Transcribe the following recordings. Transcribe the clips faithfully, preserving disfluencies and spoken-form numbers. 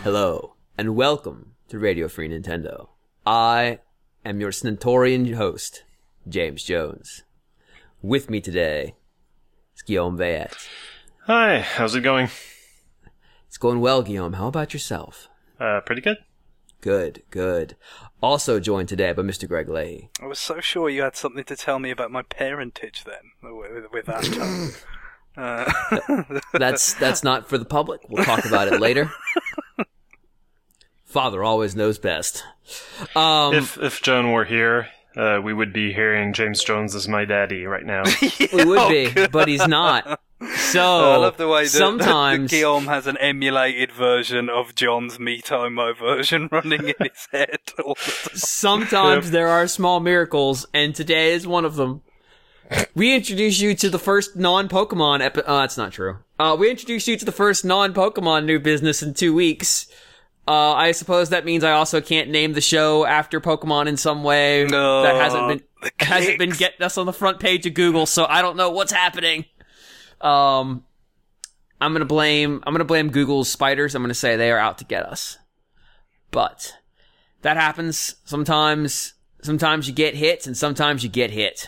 Hello, and welcome to Radio Free Nintendo. I am your Stentorian host, James Jones. With me today is Guillaume Vayette. Hi, how's it going? It's going well, Guillaume. How about yourself? Uh, pretty good. Good, good. Also joined today by Mister Greg Leahy. I was so sure you had something to tell me about my parentage then, with, with that tone. Uh. That's that's not for the public. We'll talk about it later. Father always knows best. Um, if if Joan were here, uh, we would be hearing James Jones as my daddy right now. yeah, we would be, oh, but he's not. So I love the way that, sometimes that Guillaume has an emulated version of John's Miitomo version running in his head all the time. Sometimes there are small miracles, and today is one of them. We introduce you to the first non-Pokemon epi- Oh, that's not true. Uh, we introduced you to the first non-Pokemon new business in two weeks. Uh, I suppose that means I also can't name the show after Pokemon in some way. No, that hasn't been hasn't been getting us on the front page of Google, so I don't know what's happening. Um, I'm gonna blame I'm gonna blame Google's spiders. I'm gonna say they are out to get us. But that happens sometimes. Sometimes you get hits, and sometimes you get hit.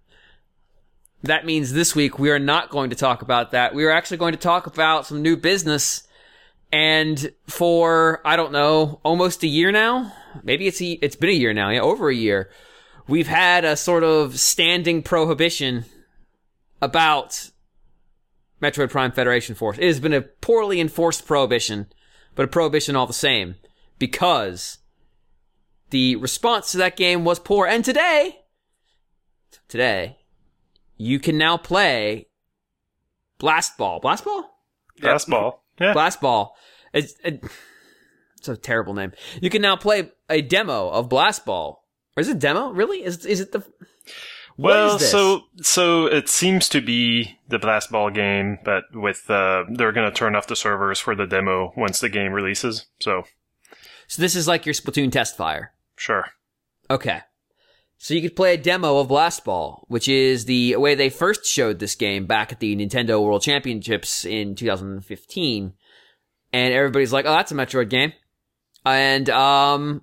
That means this week we are not going to talk about that. We are actually going to talk about some new business. And for, I don't know, almost a year now, maybe it's a, it's been a year now, yeah, over a year, we've had a sort of standing prohibition about Metroid Prime Federation Force. It has been a poorly enforced prohibition, but a prohibition all the same, because the response to that game was poor. And today, today, you can now play Blast Ball. Blast Ball? Blast Ball. Yeah. Blast Ball. It's, it's a terrible name. You can now play a demo of Blast Ball. Or is it a demo? Really? Is is it the... What well, is this? so so it seems to be the Blast Ball game, but with uh, they're going to turn off the servers for the demo once the game releases. So, so this is like your Splatoon test fire. Sure. Okay. So you could play a demo of Blast Ball, which is the way they first showed this game back at the Nintendo World Championships in two thousand fifteen. And everybody's like, oh, that's a Metroid game. And, um,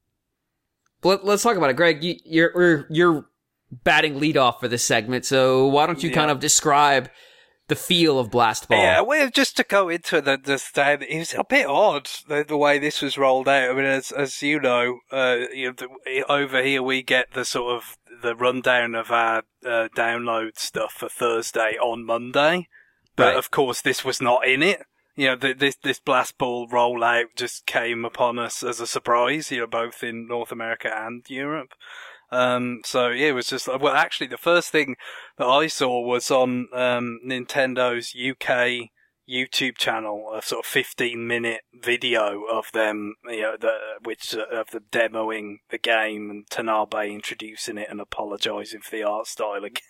let, let's talk about it. Greg, you, you're, you're batting leadoff for this segment, so why don't you yeah. kind of describe the feel of Blast Ball? Yeah, well, just to go into the, the stand, it was a bit odd, the, the way this was rolled out. I mean, as, as you know, uh, you know, the, over here we get the sort of, the rundown of our, uh, download stuff for Thursday on Monday. But right. Of course, this was not in it. You know, the, this, this Blast Ball rollout just came upon us as a surprise, you know, both in North America and Europe. Um, so yeah, it was just, well, actually the first thing that I saw was on, um, Nintendo's U K YouTube channel, a sort of fifteen minute video of them, you know, the, which, uh, of them demoing the game and Tanabe introducing it and apologising for the art style again.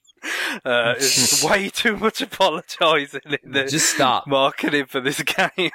Uh, it's way too much apologising in the Just stop. marketing for this game.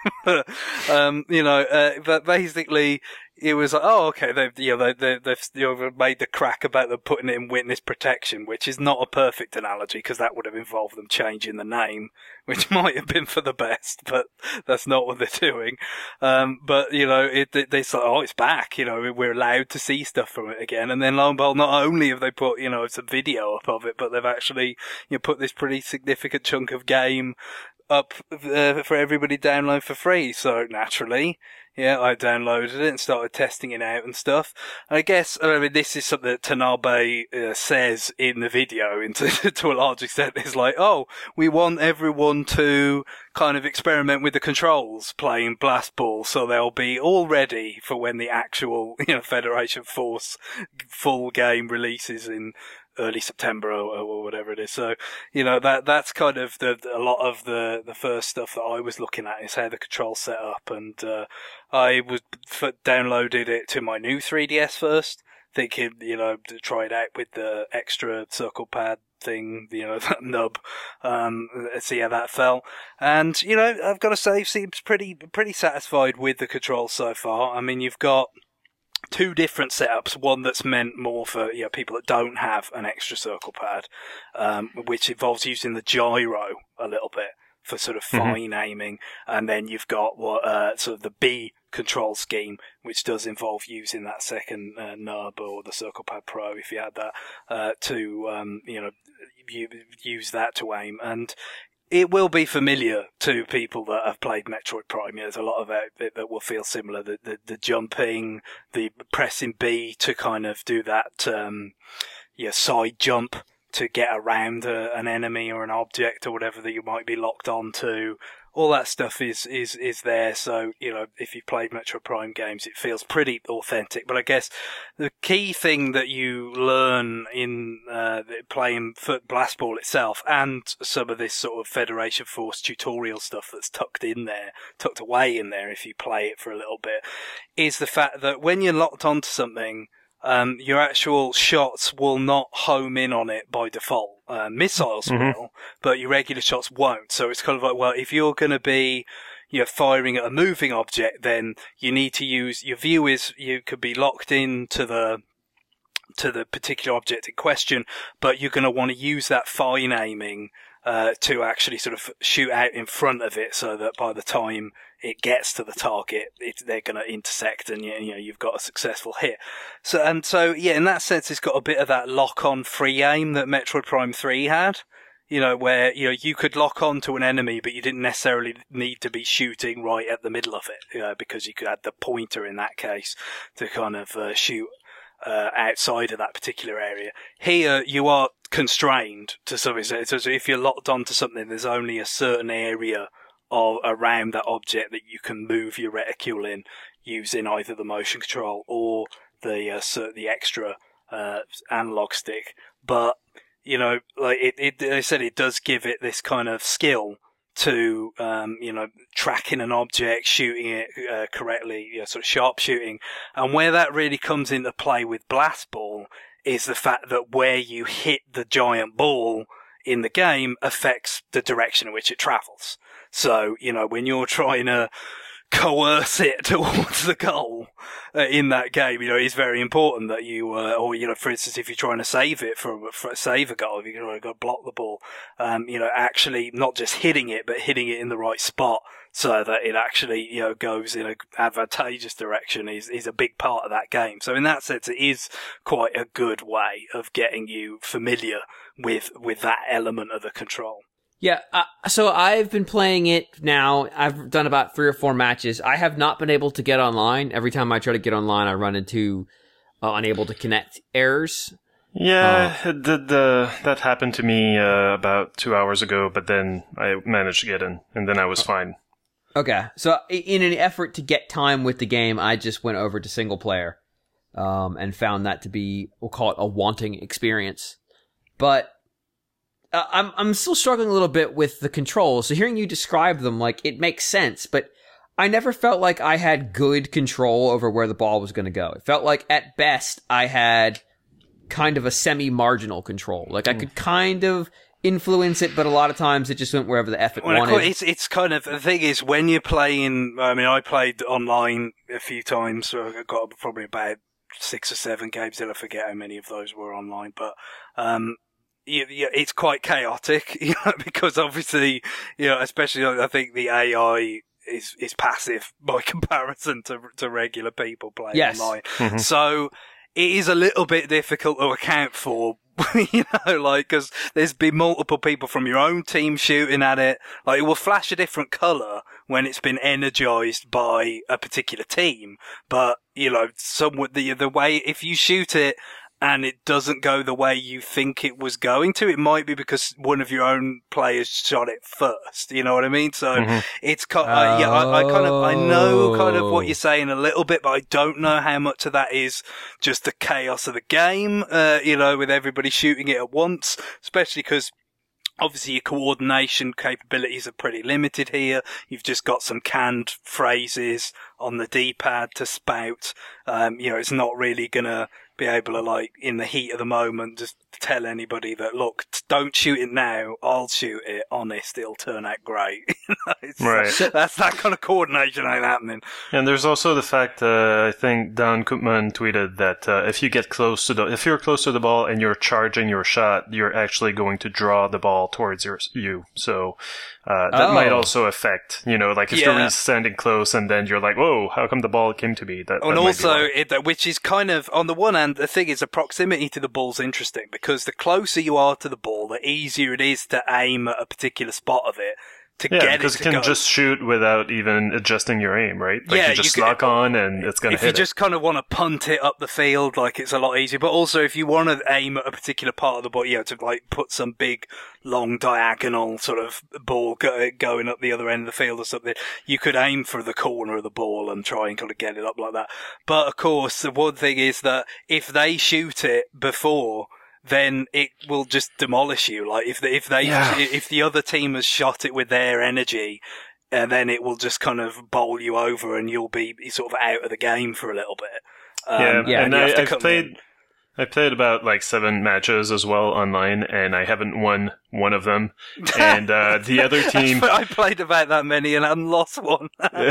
um, you know, uh, but basically, it was like, oh, okay, they've, you know, they, they've you know, made the crack about them putting it in witness protection, which is not a perfect analogy, because that would have involved them changing the name, which might have been for the best, but that's not what they're doing. Um, but, you know, it, they, they said, oh, it's back, you know, we're allowed to see stuff from it again. And then lo and behold, not only have they put, you know, some video up of it, but they've actually, you know, put this pretty significant chunk of game up uh, for everybody to download for free. So naturally, yeah, I downloaded it and started testing it out and stuff. And I guess, I mean, this is something that Tanabe uh, says in the video, into, to a large extent, is like, oh, we want everyone to kind of experiment with the controls playing Blast Ball, so they'll be all ready for when the actual, you know, Federation Force full game releases in early September or, or whatever it is. So, you know, that that's kind of the, a lot of the, the first stuff that I was looking at, is how the controls set up. And uh, I was f- downloaded it to my new three D S first, thinking, you know, to try it out with the extra circle pad thing, you know, that nub, um, see how that felt. And, you know, I've got to say, seems pretty, pretty satisfied with the controls so far. I mean, you've got two different setups, one that's meant more for, you know, people that don't have an extra circle pad, um, which involves using the gyro a little bit. for sort of fine mm-hmm. aiming, and then you've got what uh, sort of the B control scheme, which does involve using that second uh, nub or the Circle Pad Pro, if you had that, uh, to um, you know you, use that to aim. And it will be familiar to people that have played Metroid Prime. There's a lot of it that will feel similar. The, the, the jumping, the pressing B to kind of do that um, yeah, side jump to get around a, an enemy or an object or whatever that you might be locked onto. All that stuff is, is, is there. So, you know, if you've played Metroid Prime games, it feels pretty authentic. But I guess the key thing that you learn in uh, playing Blast Ball itself, and some of this sort of Federation Force tutorial stuff that's tucked in there, tucked away in there if you play it for a little bit, is the fact that when you're locked onto something, Um, your actual shots will not home in on it by default. Uh, missiles mm-hmm. will, but your regular shots won't. So it's kind of like, well, if you're going to be, you know, firing at a moving object, then you need to use, your view is, you could be locked into the, to the particular object in question, but you're going to want to use that fine aiming, uh, to actually sort of shoot out in front of it so that by the time it gets to the target, it, they're going to intersect and you, you know, you've got a successful hit. So, and so, yeah, in that sense, it's got a bit of that lock-on free aim that Metroid Prime three had. You know, where, you know, you could lock on to an enemy, but you didn't necessarily need to be shooting right at the middle of it, you know, because you could add the pointer in that case to kind of uh, shoot uh, outside of that particular area. Here, you are constrained to some extent. So if you're locked onto something, there's only a certain area of around that object that you can move your reticule in using either the motion control or the uh, the extra uh, analog stick. But you know, like it, it, they said it does give it this kind of skill to, um, you know, tracking an object, shooting it uh, correctly, you know, sort of sharp shooting. And where that really comes into play with Blast Ball is the fact that where you hit the giant ball in the game affects the direction in which it travels. So, you know, when you're trying to coerce it towards the goal uh, in that game, you know, it's very important that you, uh, or, you know, for instance, if you're trying to save it for, for save a goal, if you're going to block the ball, um, you know, actually not just hitting it, but hitting it in the right spot so that it actually, you know, goes in an advantageous direction is, is a big part of that game. So in that sense, it is quite a good way of getting you familiar with, with that element of the control. Yeah, uh, so I've been playing it now. I've done about three or four matches. I have not been able to get online. Every time I try to get online, I run into uh, unable to connect errors. Yeah, uh, the, the, that happened to me uh, about two hours ago, but then I managed to get in, and then I was fine. Okay, so in an effort to get time with the game, I just went over to single player um, and found that to be, we'll call it a wanting experience. But Uh, I'm I'm still struggling a little bit with the controls. So hearing you describe them, like, it makes sense, but I never felt like I had good control over where the ball was going to go. It felt like, at best, I had kind of a semi-marginal control. Like, I could kind of influence it, but a lot of times it just went wherever the F it well, wanted. It's, it's kind of, the thing is, when you're playing, I mean, I played online a few times, so I got probably about six or seven games in. I forget how many of those were online, but, um, Yeah, yeah, it's quite chaotic, you know, because obviously, you know, especially I think the A I is is passive by comparison to to regular people playing yes. online. Mm-hmm. So it is a little bit difficult to account for, you know, like, because there's been multiple people from your own team shooting at it. Like, it will flash a different color when it's been energized by a particular team, but you know, some the the way if you shoot it and it doesn't go the way you think it was going to, it might be because one of your own players shot it first. You know what I mean? So mm-hmm. it's kind of, uh, yeah, I, I kind of, I know kind of what you're saying a little bit, but I don't know how much of that is just the chaos of the game, uh, you know, with everybody shooting it at once, especially because obviously your coordination capabilities are pretty limited here. You've just got some canned phrases on the D-pad to spout. Um, you know, it's not really gonna be able to, like, in the heat of the moment, just tell anybody that, look, don't shoot it now, I'll shoot it, honest, it'll turn out great. Right. So, that's that kind of coordination ain't happening. And there's also the fact, uh, I think Dan Koopman tweeted that uh, if you get close to the, if you're close to the ball and you're charging your shot, you're actually going to draw the ball towards your, you. So, uh, that Oh. might also affect, you know, like if Yeah. you're standing close and then you're like, whoa, how come the ball came to me? That, And that might be also, why. it, which is kind of, on the one hand, the thing is the proximity to the ball's interesting because the closer you are to the ball, the easier it is to aim at a particular spot of it to Yeah, get because it it to can go. just shoot without even adjusting your aim, right? Like Yeah, you just you can- lock on and it's going to If hit you just kind of want to punt it up the field, like it's a lot easier. But also, if you want to aim at a particular part of the ball, you know, to like put some big, long diagonal sort of ball go- going up the other end of the field or something, you could aim for the corner of the ball and try and kind of get it up like that. But of course, the one thing is that if they shoot it before, then it will just demolish you. Like if the, if they Yeah. if the other team has shot it with their energy, and then it will just kind of bowl you over, and you'll be sort of out of the game for a little bit. Um, Yeah, Yeah, and you have I, to I've come played. in. I played about like seven matches as well online, and I haven't won one of them. And uh, the other team, I played about that many and I lost one.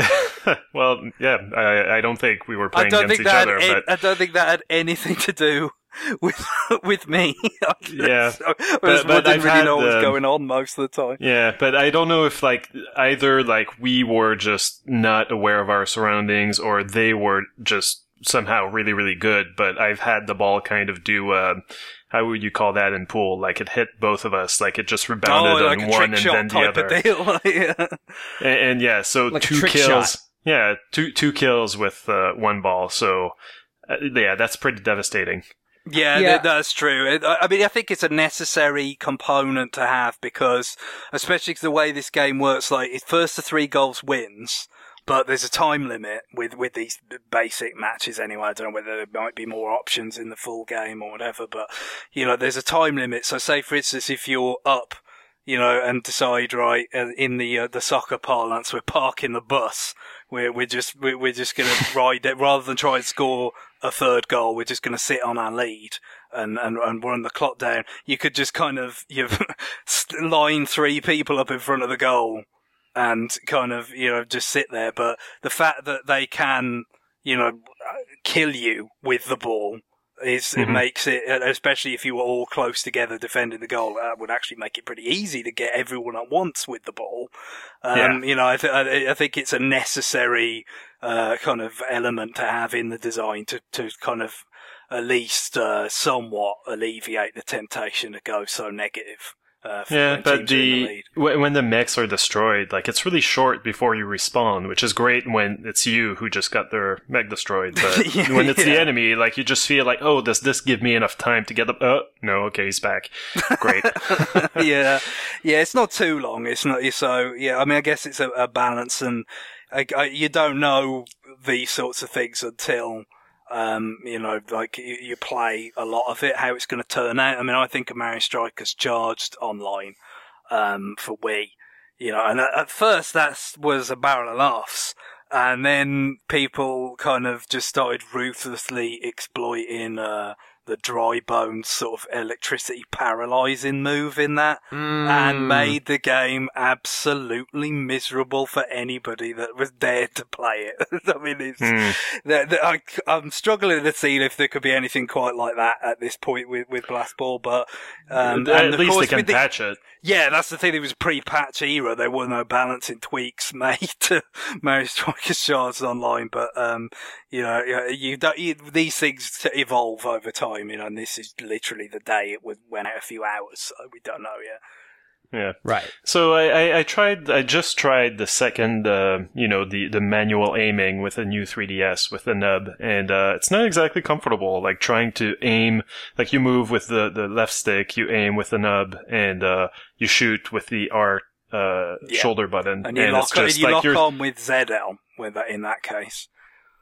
well, yeah, I, I don't think we were I playing don't against think each that other, had, but I don't think that had anything to do with with me. Yeah. so, I But- was- but I I've didn't really had, know what was um, going on most of the time. yeah, but I don't know if like either like we were just not aware of our surroundings or they were just somehow really really good. But I've had the ball kind of do. Uh, how would you call that in pool? Like it hit both of us. Like it just rebounded Oh, like on a one trick and shot then the type other. of deal. yeah. And, and yeah, so Like a two trick kills. shot. Yeah, two two kills with uh, one ball. So uh, yeah, that's pretty devastating. Yeah, Yeah. th- that's true. It- I I mean, I think it's a necessary component to have because, especially 'cause the way this game works, like, it first to three goals wins, but there's a time limit with, with these basic matches anyway. I don't know whether there might be more options in the full game or whatever, but, you know, there's a time limit. So say, for instance, if you're up, you know, and decide, right, uh, in the uh, the soccer parlance, we're parking the bus. We're we're just we're, we're just going to ride it rather than try and score a third goal. We're just going to sit on our lead and, and and run the clock down. You could just kind of you line three people up in front of the goal and kind of you know just sit there. But the fact that they can you know kill you with the ball. Is it Mhm. makes it, especially if you were all close together defending the goal, that would actually make it pretty easy to get everyone at once with the ball. Um, Yeah. You know, I, th- I I think it's a necessary uh, kind of element to have in the design to, to kind of at least uh, somewhat alleviate the temptation to go so negative. Uh, for Yeah, when but teams are in the lead. wh- when the mechs are destroyed, like it's really short before you respawn, which is great when it's you who just got their mech destroyed. But Yeah, when it's the yeah. enemy, like you just feel like, oh, does this give me enough time to get up? Oh, no, okay, he's back. Great. yeah, yeah, it's not too long. It's not so. Yeah, I mean, I guess it's a, a balance, and I, I, you don't know these sorts of things until um, you know, like you, you play a lot of it, how it's going to turn out. I mean, I think of Mario Strikers Charged online um, for Wii, you know, and at, at first that was a barrel of laughs. And then people kind of just started ruthlessly exploiting uh, the dry bones sort of electricity paralyzing move in that, Mm. and made the game absolutely miserable for anybody that was dared to play it. I mean, it's, Hmm. that, that I, I'm struggling to see if there could be anything quite like that at this point with, with Blast Ball, but um, At and of least they course can with the- patch it. yeah, that's the thing. It was a pre-patch era. There were no balancing tweaks made to Mario Strikers Shards Online, but um, you know, you, you don't. You, these things evolve over time, you know. And this is literally the day it was, went out a few hours, so we don't know yet. Yeah. Right. So I, I, I tried, I just tried the second, uh, you know, the, the manual aiming with the new three D S with the nub, and uh, it's not exactly comfortable. Like trying to aim, like you move with the, the left stick, you aim with the nub, and uh, you shoot with the R uh, Yeah. shoulder button, And you and lock, it's just and you like lock you're. on with Z L with that in that case.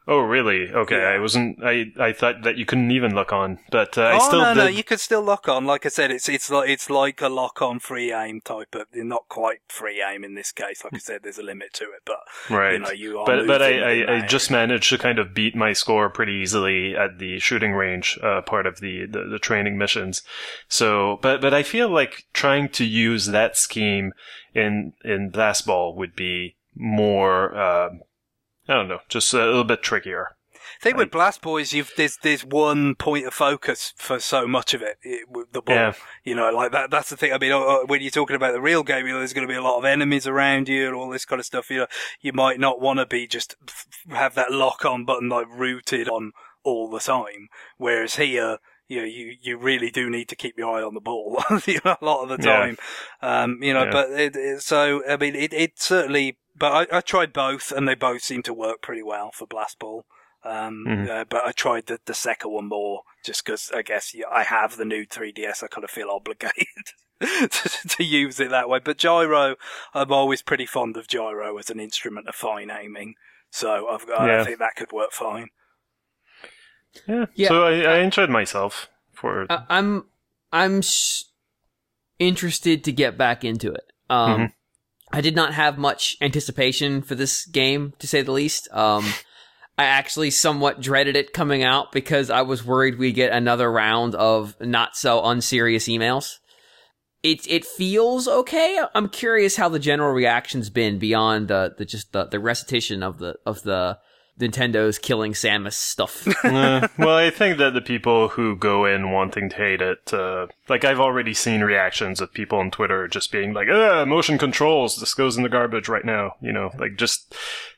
Oh, really? Okay, Yeah. I wasn't. I I thought that you couldn't even lock on, but uh, I oh still no, did. no, you could still lock on. Like I said, it's it's like it's like a lock on free aim type of. Not quite free aim in this case. Like I said, there's a limit to it, but Right. you know, you are. But but moving I, in I, I that just area. managed to kind of beat my score pretty easily at the shooting range uh, part of the, the the training missions. So, but but I feel like trying to use that scheme in in Blast Ball would be more. Uh, I don't know, just a little bit trickier. I think with Blast Boys, you've there's there's one point of focus for so much of it. it with the ball, Yeah. you know, like that. That's the thing. I mean, uh, when you're talking about the real game, you know, there's going to be a lot of enemies around you and all this kind of stuff. You know, you might not want to be just f- have that lock on button like rooted on all the time. Whereas here, you know, you, you really do need to keep your eye on the ball you know, a lot of the Yeah. time. Um, you know, Yeah. but it, it, so I mean, it it certainly. But I, I tried both, and they both seem to work pretty well for Blast Ball. Um, Mhm. uh, but I tried the, the second one more just because I guess yeah, I have the new three D S. I kind of feel obligated to, to use it that way. But gyro, I'm always pretty fond of gyro as an instrument of fine aiming. So I've, I Yeah. think that could work fine. Yeah. Yeah. So I, I enjoyed myself for. I- I'm I'm sh- interested to get back into it. Um, Mhm. I did not have much anticipation for this game, to say the least. Um, I actually somewhat dreaded it coming out because I was worried we'd get another round of not so unserious emails. It it feels okay. I'm curious how the general reaction's been beyond the, the just the, the recitation of the of the Nintendo's killing Samus stuff. Uh, well, I think that the people who go in wanting to hate it, uh, like I've already seen reactions of people on Twitter just being like, "Ah, motion controls, this goes in the garbage right now." You know, like just.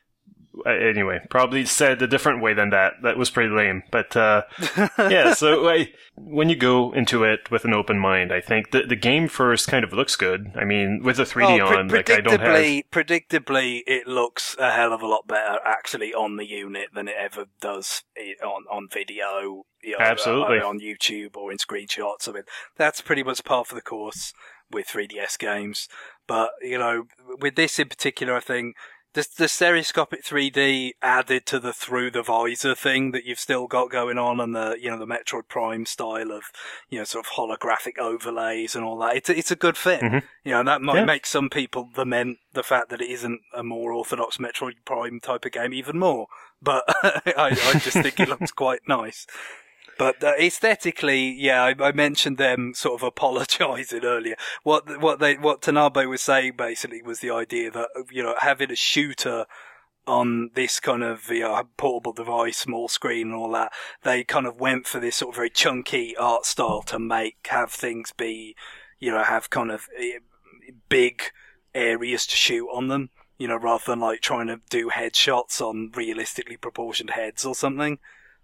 Uh, anyway, probably said a different way than that. That was pretty lame. But, uh, yeah, so I, when you go into it with an open mind, I think the, the game first kind of looks good. I mean, with the three D Oh, pre- on, like I don't have... predictably, predictably, it looks a hell of a lot better actually on the unit than it ever does i- on on video. You know, Absolutely. uh, on YouTube or in screenshots. I mean, that's pretty much par for the course with three D S games. But you know, with this in particular, I think. The, the stereoscopic three D added to the through the visor thing that you've still got going on, and the you know the Metroid Prime style of you know sort of holographic overlays and all that. It's a, it's a good fit. Mhm. You know that might Yeah. make some people lament the fact that it isn't a more orthodox Metroid Prime type of game even more. But I, I just think it looks quite nice. But uh, aesthetically, yeah, I, I mentioned them sort of apologising earlier. What what they what Tanabe was saying basically was the idea that you know having a shooter on this kind of you know, portable device, small screen, and all that, they kind of went for this sort of very chunky art style to make have things be, you know, have kind of eh, big areas to shoot on them. You know, rather than like trying to do headshots on realistically proportioned heads or something.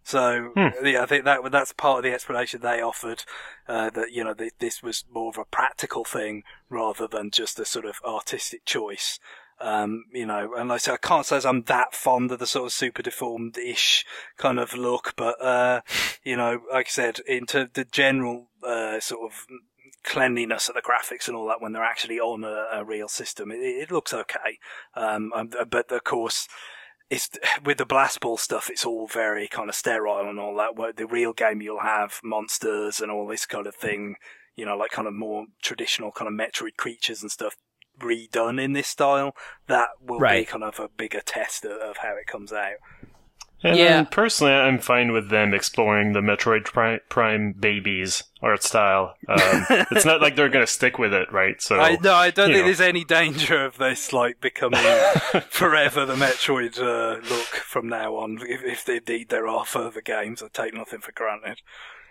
So Hmm. yeah, I think that that's part of the explanation they offered. Uh, that you know th- this was more of a practical thing rather than just a sort of artistic choice. Um, you know, and like I said, I can't say I'm that fond of the sort of super deformed-ish kind of look, but uh, you know, like I said, into the general uh, sort of cleanliness of the graphics and all that when they're actually on a, a real system, it, it looks okay. Um, but of course. It's with the Blast Ball stuff. It's all very kind of sterile and all that. Where the real game, you'll have monsters and all this kind of thing. You know, like kind of more traditional kind of Metroid creatures and stuff redone in this style. That will Right. be kind of a bigger test of, of how it comes out. And Yeah. then personally, I'm fine with them exploring the Metroid Prime, Prime babies art style. Um, it's not like they're going to stick with it, right? So I no, I don't you think know. there's any danger of this like becoming forever the Metroid uh, look from now on. If, if indeed there are further games, I take nothing for granted.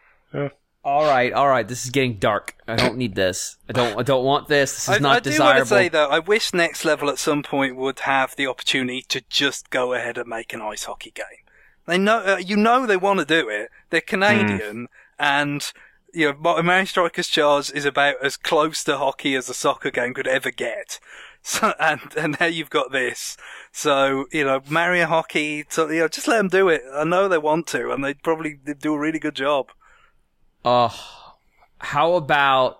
All right, all right. This is getting dark. I don't need this. I don't. I don't want this. This is I, not I do desirable. want to say though, I wish Next Level at some point would have the opportunity to just go ahead and make an ice hockey game. They know, uh, you know, they want to do it. They're Canadian, and you know, Mario Strikers Charge is about as close to hockey as a soccer game could ever get. So, and and now you've got this. So you know, Mario Hockey. So you know, just let them do it. I know they want to, and they probably they do a really good job. Uh, how about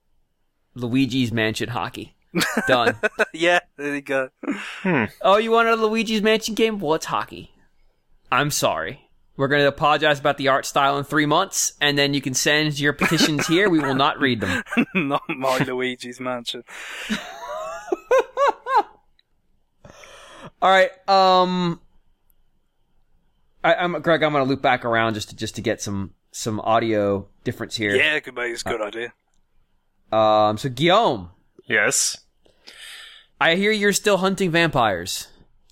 Luigi's Mansion Hockey? Done. Yeah, there you go. Oh, you want a Luigi's Mansion game? What's hockey? I'm sorry. We're going to apologize about the art style in three months, and then you can send your petitions here. We will not read them. Not my Luigi's Mansion. All right. Um, I, I'm Greg. I'm going to loop back around just to just to get some some audio difference here. Yeah, could be. It's a good idea. Um. So Guillaume, Yes. I hear you're still hunting vampires.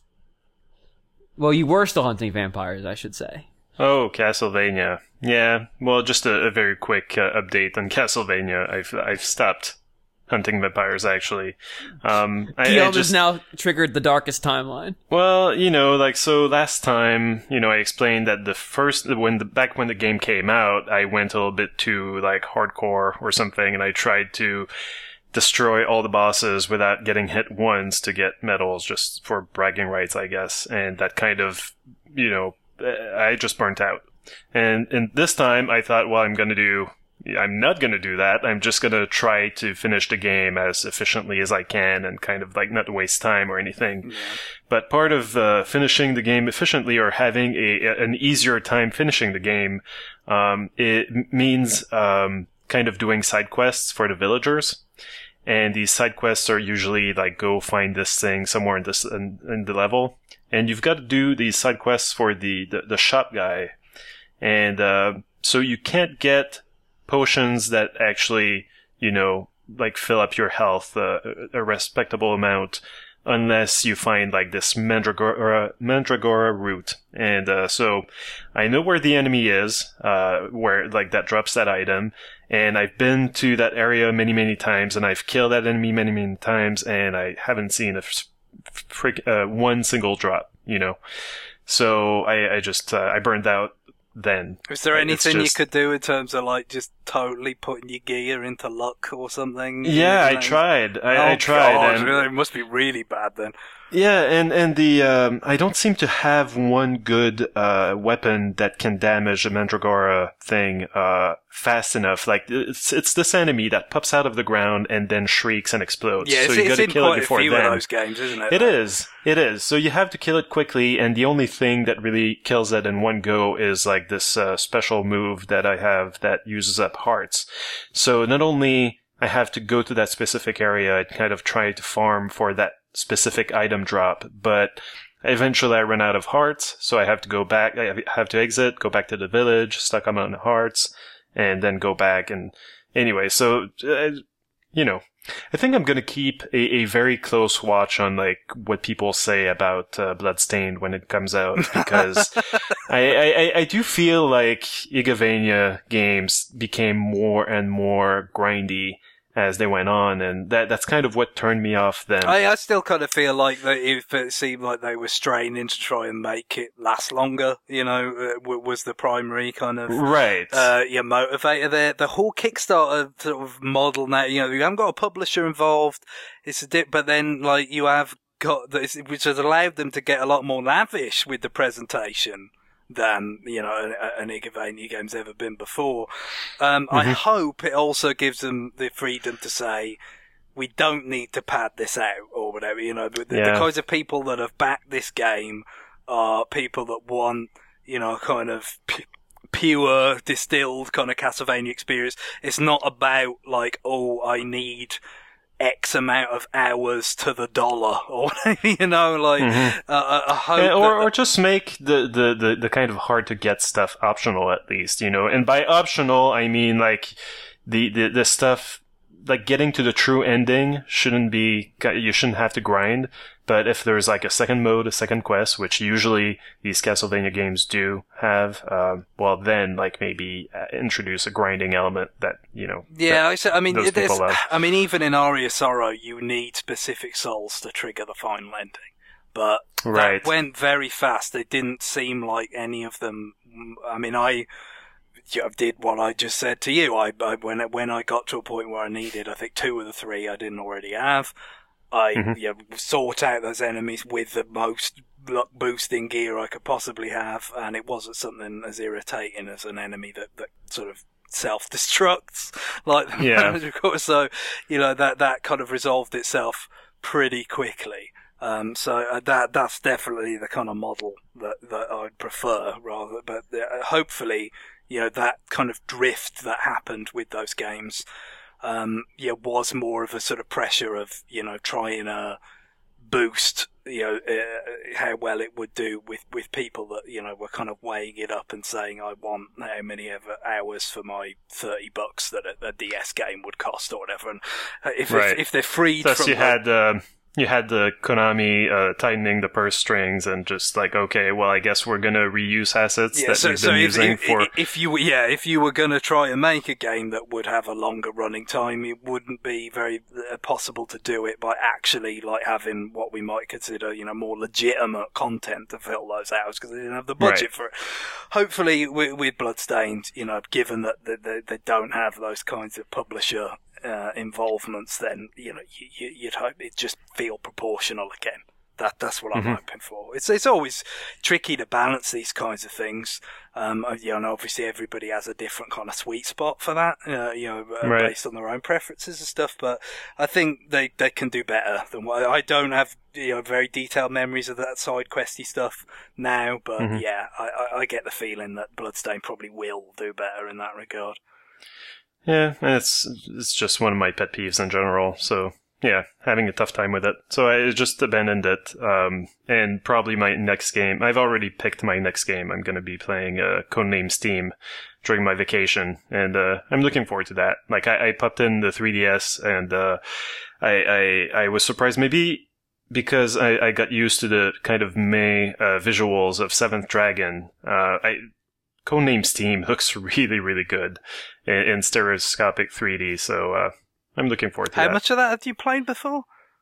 Well, you were still hunting vampires, I should say. Oh, Castlevania. Yeah. Well, just a, a very quick uh, update on Castlevania. I've I've stopped hunting vampires, actually. Um, I, Guillaume I just, has now triggered the darkest timeline. Well, you know, like, so last time, you know, I explained that the first, when the, back when the game came out, I went a little bit too, like, hardcore or something, and I tried to destroy all the bosses without getting hit once to get medals, just for bragging rights, I guess. And that kind of, you know, I just burnt out. And, and this time, I thought, well, I'm gonna do, I'm not going to do that. I'm just going to try to finish the game as efficiently as I can and kind of like not waste time or anything. Yeah. But part of uh, finishing the game efficiently or having a, an easier time finishing the game, um, it means um, kind of doing side quests for the villagers. And these side quests are usually like, go find this thing somewhere in this in, in the level. And you've got to do these side quests for the, the, the shop guy. And uh, so you can't get potions that actually, you know, like fill up your health uh, a respectable amount unless you find like this Mandragora, Mandragora root. And uh, so I know where the enemy is, uh, where like that drops that item. And I've been to that area many, many times, and I've killed that enemy many, many times, and I haven't seen a frick, uh, one single drop, you know. So I, I just, uh, I burned out. Then is there anything just, you could do in terms of like just totally putting your gear into luck or something? Yeah, I tried. I, oh, I tried. God, and it must be really bad then. Yeah, and and the um, I don't seem to have one good uh, weapon that can damage the Mandragora thing uh, fast enough. Like it's it's this enemy that pops out of the ground and then shrieks and explodes. Yeah, so it's, you it's got to in kill quite it before a few then. of those games, isn't it? It is. It is. So you have to kill it quickly, and the only thing that really kills it in one go is like this uh, special move that I have that uses up hearts. So not only I have to go to that specific area and kind of try to farm for that specific item drop, but eventually I run out of hearts, so I have to go back, I have to exit, go back to the village, stock up on hearts, and then go back, and anyway, so, uh, you know, I think I'm gonna keep a, a very close watch on, like, what people say about uh, Bloodstained when it comes out, because I, I, I do feel like Igavania games became more and more grindy as they went on, and that that's kind of what turned me off then. I, I still kind of feel like that if it seemed like they were straining to try and make it last longer, you know, uh, was the primary kind of right. uh, your motivator there. The whole Kickstarter sort of model now, you know, you haven't got a publisher involved, it's a dip, but then like you have got this, which has allowed them to get a lot more lavish with the presentation than, you know, an Igavania game's ever been before. Um, mm-hmm. I hope it also gives them the freedom to say, we don't need to pad this out or whatever, you know. The, yeah. the kinds of people that have backed this game are people that want, you know, kind of p- pure, distilled kind of Castlevania experience. It's not about, like, oh, I need X amount of hours to the dollar, or you know, like mm-hmm. uh, I hope, yeah, or that, or just make the, the, the, the kind of hard to get stuff optional at least, you know. And by optional, I mean like the, the the stuff like getting to the true ending shouldn't be, you shouldn't have to grind. But if there's like a second mode, a second quest, which usually these Castlevania games do have, um, well then like maybe uh, introduce a grinding element that, you know. Yeah, I, I mean, there's, love. I mean, even in Aria Sorrow, you need specific souls to trigger the final ending. But right. that went very fast. It didn't seem like any of them. I mean, I. I did what I just said to you. I, I when when I got to a point where I needed, I think two of the three I didn't already have. I mm-hmm. you know, sought out those enemies with the most luck boosting gear I could possibly have, and it wasn't something as irritating as an enemy that, that sort of self-destructs like the yeah. manager. So, you know, that that kind of resolved itself pretty quickly. Um, so uh, that that's definitely the kind of model that, that I'd prefer rather, but uh, hopefully, you know, that kind of drift that happened with those games, um, yeah, was more of a sort of pressure of, you know, trying to boost, you know, uh, how well it would do with, with people that, you know, were kind of weighing it up and saying, I want how many ever hours for my thirty bucks that a, a D S game would cost or whatever. And uh, if, right. if, if they're freed Plus from you had, uh, you had the Konami uh, tightening the purse strings and just like, okay, well, I guess we're gonna reuse assets yeah, that so, we've so been if, using if, for. If you were, yeah, if you were going to try and make a game that would have a longer running time, it wouldn't be very uh, possible to do it by actually like having what we might consider, you know, more legitimate content to fill those hours because they didn't have the budget right. for it. Hopefully, with, with Bloodstained, you know, given that they, they, they don't have those kinds of publisher Uh, involvements, then you know you, you, you'd hope it just feel proportional again. That that's what I'm mm-hmm. hoping for. It's it's always tricky to balance these kinds of things. Um, you know, and obviously everybody has a different kind of sweet spot for that. Uh, you know, uh, right. based on their own preferences and stuff. But I think they, they can do better than what I don't have. You know, very detailed memories of that side questy stuff now. But mm-hmm. yeah, I, I, I get the feeling that Bloodstain probably will do better in that regard. Yeah, it's it's just one of my pet peeves in general. So yeah, having a tough time with it. So I just abandoned it. Um, and probably my next game. I've already picked my next game. I'm going to be playing uh, Codenames Steam during my vacation, and uh, I'm looking forward to that. Like I, I popped in the three D S, and uh, I, I I was surprised. Maybe because I, I got used to the kind of meh uh, visuals of Seventh Dragon. Uh, I. Codenames Steam looks really, really good in, in stereoscopic three D, so uh, I'm looking forward to How that. How much of that have you played before?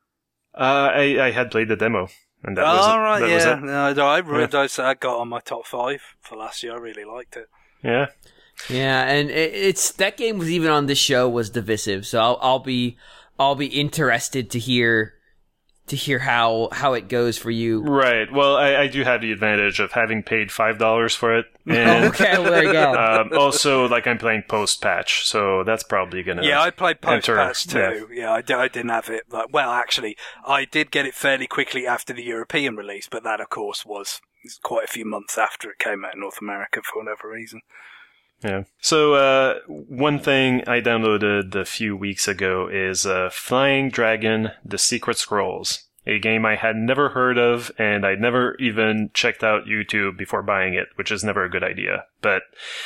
Uh, I, I had played the demo, and that oh, was it. right, that yeah. was it. No, no, I, really, Yeah. I got on my top five for last year. I really liked it. Yeah. Yeah, and it, it's that game was even on this show was divisive, so I'll, I'll be I'll be interested to hear to hear how how it goes for you. Right. Well, I, I do have the advantage of having paid five dollars for it. And, okay, well, there you go. um, also, like, I'm playing post-patch, so that's probably going to Yeah, I played enter- post-patch too. Yeah, yeah I, d- I didn't have it. Like, well, actually, I did get it fairly quickly after the European release, but that, of course, was quite a few months after it came out in North America for whatever reason. Yeah. So, uh, one thing I downloaded a few weeks ago is uh, Flying Dragon: The Secret Scrolls. A game I had never heard of, and I'd never even checked out YouTube before buying it, which is never a good idea. But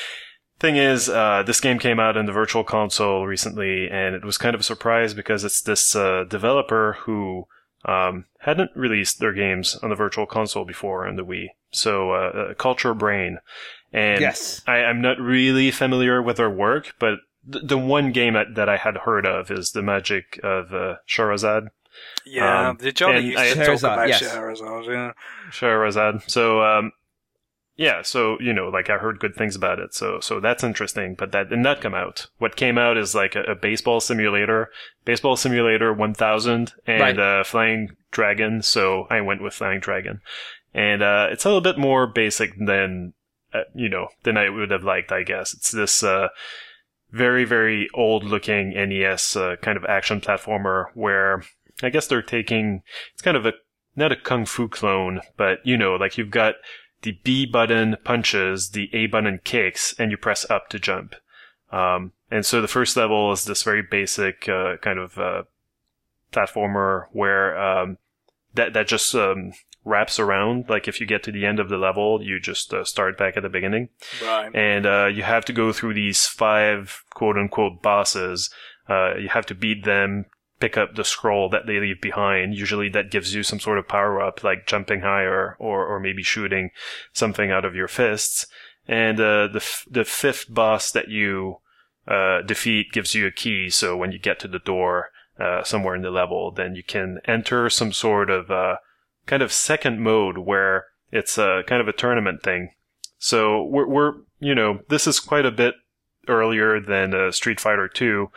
thing is, uh, this game came out in the Virtual Console recently, and it was kind of a surprise because it's this uh, developer who um, hadn't released their games on the Virtual Console before on the Wii. So, uh, Culture Brain. And yes. I, I'm not really familiar with their work, but th- the one game that, that I had heard of is The Magic of uh, Shahrazad. Yeah, Um, the Johnny and used I- to talk Scheherazade, about yes. Scheherazade, yeah. Shahrazad. So, um, yeah, so, you know, like, I heard good things about it, so so that's interesting, but that did not come out. What came out is, like, a, a baseball simulator, Baseball Simulator one thousand, and Right. uh, Flying Dragon, so I went with Flying Dragon. And uh, it's a little bit more basic than, uh, you know, than I would have liked, I guess. It's this uh, very, very old-looking N E S uh, kind of action platformer where I guess they're taking, it's kind of a, not a Kung Fu clone, but, you know, like you've got the B button punches, the A button kicks, and you press up to jump. Um, and so the first level is this very basic, uh, kind of, uh, platformer where, um, that, that just, um, wraps around. Like if you get to the end of the level, you just uh, start back at the beginning. Right. And, uh, you have to go through these five quote unquote bosses. Uh, you have to beat them, pick up the scroll that they leave behind. Usually that gives you some sort of power up, like jumping higher or, or maybe shooting something out of your fists. And, uh, the, f- the fifth boss that you, uh, defeat gives you a key. So when you get to the door, uh, somewhere in the level, then you can enter some sort of, uh, kind of second mode where it's a kind of a tournament thing. So we're, we're, you know, this is quite a bit earlier than, uh, Street Fighter two.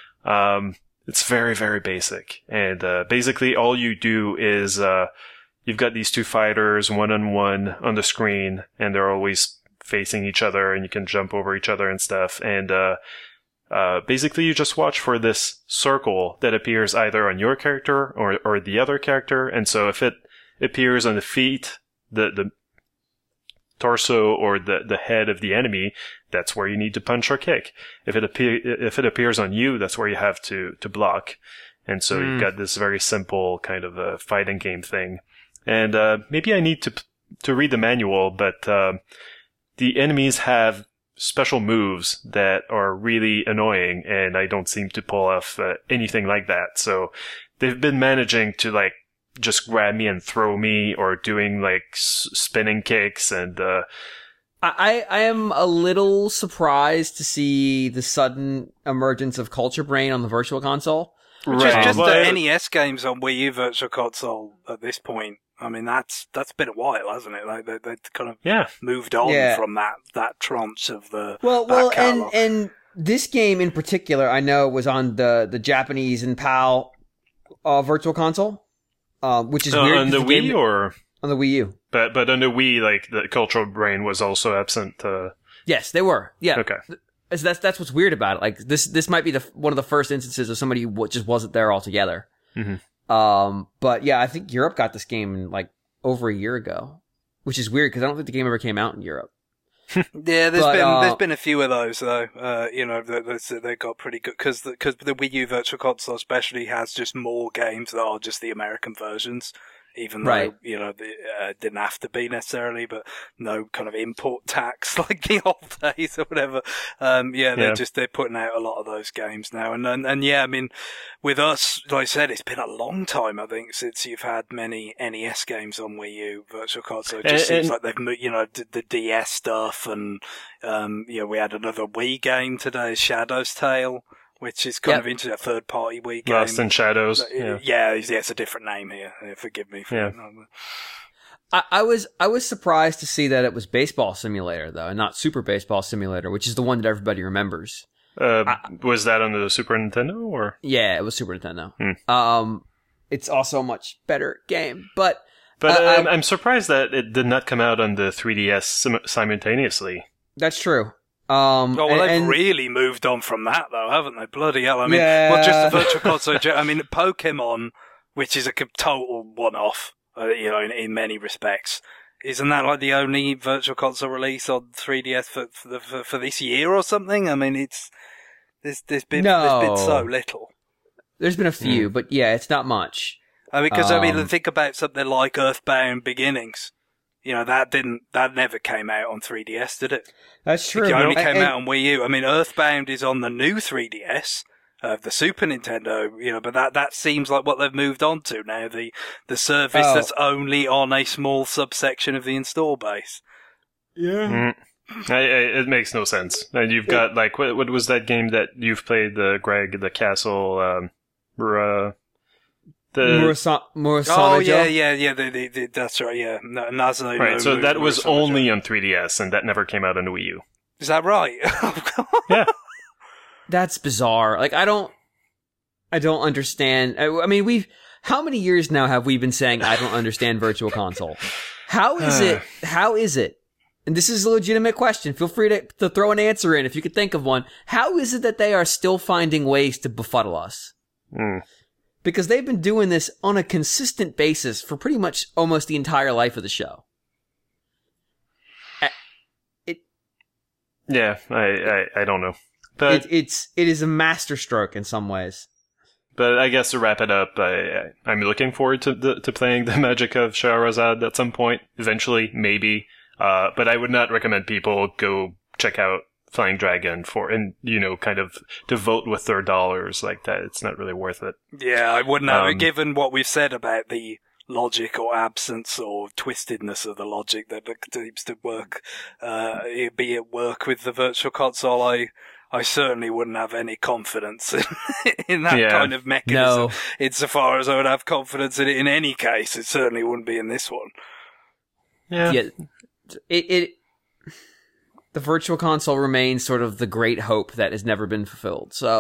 Um, It's very, very basic. And uh, basically all you do is uh, you've got these two fighters one-on-one on the screen, and they're always facing each other, and you can jump over each other and stuff. And uh, Uh, basically, you just watch for this circle that appears either on your character or, or the other character. And so if it appears on the feet, the, the torso, or the, the head of the enemy, that's where you need to punch or kick. If it appear, if it appears on you, that's where you have to, to block. And so mm. you've got this very simple kind of a fighting game thing. And, uh, maybe I need to, to read the manual, but, uh, the enemies have special moves that are really annoying, and I don't seem to pull off uh, anything like that. So they've been managing to like just grab me and throw me, or doing like s- spinning kicks, and uh I I am a little surprised to see the sudden emergence of Culture Brain on the Virtual Console. Which is just the N E S games on Wii U Virtual Console at this point. I mean, that's that's been a while, hasn't it? Like they they kind of yeah. moved on yeah. from that, that tranche of the well, well, and and this game in particular, I know was on the, the Japanese and PAL uh, Virtual Console, uh, which is uh, weird. On the, the Wii game, or on the Wii U, but but on the Wii, like the Cultural Brain was also absent. Uh... Yes, they were. Yeah. Okay. That's that's what's weird about it. Like this this might be the one of the first instances of somebody who just wasn't there altogether. Mm-hmm. Um, but yeah, I think Europe got this game like over a year ago, which is weird because I don't think the game ever came out in Europe. Yeah, there's but, been uh, there's been a few of those though. Uh, you know, that they got pretty good because because the, the Wii U Virtual Console especially has just more games that are just the American versions. Even though, right. you know, it uh, didn't have to be necessarily, but no kind of import tax like the old days or whatever. Um, yeah, they're yeah. just, they're putting out a lot of those games now. And, and, and yeah, I mean, with us, like I said, it's been a long time, I think, since you've had many N E S games on Wii U Virtual Console. It just and, seems and, like they've, you know, the, the D S stuff, and, um, you know, we had another Wii game today, Shadow's Tale, which is kind yep. of into a third-party Wii game. Lost in Shadows. Yeah, yeah, yeah, it's a different name here. Forgive me for yeah. that. I, I was I was surprised to see that it was Baseball Simulator though, and not Super Baseball Simulator, which is the one that everybody remembers. Uh, I, was that on the Super Nintendo or? Yeah, it was Super Nintendo. Hmm. Um, it's also a much better game, but but uh, um, I'm surprised that it did not come out on the three D S sim- simultaneously. That's true. Um, oh, well, and, they've and, really moved on from that, though, haven't they? Bloody hell. I mean, yeah. well, just the Virtual Console. I mean, Pokemon, which is a total one-off, uh, you know, in, in many respects. Isn't that like the only Virtual Console release on three D S for for, the, for, for this year or something? I mean, it's there's, there's, been, no. there's been so little. There's been a few, mm. but yeah, it's not much. I mean, because, um, I mean, think about something like Earthbound Beginnings. You know, that didn't, that never came out on three D S, did it? That's true. It only and, came and, out on Wii U. I mean, Earthbound is on the new three D S, uh, the Super Nintendo, you know, but that, that seems like what they've moved on to now, the, the service oh. that's only on a small subsection of the install base. Yeah. Mm. I, I, it makes no sense. And you've got, like, what, what was that game that you've played, the Greg, the Castle, um, uh, the Murasa- Murasame Oh yeah, yeah, yeah. The, the, the, that's right. Yeah, no, Nazo. Right. No, so no, that no, was no, no, only no. on three D S, and that never came out on the Wii U. Is that right? Yeah. That's bizarre. Like I don't, I don't understand. I, I mean, we've how many years now have we been saying I don't understand Virtual Console? How is it? How is it? And this is a legitimate question. Feel free to, to throw an answer in if you could think of one. How is it that they are still finding ways to befuddle us? Mm. Because they've been doing this on a consistent basis for pretty much almost the entire life of the show. It, yeah, I, I, I don't know. But it, it's it is a masterstroke in some ways. But I guess to wrap it up, I, I'm looking forward to the, to playing the Magic of Shahrazad at some point. Eventually, maybe. Uh, but I would not recommend people go check out Flying Dragon for, and, you know, kind of to vote with their dollars like that. It's not really worth it. Yeah, I wouldn't have. Um, Given what we've said about the logic or absence or twistedness of the logic that seems to work, uh, be at work with the Virtual Console, I, I certainly wouldn't have any confidence in, in that Yeah. kind of mechanism. No. Insofar as I would have confidence in it in any case, it certainly wouldn't be in this one. Yeah. Yeah, it, it the Virtual Console remains sort of the great hope that has never been fulfilled. So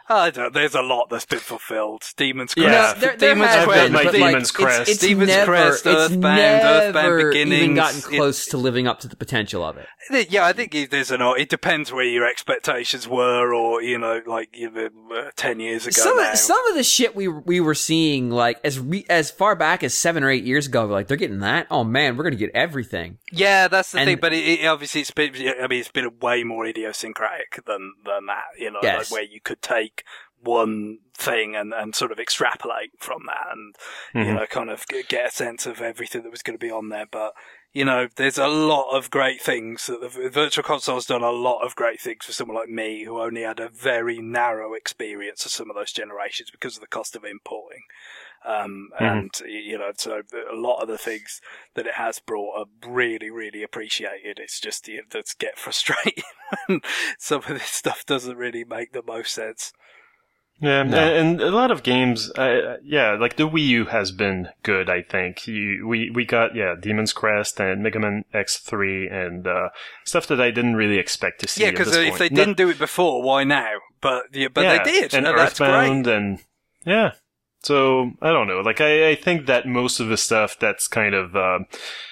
I don't. There's a lot that's been fulfilled. Demon's Crest. Yeah. No, there, there Demon's has Crest. been, My but, Demon's like, Crest. It's, it's Demon's never, Crest, it's Earthbound, never Earthbound Beginnings. even gotten It- close to living up to the potential of it. Yeah, I think it- there's an. It depends where your expectations were, or you know, like you know, uh, ten years ago. Some now. of, some of the shit we we were seeing, like as re, as far back as seven or eight years ago, like they're getting that. Oh man, we're gonna get everything. Yeah, that's the And- thing. But it, it, obviously, it's been. I mean, it's been way more idiosyncratic than than that. You know, Yes. like where you could take one thing and, and sort of extrapolate from that, and Mhm. you know, kind of g- get a sense of everything that was going to be on there. But you know, there's a lot of great things. That the Virtual Console's done a lot of great things for someone like me, who only had a very narrow experience of some of those generations because of the cost of importing. Um, Mhm. and, you know, so a lot of the things that it has brought are really, really appreciated. It's just, you know, that's get frustrating when some of this stuff doesn't really make the most sense. Yeah, No. and, and a lot of games, uh, yeah, like the Wii U has been good, I think. You, we, we got, yeah, Demon's Crest and Mega Man X three and, uh, stuff that I didn't really expect to see Yeah, at because this if point. they No- didn't do it before, why now? But, yeah, but yeah, they did. and and that's great. Earthbound and, yeah. So, I don't know, like, I, I think that most of the stuff that's kind of, um,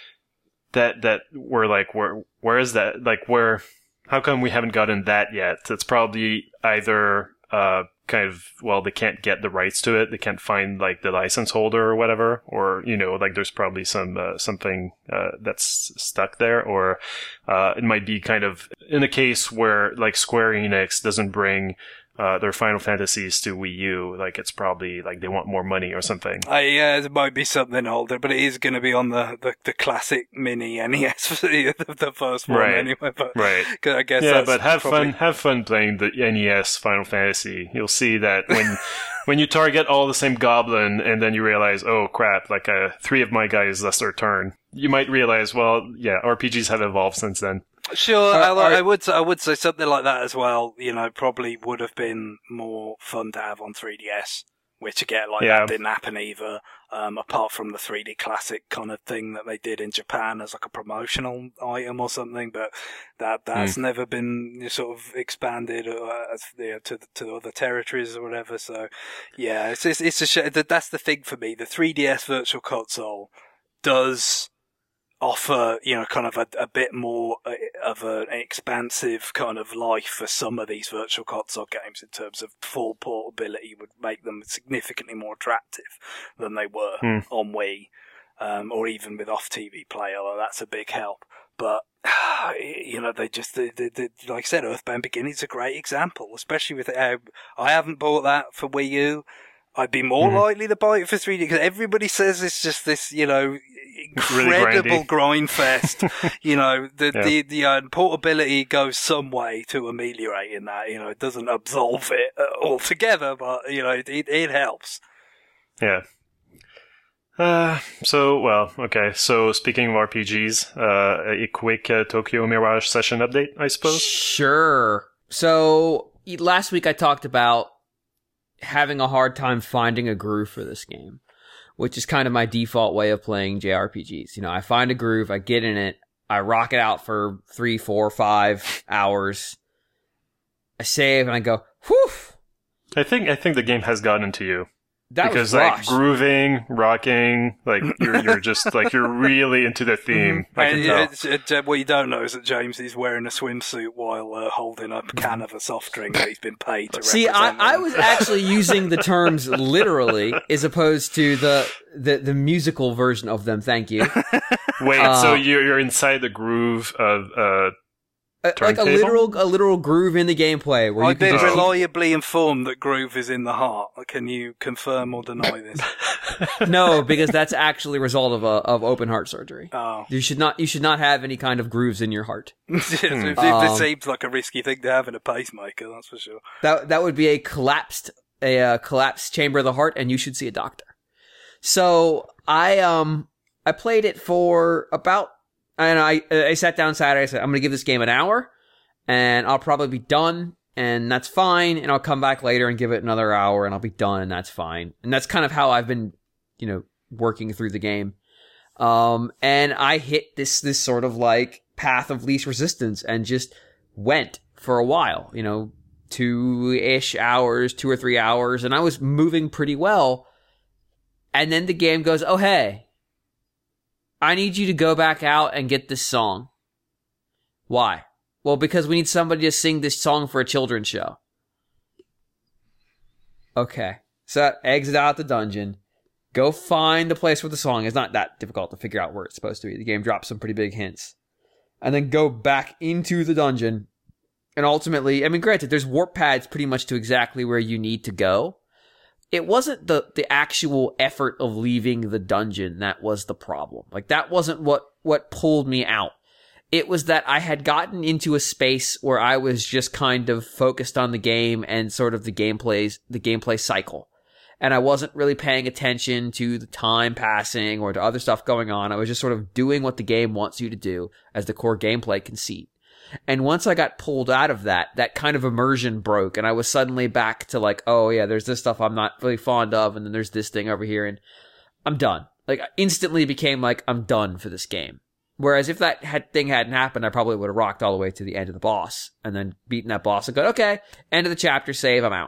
that, that we're like, where, where is that, like, where, how come we haven't gotten that yet? It's probably either, uh, kind of, well, they can't get the rights to it. They can't find, like, the license holder or whatever. Or, you know, like, there's probably some, uh, something, uh, that's stuck there. Or, uh, it might be kind of in a case where, like, Square Enix doesn't bring, uh, their Final Fantasies to Wii U. Like, it's probably, like, they want more money or something. Uh, yeah, there might be something older, but it is going to be on the, the, the classic mini N E S, the, the first one Right. anyway. But Right. 'cause I guess Yeah, that's but have probably- fun, have fun playing the N E S Final Fantasy. You'll see that when, when you target all the same goblin and then you realize, oh crap, like, uh, three of my guys lost their turn. You might realize, well, yeah, R P Gs have evolved since then. Sure, Are- although are- I would I would say something like that as well. You know, probably would have been more fun to have on three D S, which again, like Yeah. that didn't happen either. Um, apart from the three D Classic kind of thing that they did in Japan as like a promotional item or something, but that that's never been sort of expanded uh, as, you know, to the, to the other territories or whatever. So, yeah, it's it's, it's a sh- that that's the thing for me. The three D S Virtual Console does offer, you know, kind of a, a bit more uh, of an expansive kind of life for some of these virtual console games in terms of full portability would make them significantly more attractive than they were Hmm. on Wii, um, or even with off-T V play, although that's a big help. But, you know, they just, they, they, they, like I said, Earthbound Beginnings is a great example, especially with, uh, I haven't bought that for Wii U. I'd be more Mhm. likely to buy it for three D because everybody says it's just this, you know, Really incredible grindy. grind fest. You know, the Yeah. the the uh, portability goes some way to ameliorating that. You know, it doesn't absolve it uh, altogether, but you know, it it helps. Yeah. Uh, so, well, okay. So, speaking of R P Gs, uh, a quick uh, Tokyo Mirage session update, I suppose? Sure. So e- last week I talked about having a hard time finding a groove for this game, which is kind of my default way of playing J R P Gs. You know, I find a groove, I get in it, I rock it out for three, four, five hours. I save and I go, whew, I think I think the game has gotten to you. that because was like rushed. grooving, rocking, like you're you're just like you're really into the theme. I can And tell. it's, it, uh, what you don't know is that James is wearing a swimsuit while uh, holding a can of a soft drink that he's been paid to See, represent. I, I him. was actually using the terms literally as opposed to the, the, the musical version of them. Thank you. Wait, uh, so you're you're inside the groove of uh A- like a Turntable? literal, a literal groove in the gameplay where you I've can been just reliably informed that groove is in the heart. Can you confirm or deny this? no, because that's actually a result of a, of open heart surgery. Oh. You should not, you should not have any kind of grooves in your heart. it, it, Um, it seems like a risky thing to have in a pacemaker, that's for sure. That that would be a collapsed, a uh, collapsed chamber of the heart, and you should see a doctor. So I um I played it for about. And I I sat down Saturday. I said I'm going to give this game an hour, and I'll probably be done, and that's fine. And I'll come back later and give it another hour, and I'll be done, and that's fine. And that's kind of how I've been, you know, working through the game. Um, and I hit this this sort of like path of least resistance, and just went for a while. You know, two-ish hours, two or three hours, and I was moving pretty well. And then the game goes, oh, hey, I need you to go back out and get this song. Why? Well, because we need somebody to sing this song for a children's show. Okay. So exit out the dungeon. Go find the place where the song is. Not that difficult to figure out where it's supposed to be. The game drops some pretty big hints. And then go back into the dungeon. And ultimately, I mean, granted, there's warp pads pretty much to exactly where you need to go. It wasn't the, the actual effort of leaving the dungeon that was the problem. Like, that wasn't what, what pulled me out. It was that I had gotten into a space where I was just kind of focused on the game and sort of the gameplays, the gameplay cycle. And I wasn't really paying attention to the time passing or to other stuff going on. I was just sort of doing what the game wants you to do as the core gameplay conceit. And once I got pulled out of that, that kind of immersion broke, and I was suddenly back to like, oh yeah, there's this stuff I'm not really fond of, and then there's this thing over here, and I'm done. Like, I instantly became like, I'm done for this game. Whereas if that had, thing hadn't happened, I probably would have rocked all the way to the end of the boss, and then beaten that boss and go, okay, end of the chapter, save, I'm out.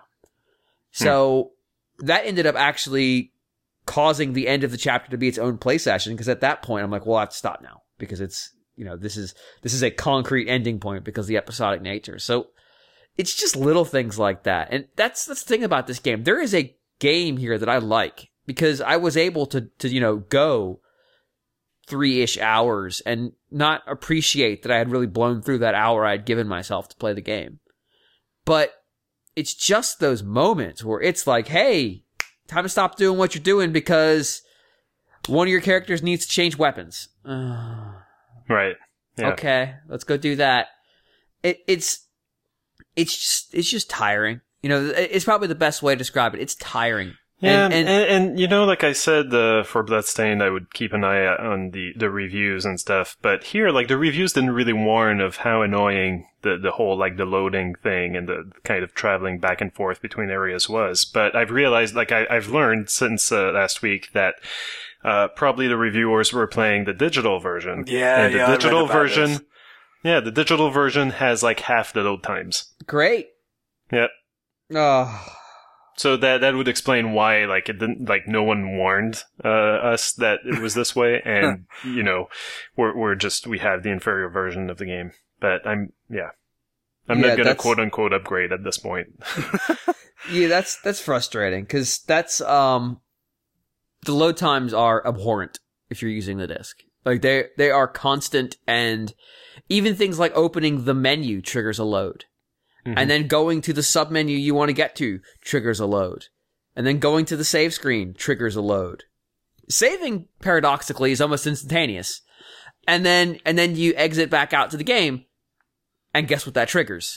So hmm. that ended up actually causing the end of the chapter to be its own play session, because at that point, I'm like, well, I have to stop now, because it's, you know, this is this is a concrete ending point because of the episodic nature. So it's just little things like that. And that's, that's the thing about this game. There is a game here that I like because I was able to, to you know, go three-ish hours and not appreciate that I had really blown through that hour I had given myself to play the game. But it's just those moments where it's like, hey, time to stop doing what you're doing because one of your characters needs to change weapons. Right. Yeah. Okay, let's go do that. It, it's it's just it's just tiring. You know, it's probably the best way to describe it. It's tiring. Yeah, and, and, and, and you know, like I said, uh, for Bloodstained, I would keep an eye on the, the reviews and stuff. But here, like, the reviews didn't really warn of how annoying the, the whole, like, the loading thing and the kind of traveling back and forth between areas was. But I've realized, like, I, I've learned since uh, last week that Uh, probably the reviewers were playing the digital version. Yeah, and the yeah, digital I read about version. this. Yeah, the digital version has like half the load times. great. Yep. Oh. So that that would explain why like it didn't like no one warned uh, us that it was this way, and you know we're we're just we have the inferior version of the game. But I'm yeah, I'm Yeah, not gonna that's- quote unquote upgrade at this point. Yeah, that's that's frustrating because that's um the load times are abhorrent if you're using the disc. Like they they are constant, and even things like opening the menu triggers a load. Mm-hmm. And then going to the sub menu you want to get to triggers a load. And then going to the save screen triggers a load. Saving, paradoxically, is almost instantaneous. And then and then you exit back out to the game, and guess what that triggers?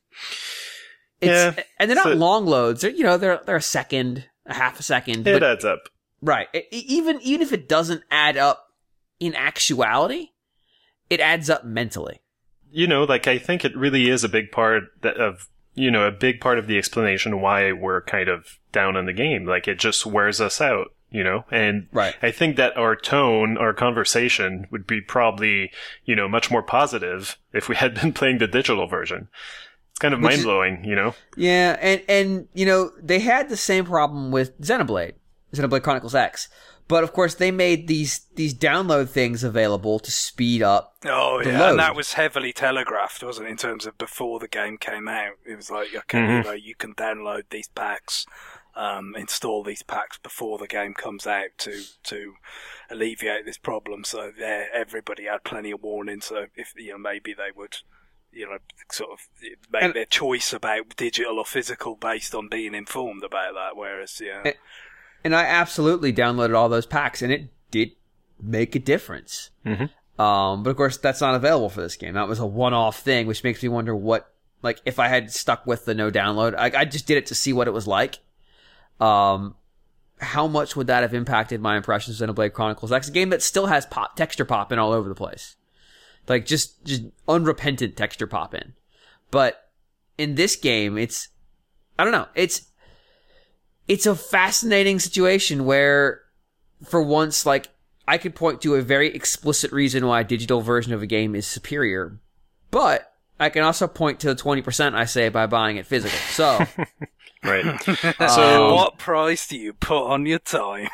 It's, yeah, and they're not so, long loads. They're, you know, they're they're a second, a half a second. It but, adds up. Right. It, even even if it doesn't add up in actuality, it adds up mentally. You know, like I think it really is a big part that of you know a big part of the explanation why we're kind of down on the game. Like it just wears us out. You know, and right. I think that our tone, our conversation would be probably, you know, much more positive if we had been playing the digital version. It's kind of mind blowing, you know? Yeah, and, and, you know, they had the same problem with Xenoblade, Xenoblade Chronicles X. But of course, they made these, these download things available to speed up. Oh, the yeah. load. And that was heavily telegraphed, wasn't it? In terms of before the game came out. It was like, okay, Mm-hmm. you know, you can download these packs, um, install these packs before the game comes out to, to alleviate this problem. So there, everybody had plenty of warning. So if, you know, maybe they would, you know, sort of make And- their choice about digital or physical based on being informed about that. Whereas, yeah. And, and I absolutely downloaded all those packs, and it did make a difference. Mm-hmm. Um, but of course, that's not available for this game. That was a one-off thing, which makes me wonder what, like, if I had stuck with the no download, I, I just did it to see what it was like. Um, how much would that have impacted my impressions of Xenoblade Chronicles X? A game that still has pop, texture popping all over the place. Like, just, just unrepentant texture pop in. But in this game, it's, I don't know, it's, it's a fascinating situation where, for once, like, I could point to a very explicit reason why a digital version of a game is superior, but I can also point to the twenty percent I save by buying it physical. So, right. So, what price do you put on your time?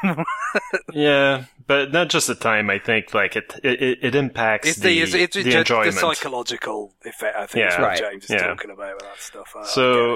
Yeah, but not just the time. I think like it it, it impacts it's the, the, it's, it's the just enjoyment. the psychological effect. I think Yeah. is what Right. James is Yeah. talking about with that stuff. I, So. I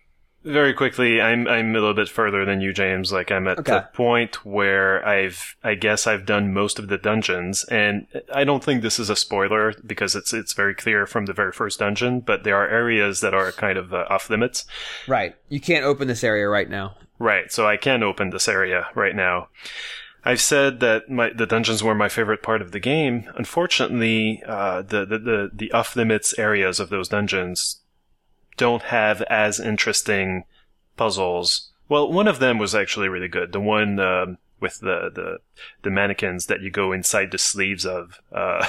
Very quickly, I'm I'm a little bit further than you, James. Like I'm at Okay. the point where I've I guess I've done most of the dungeons, and I don't think this is a spoiler because it's it's very clear from the very first dungeon. But there are areas that are kind of uh, off limits. right. You can't open this area right now. Right. So I can open this area right now. I've said that my the dungeons were my favorite part of the game. Unfortunately, uh, the the the, the off limits areas of those dungeons don't have as interesting puzzles. Well, one of them was actually really good. The one um, with the, the the mannequins that you go inside the sleeves of. Uh,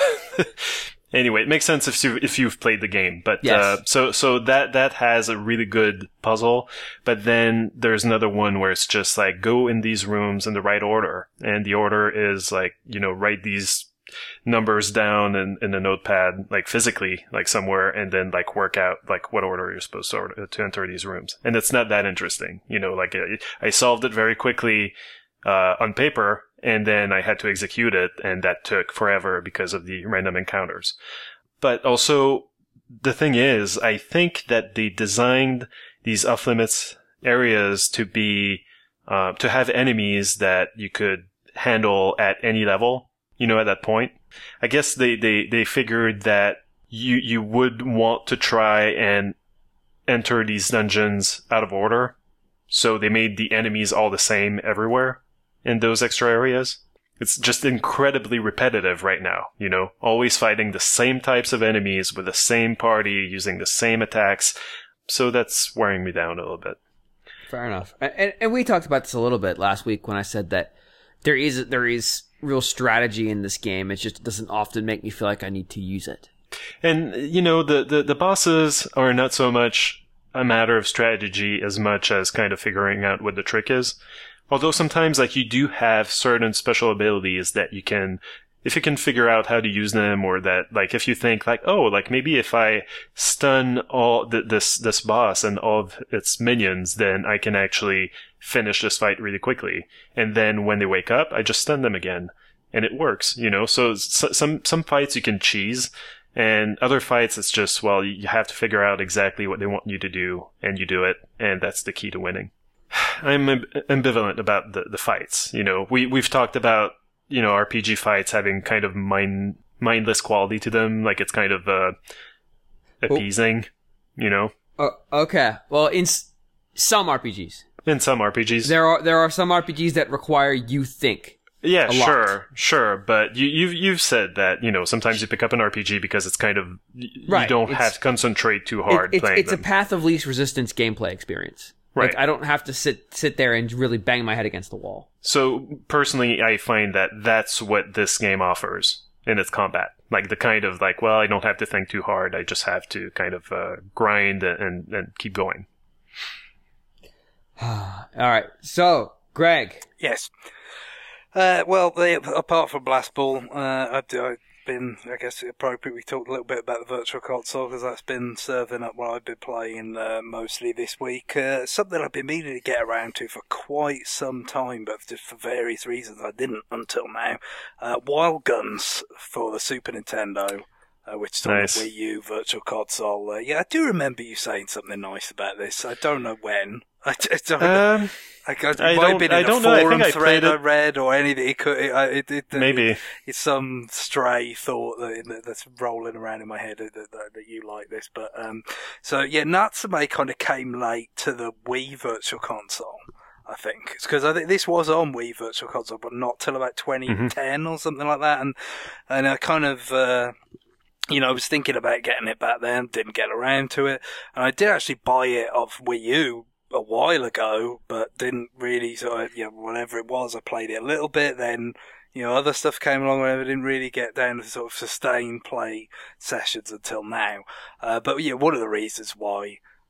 anyway, it makes sense if you if you've played the game. But Yes. uh, so so that that has a really good puzzle. But then there's another one where it's just like go in these rooms in the right order, and the order is like you know write these numbers down in, in a notepad, like physically, like somewhere, and then like work out like what order you're supposed to, order, to enter these rooms. And it's not that interesting, you know. Like I, I solved it very quickly uh, on paper, and then I had to execute it, and that took forever because of the random encounters. But also, the thing is, I think that they designed these off limits areas to be uh, to have enemies that you could handle at any level. You know, at that point, I guess they, they, they figured that you, you would want to try and enter these dungeons out of order. So they made the enemies all the same everywhere in those extra areas. It's just incredibly repetitive right now, you know, always fighting the same types of enemies with the same party, using the same attacks. So that's wearing me down a little bit. Fair enough. And, and we talked about this a little bit last week when I said that there is there is real strategy in this game. It just doesn't often make me feel like I need to use it. And, you know, the, the, the bosses are not so much a matter of strategy as much as kind of figuring out what the trick is. Although sometimes, like, you do have certain special abilities that you can, if you can figure out how to use them, or that, like, if you think, like, oh, like, maybe if I stun all th- this, this boss and all of its minions, then I can actually finish this fight really quickly. And then when they wake up, I just stun them again. And it works, you know? So, so some, some fights you can cheese, and other fights it's just, well, you have to figure out exactly what they want you to do, and you do it, and that's the key to winning. I'm ambivalent about the, the fights. You know, we, we've talked about, you know, R P G fights having kind of mind, mindless quality to them. Like, it's kind of, uh, appeasing, you know? Uh, okay. Well, in s- some R P Gs. In some R P Gs. There are, there are some R P Gs that require you think. Yeah, a sure, lot. sure. But you, you've, you've said that, you know, sometimes you pick up an R P G because it's kind of, y- Right, you don't it's- have to concentrate too It- hard it's playing it's them. a path of least resistance gameplay experience. Right. Like, I don't have to sit sit there and really bang my head against the wall. So personally, I find that that's what this game offers in its combat. Like the kind of like, well, I don't have to think too hard. I just have to kind of uh, grind and, and keep going. All right. So, Greg. Yes. Uh, well, they, apart from Blast Ball, uh, I've, I've been, I guess, appropriate. We talked a little bit about the Virtual Console because that's been serving up what I've been playing uh, mostly this week. Uh, something I've been meaning to get around to for quite some time, but just for various reasons I didn't until now. Uh, Wild Guns for the Super Nintendo. Uh, which is on Nice. the Wii U Virtual Console. Uh, yeah, I do remember you saying something nice about this. I don't know when. I, I don't know. Um, I, it I might don't- have been I in don't a know. I forum think I thread played I it- read or anything. It could, it, it, it, Maybe. it's some stray thought that, that, that's rolling around in my head that, that, that you like this. But um, so yeah, Natsume kind of came late to the Wii Virtual Console. I think it's because I think this was on Wii Virtual Console, but not till about twenty ten or something like that. And and I kind of. Uh, You know, I was thinking about getting it back then, didn't get around to it. And I did actually buy it off Wii U a while ago, but didn't really sort of, you know, whatever it was, I played it a little bit, then, you know, other stuff came along where I didn't really get down to sort of sustained play sessions until now. Uh, but yeah, one of the reasons why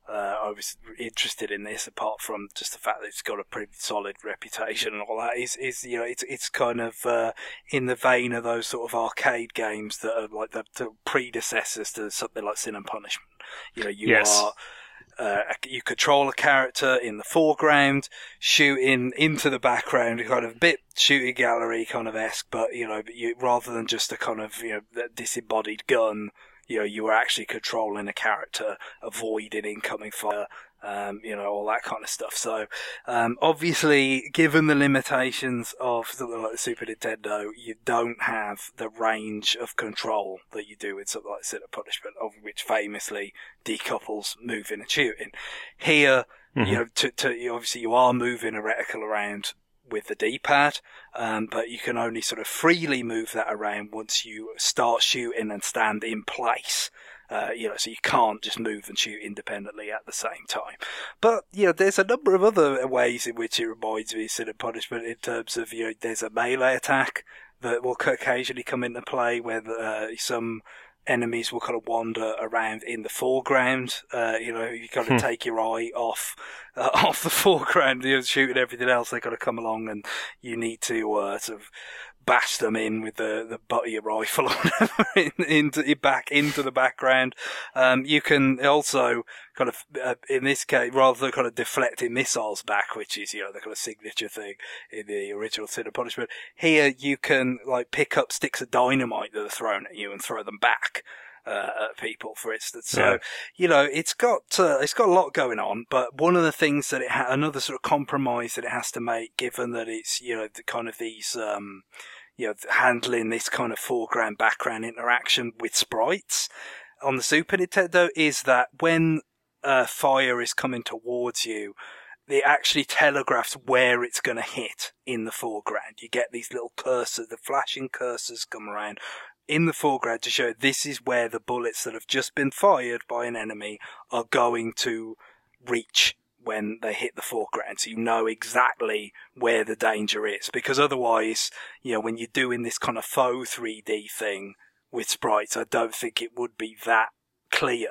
uh, I was interested in this, apart from just the fact that it's got a pretty solid reputation and all that, is, is you know, it's it's kind of uh, in the vein of those sort of arcade games that are like the, the predecessors to something like Sin and Punishment. You know, you yes. are. Uh, you control a character in the foreground, shooting into the background, kind of a bit shooting gallery kind of esque, but you know, you, rather than just a kind of you know disembodied gun, you know, you were actually controlling a character, avoiding incoming fire, um, you know, all that kind of stuff. So, um, obviously, given the limitations of something like the Super Nintendo, you don't have the range of control that you do with something like Sin and Punishment, of which famously decouples moving and shooting. Here, mm-hmm. you know, to, to, obviously you are moving a reticle around with the D-pad, um, but you can only sort of freely move that around once you start shooting and stand in place. Uh, you know, so you can't just move and shoot independently at the same time. But, you know, there's a number of other ways in which it reminds me of Sin and Punishment in terms of, you know, there's a melee attack that will occasionally come into play where uh, some enemies will kind of wander around in the foreground. Uh, you know, you kind of hmm. take your eye off uh, off the foreground, you know, shooting everything else. They got to come along, and you need to uh, sort of bash them in with the, the butt of your rifle or whatever in, into back into the background. Um, you can also kind of, uh, in this case, rather than kind of deflecting missiles back, which is, you know, the kind of signature thing in the original Sin and Punishment, here you can like pick up sticks of dynamite that are thrown at you and throw them back. Uh, at people, for instance. So, yeah. you know, it's got, uh, it's got a lot going on, but one of the things that it ha- another sort of compromise that it has to make, given that it's, you know, the kind of these, um, you know, handling this kind of foreground, background interaction with sprites on the Super Nintendo, is that when, uh, fire is coming towards you, it actually telegraphs where it's going to hit in the foreground. You get these little cursors, the flashing cursors come around in the foreground to show this is where the bullets that have just been fired by an enemy are going to reach when they hit the foreground. So you know exactly where the danger is. Because otherwise, you know, when you're doing this kind of faux three D thing with sprites, I don't think it would be that clear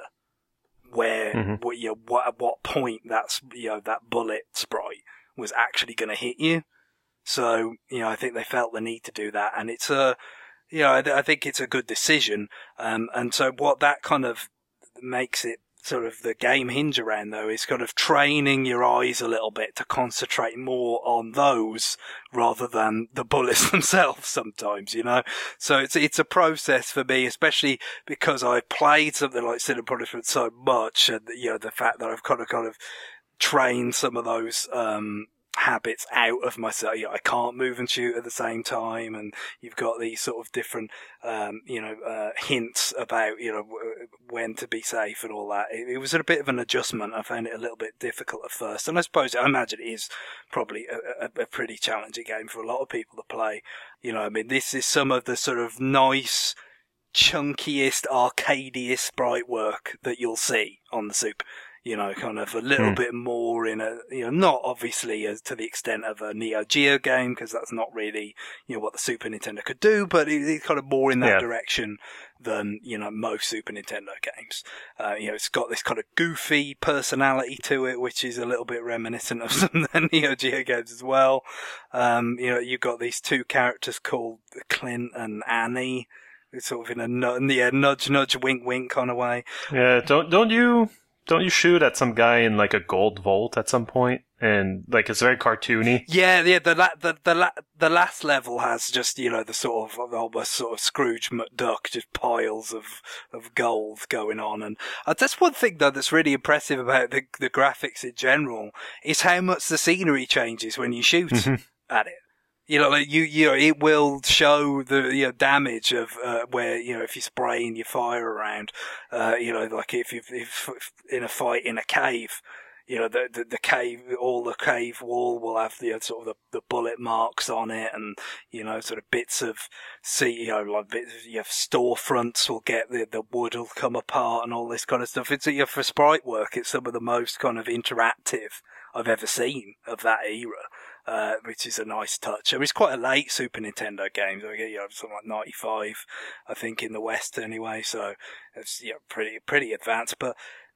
where, mm-hmm. what, you know, what, at what point that's, you know, that bullet sprite was actually going to hit you. So, you know, I think they felt the need to do that. And it's a, you know, I, I think it's a good decision. Um, and so what that kind of makes it sort of the game hinge around, though, is kind of training your eyes a little bit to concentrate more on those rather than the bullets themselves sometimes, you know. So it's it's a process for me, especially because I've played something like Sin and Punishment so much, and, you know, the fact that I've kind of kind of trained some of those um habits out of myself. You know, I can't move and shoot at the same time, and you've got these sort of different, um, you know, uh, hints about, you know, w- when to be safe and all that. It, it was a bit of an adjustment. I found it a little bit difficult at first, and I suppose, I imagine it is probably a, a, a pretty challenging game for a lot of people to play. You know, I mean, this is some of the sort of nice, chunkiest, arcadiest sprite work that you'll see on the Super. You know, kind of a little mm. bit more in a, you know, not obviously as to the extent of a Neo Geo game, because that's not really, you know, what the Super Nintendo could do, but it, it's kind of more in that yeah. direction than, you know, most Super Nintendo games. Uh, you know, it's got this kind of goofy personality to it, which is a little bit reminiscent of some of the Neo Geo games as well. Um, you know, you've got these two characters called Clint and Annie, sort of in a yeah, nudge, nudge, wink, wink kind of way. Yeah, don't, don't you... Don't you shoot at some guy in like a gold vault at some point, and like it's very cartoony? Yeah, yeah. The la- the the la- the last level has just, you know, the sort of almost sort of Scrooge McDuck, just piles of of gold going on, and uh, that's one thing though that's really impressive about the the graphics in general is how much the scenery changes when you shoot mm-hmm. at it. You know, like you, you know, it will show the, you know, damage of, uh, where, you know, if you're spraying your fire around, uh, you know, like if you, if, if in a fight in a cave, you know, the, the, the cave, all the cave wall will have the, sort of the, the bullet marks on it, and, you know, sort of bits of, see, you know, like bits of, you have storefronts will get the, the wood will come apart and all this kind of stuff. It's, you know, for sprite work, it's some of the most kind of interactive I've ever seen of that era. Uh, which is a nice touch. I mean, it's quite a late Super Nintendo game. So, you know, something like ninety-five, I think, in the West anyway. So it's, you know, pretty, pretty advanced. But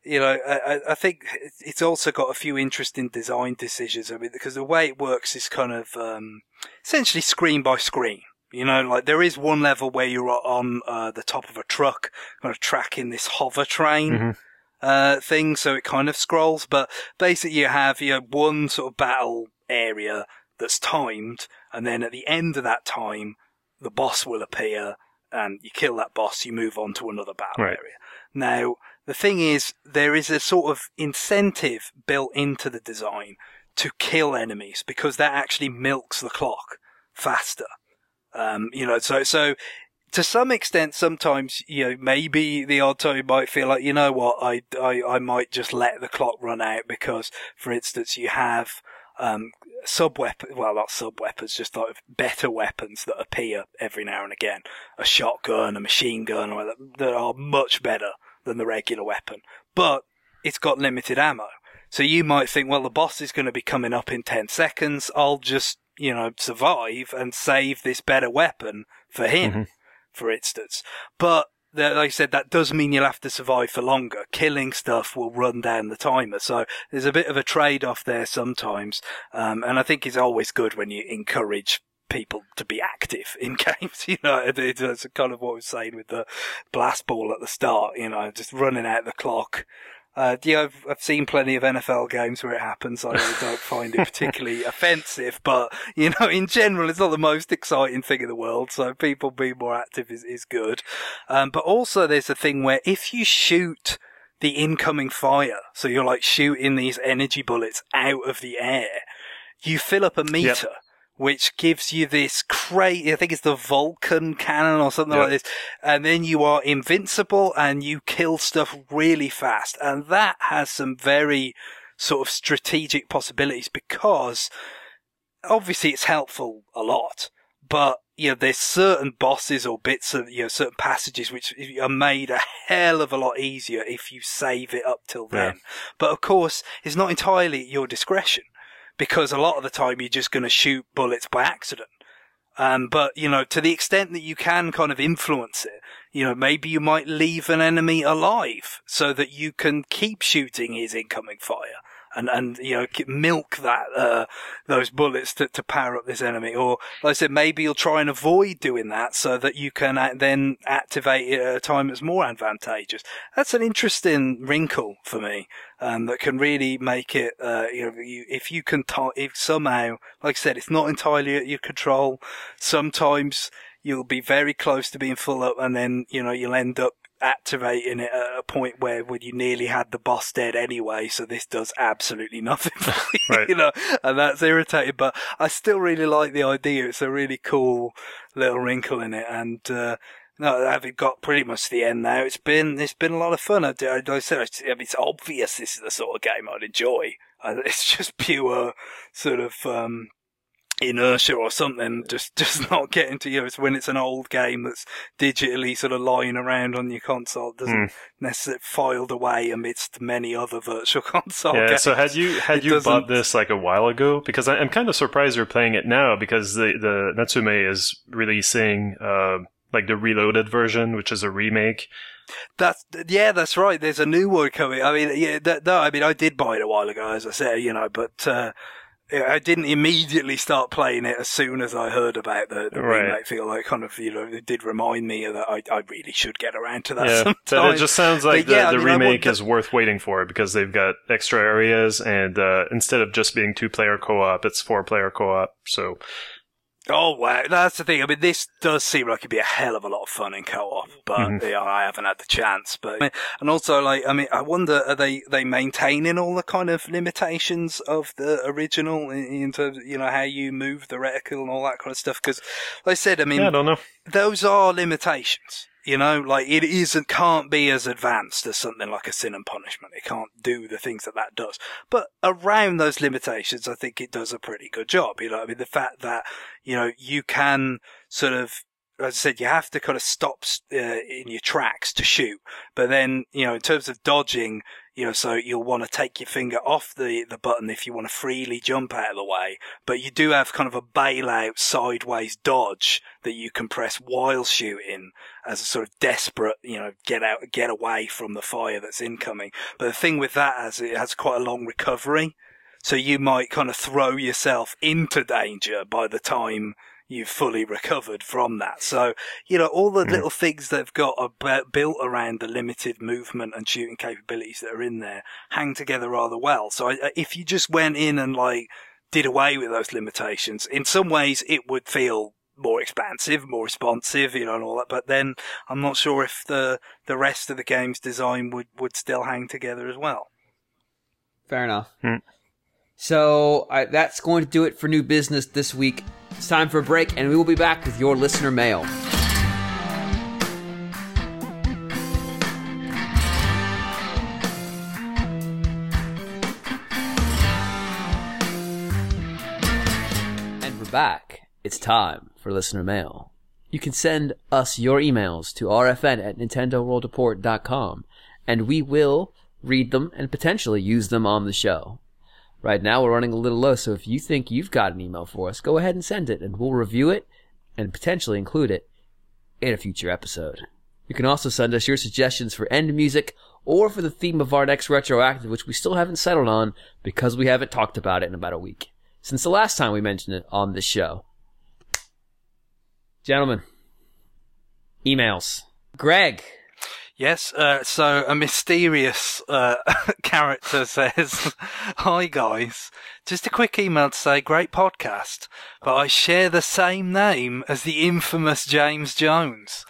you know, I, I think it's also got a few interesting design decisions. I mean, because the way it works is kind of um, essentially screen by screen. You know, like there is one level where you're on uh, the top of a truck, kind of tracking this hover train mm-hmm. uh, thing, so it kind of scrolls. But basically, you have you know one sort of battle area that's timed, and then at the end of that time, the boss will appear, and you kill that boss. You move on to another battle right. area. Now, the thing is, there is a sort of incentive built into the design to kill enemies because that actually milks the clock faster. Um, you know, so, so to some extent, sometimes, you know, maybe the odd time you might feel like, you know what, I, I, I might just let the clock run out because, for instance, you have, um, sub-weapons, well, not sub-weapons, just like better weapons that appear every now and again. A shotgun, a machine gun, or that, that are much better than the regular weapon. But it's got limited ammo. So you might think, well, the boss is going to be coming up in ten seconds. I'll just, you know, survive and save this better weapon for him, mm-hmm. for instance. But, like I said, that does mean you'll have to survive for longer. Killing stuff will run down the timer. So there's a bit of a trade-off there sometimes. Um, and I think it's always good when you encourage people to be active in games. You know, it's kind of what I was saying with the blast ball at the start, you know, just running out the clock. Uh, yeah, I've, I've seen plenty of N F L games where it happens. I really don't find it particularly offensive, but, you know, in general, it's not the most exciting thing in the world, so people being more active is, is good. Um, but also there's a thing where if you shoot the incoming fire, so you're like shooting these energy bullets out of the air, you fill up a meter. Yep. Which gives you this crazy, I think it's the Vulcan cannon or something yep. like this. And then you are invincible and you kill stuff really fast. And that has some very sort of strategic possibilities because obviously it's helpful a lot. But, you know, there's certain bosses or bits of, you know, certain passages which are made a hell of a lot easier if you save it up till then. Yeah. But of course, it's not entirely at your discretion. Because a lot of the time you're just going to shoot bullets by accident. Um, but, you know, to the extent that you can kind of influence it, you know, maybe you might leave an enemy alive so that you can keep shooting his incoming fire. And, and, you know, milk that, uh, those bullets to, to power up this enemy. Or, like I said, maybe you'll try and avoid doing that so that you can a- then activate it at a time that's more advantageous. That's an interesting wrinkle for me, um, that can really make it, uh, you know, you, if you can, t- if somehow, like I said, it's not entirely at your control. Sometimes you'll be very close to being full up and then, you know, you'll end up activating it at a point where, where you nearly had the boss dead anyway, so this does absolutely nothing for you, right. you know, and that's irritating, but I still really like the idea. It's a really cool little wrinkle in it, and, uh, no, having got pretty much to the end now, it's been, it's been a lot of fun. I, I, I said, I mean, it's obvious this is the sort of game I'd enjoy. It's just pure sort of, um, inertia or something, just just not getting to you. It's when it's an old game that's digitally sort of lying around on your console, it doesn't mm. necessarily filed away amidst many other virtual console yeah, games. So had you had it you doesn't... bought this like a while ago? Because I, I'm kind of surprised you're playing it now because the the Natsume is releasing uh, like the reloaded version, which is a remake. That's yeah, that's right. There's a new one coming. I mean, yeah, that, no, I mean, I did buy it a while ago, as I said, you know, but. Uh, I didn't immediately start playing it as soon as I heard about the, the right. remake. I feel like kind of, you know, it did remind me that I, I really should get around to that yeah, sometime. It just sounds like but the, yeah, the I mean, remake is the... worth waiting for because they've got extra areas and uh, instead of just being two-player co-op, it's four-player co-op. So. Oh, wow. That's the thing. I mean, this does seem like it'd be a hell of a lot of fun in co-op, but mm-hmm. yeah, I haven't had the chance. But and also, like, I mean, I wonder, are they, they maintaining all the kind of limitations of the original in, in terms of, you know, how you move the reticle and all that kind of stuff? Because, like I said, I mean, yeah, I don't know. Those are limitations. You know, like, it isn't, can't be as advanced as something like a Sin and Punishment. It can't do the things that that does. But around those limitations, I think it does a pretty good job. You know, I mean, the fact that, you know, you can sort of as I said, you have to kind of stop uh, in your tracks to shoot. But then, you know, in terms of dodging, you know, so you'll want to take your finger off the, the button if you want to freely jump out of the way. But you do have kind of a bailout sideways dodge that you can press while shooting as a sort of desperate, you know, get out, get away from the fire that's incoming. But the thing with that is it has quite a long recovery. So you might kind of throw yourself into danger by the time you've fully recovered from that. So, you know, all the little things that have got are built around the limited movement and shooting capabilities that are in there hang together rather well. So I, if you just went in and like did away with those limitations, in some ways it would feel more expansive, more responsive, you know, and all that. But then I'm not sure if the, the rest of the game's design would, would still hang together as well. Fair enough. Hmm. So uh, that's going to do it for New Business this week. It's time for a break, and we will be back with your listener mail. And we're back. It's time for listener mail. You can send us your emails to r f n at nintendo world report dot com, and we will read them and potentially use them on the show. Right now, we're running a little low, so if you think you've got an email for us, go ahead and send it, and we'll review it and potentially include it in a future episode. You can also send us your suggestions for end music or for the theme of our next Retroactive, which we still haven't settled on because we haven't talked about it in about a week, since the last time we mentioned it on this show. Gentlemen, emails. Greg. Yes, uh, so a mysterious uh, character says, "Hi guys, just a quick email to say great podcast, but I share the same name as the infamous James Jones."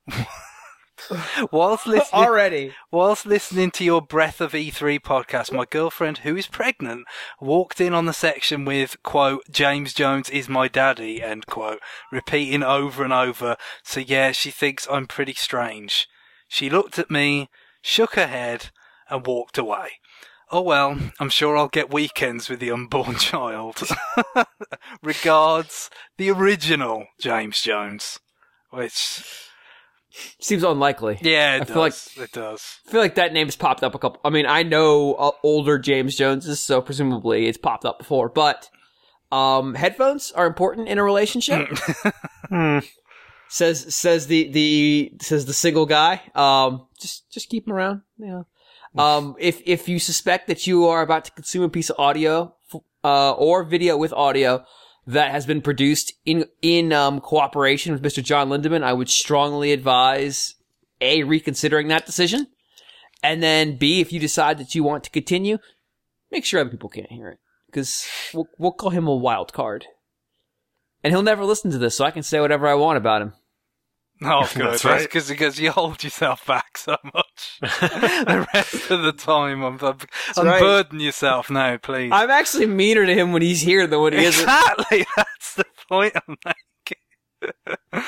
whilst listening, Already. Whilst listening to your Breath of E three podcast, my girlfriend, who is pregnant, walked in on the section with, quote, "James Jones is my daddy," end quote, repeating over and over, so yeah, she thinks I'm pretty strange. She looked at me, shook her head, and walked away. Oh well, I'm sure I'll get weekends with the unborn child. Regards, the original James Jones. Which... seems unlikely. Yeah, it I does. Feel like, it does. I feel like that name's popped up a couple... I mean, I know uh, older James Joneses, so presumably it's popped up before, but um, headphones are important in a relationship. Hmm. Says says the, the says the single guy. Um, just just keep them around. Yeah. Um, if if you suspect that you are about to consume a piece of audio, uh, or video with audio that has been produced in in um cooperation with Mister John Lindemann, I would strongly advise A, reconsidering that decision, and then B, if you decide that you want to continue, make sure other people can't hear it, because we'll we'll call him a wild card. And he'll never listen to this, so I can say whatever I want about him. Oh, good. That's right. Because because you hold yourself back so much. The rest of the time, I'm, I'm, unburden right. yourself now, please. I'm actually meaner to him when he's here than when he isn't. Exactly. That's the point I'm making.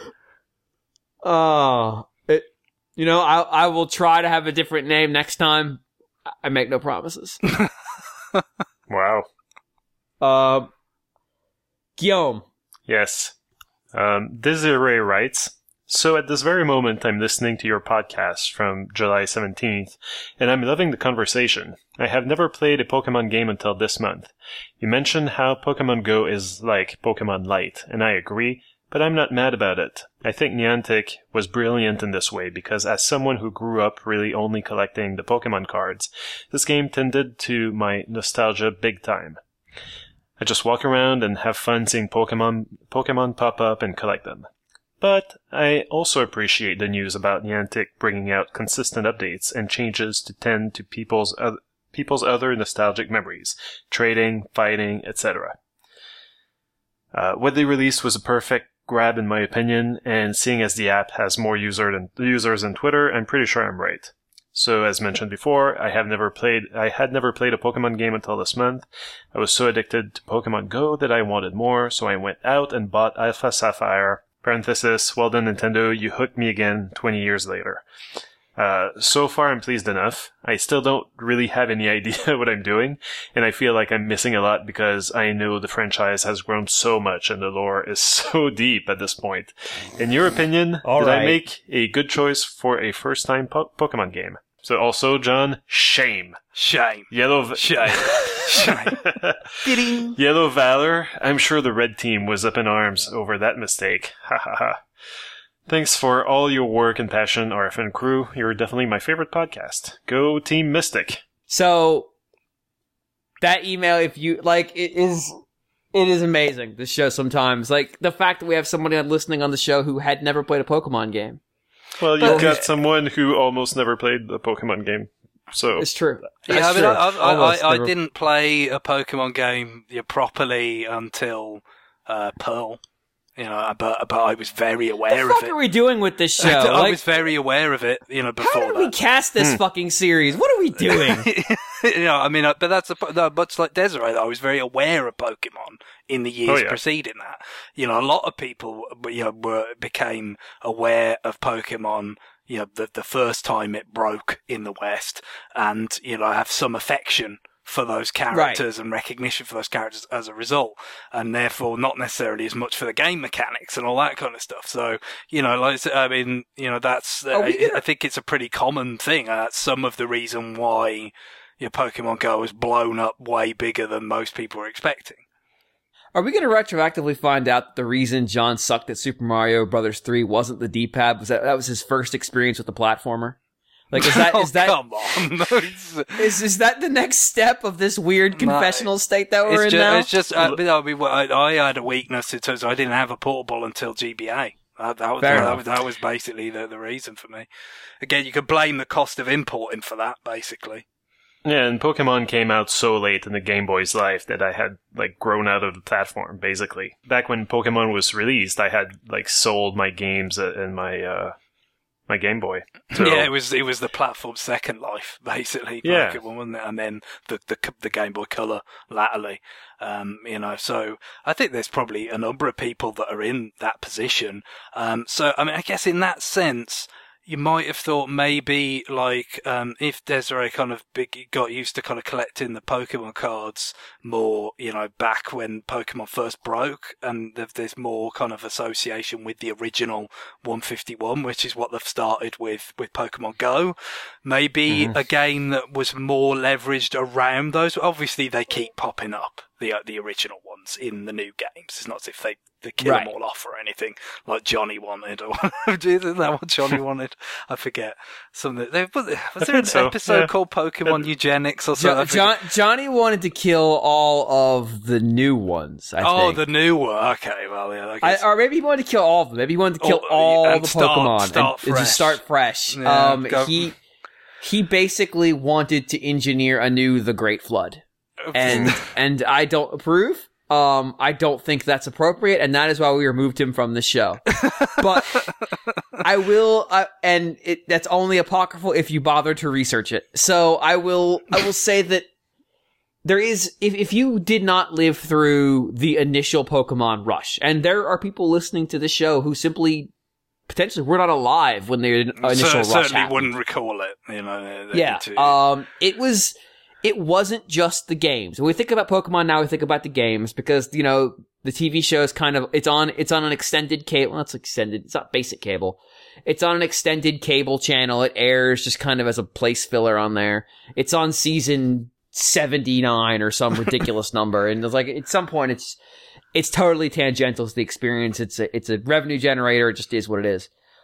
Oh, it. You know, I I will try to have a different name next time. I make no promises. Wow. Uh, Guillaume. Yes. Um, Desiree writes, "So at this very moment I'm listening to your podcast from July seventeenth, and I'm loving the conversation. I have never played a Pokemon game until this month. You mentioned how Pokemon Go is like Pokemon Light, and I agree, but I'm not mad about it. I think Niantic was brilliant in this way, because as someone who grew up really only collecting the Pokemon cards, this game tended to my nostalgia big time. I just walk around and have fun seeing Pokemon Pokemon pop up and collect them. But I also appreciate the news about Niantic bringing out consistent updates and changes to tend to people's other, people's other nostalgic memories, trading, fighting, et cetera. Uh, what they released was a perfect grab in my opinion, and seeing as the app has more user than, users than Twitter, I'm pretty sure I'm right. So, as mentioned before, I have never played, I had never played a Pokemon game until this month. I was so addicted to Pokemon Go that I wanted more, so I went out and bought Alpha Sapphire, parenthesis, well done Nintendo, you hooked me again twenty years later. Uh, so far, I'm pleased enough. I still don't really have any idea what I'm doing, and I feel like I'm missing a lot because I know the franchise has grown so much and the lore is so deep at this point. In your opinion, All did right. I make a good choice for a first-time po- Pokemon game? So also, John, shame. Shame. Yellow... V- Shame. Shame. Yellow Valor, I'm sure the red team was up in arms over that mistake. Ha ha ha. Thanks for all your work and passion, R F N crew. You're definitely my favorite podcast. Go Team Mystic. So that email, if you like, it is it is amazing. This show sometimes, like the fact that we have somebody on listening on the show who had never played a Pokemon game. Well, you've But- got someone who almost never played a Pokemon game. So It's true. Yeah, That's I mean, true. I, I, Almost I, I never- didn't play a Pokemon game yeah, properly until uh, Pearl. You know, but but I was very aware What the of fuck it. are we doing with this show? I Like, was very aware of it. You know, how before did that. we cast this fucking series? What are we doing? you know, I mean, uh, but that's a, no, much like Desiree. Though, I was very aware of Pokemon in the years Oh, yeah. preceding that. You know, a lot of people, you know, were became aware of Pokemon. You know, the the first time it broke in the West, and you know, have some affection for those characters and recognition for those characters as a result, and therefore not necessarily as much for the game mechanics and all that kind of stuff. So, you know, like I mean, you know, that's uh, Are we gonna- I think it's a pretty common thing. And that's some of the reason why your Pokemon Go has blown up way bigger than most people were expecting. Are we going to retroactively find out that the reason John sucked at Super Mario Brothers three wasn't the D-pad? Was that that was his first experience with the platformer? Like, is that oh, is that come on? No, it's, is is that the next step of this weird confessional state that we're it's in just, now? it's just uh, I mean, well, I, I had a weakness in terms of I didn't have a portable until G B A. That, that, was, Fair that, enough. was, that was basically the, the reason for me. Again, you could blame the cost of importing for that, basically. yeah, and Pokemon came out so late in the Game Boy's life that I had like grown out of the platform. Basically, back when Pokemon was released, I had like sold my games and my uh, my Game Boy. So, Yeah, it was it was the platform's second life, basically. Yeah. Pokemon, wasn't it? And then the, the the Game Boy Color latterly. Um, you know, so I think there's probably a number of people that are in that position. Um, so I mean, I guess in that sense, you might have thought maybe like um, if Desiree kind of big, got used to kind of collecting the Pokemon cards more, you know, back when Pokemon first broke, and there- there's more kind of association with the original one fifty-one, which is what they've started with with Pokemon Go. Maybe a game that was more leveraged around those. Obviously, they keep popping up, the the original ones in the new games. It's not as if they, they kill Right. them all off or anything like Johnny wanted. Or isn't that what Johnny wanted? I forget. Something. There, was, was there an think so, episode yeah. called Pokemon Eugenics or Jo- something? John, Johnny wanted to kill all of the new ones. I oh, think. the new one. Okay, well, yeah. I I, guess. or maybe he wanted to kill all of them. Maybe he wanted to kill Oh, all and the start- Pokemon start and, and fresh. just start fresh. Yeah, um, go- he he basically wanted to engineer anew the Great Flood, and and I don't approve. Um, I don't think that's appropriate, and that is why we removed him from the show. But I will, uh, and it, that's only apocryphal if you bother to research it. So I will, I will say that there is, if if you did not live through the initial Pokemon rush, and there are people listening to this show who simply potentially were not alive when the initial Cer- rush certainly happened. wouldn't recall it. You know. they- Yeah. to- Um, it was, it wasn't just the games. When we think about Pokemon now, we think about the games because, you know, the T V show is kind of, it's on, it's on an extended cable. Well, it's extended. It's not basic cable. It's on an extended cable channel. It airs just kind of as a place filler on there. It's on season seventy-nine or some ridiculous number. And it's like, at some point, it's, it's totally tangential to the experience. It's a, it's a revenue generator. It just is what it is.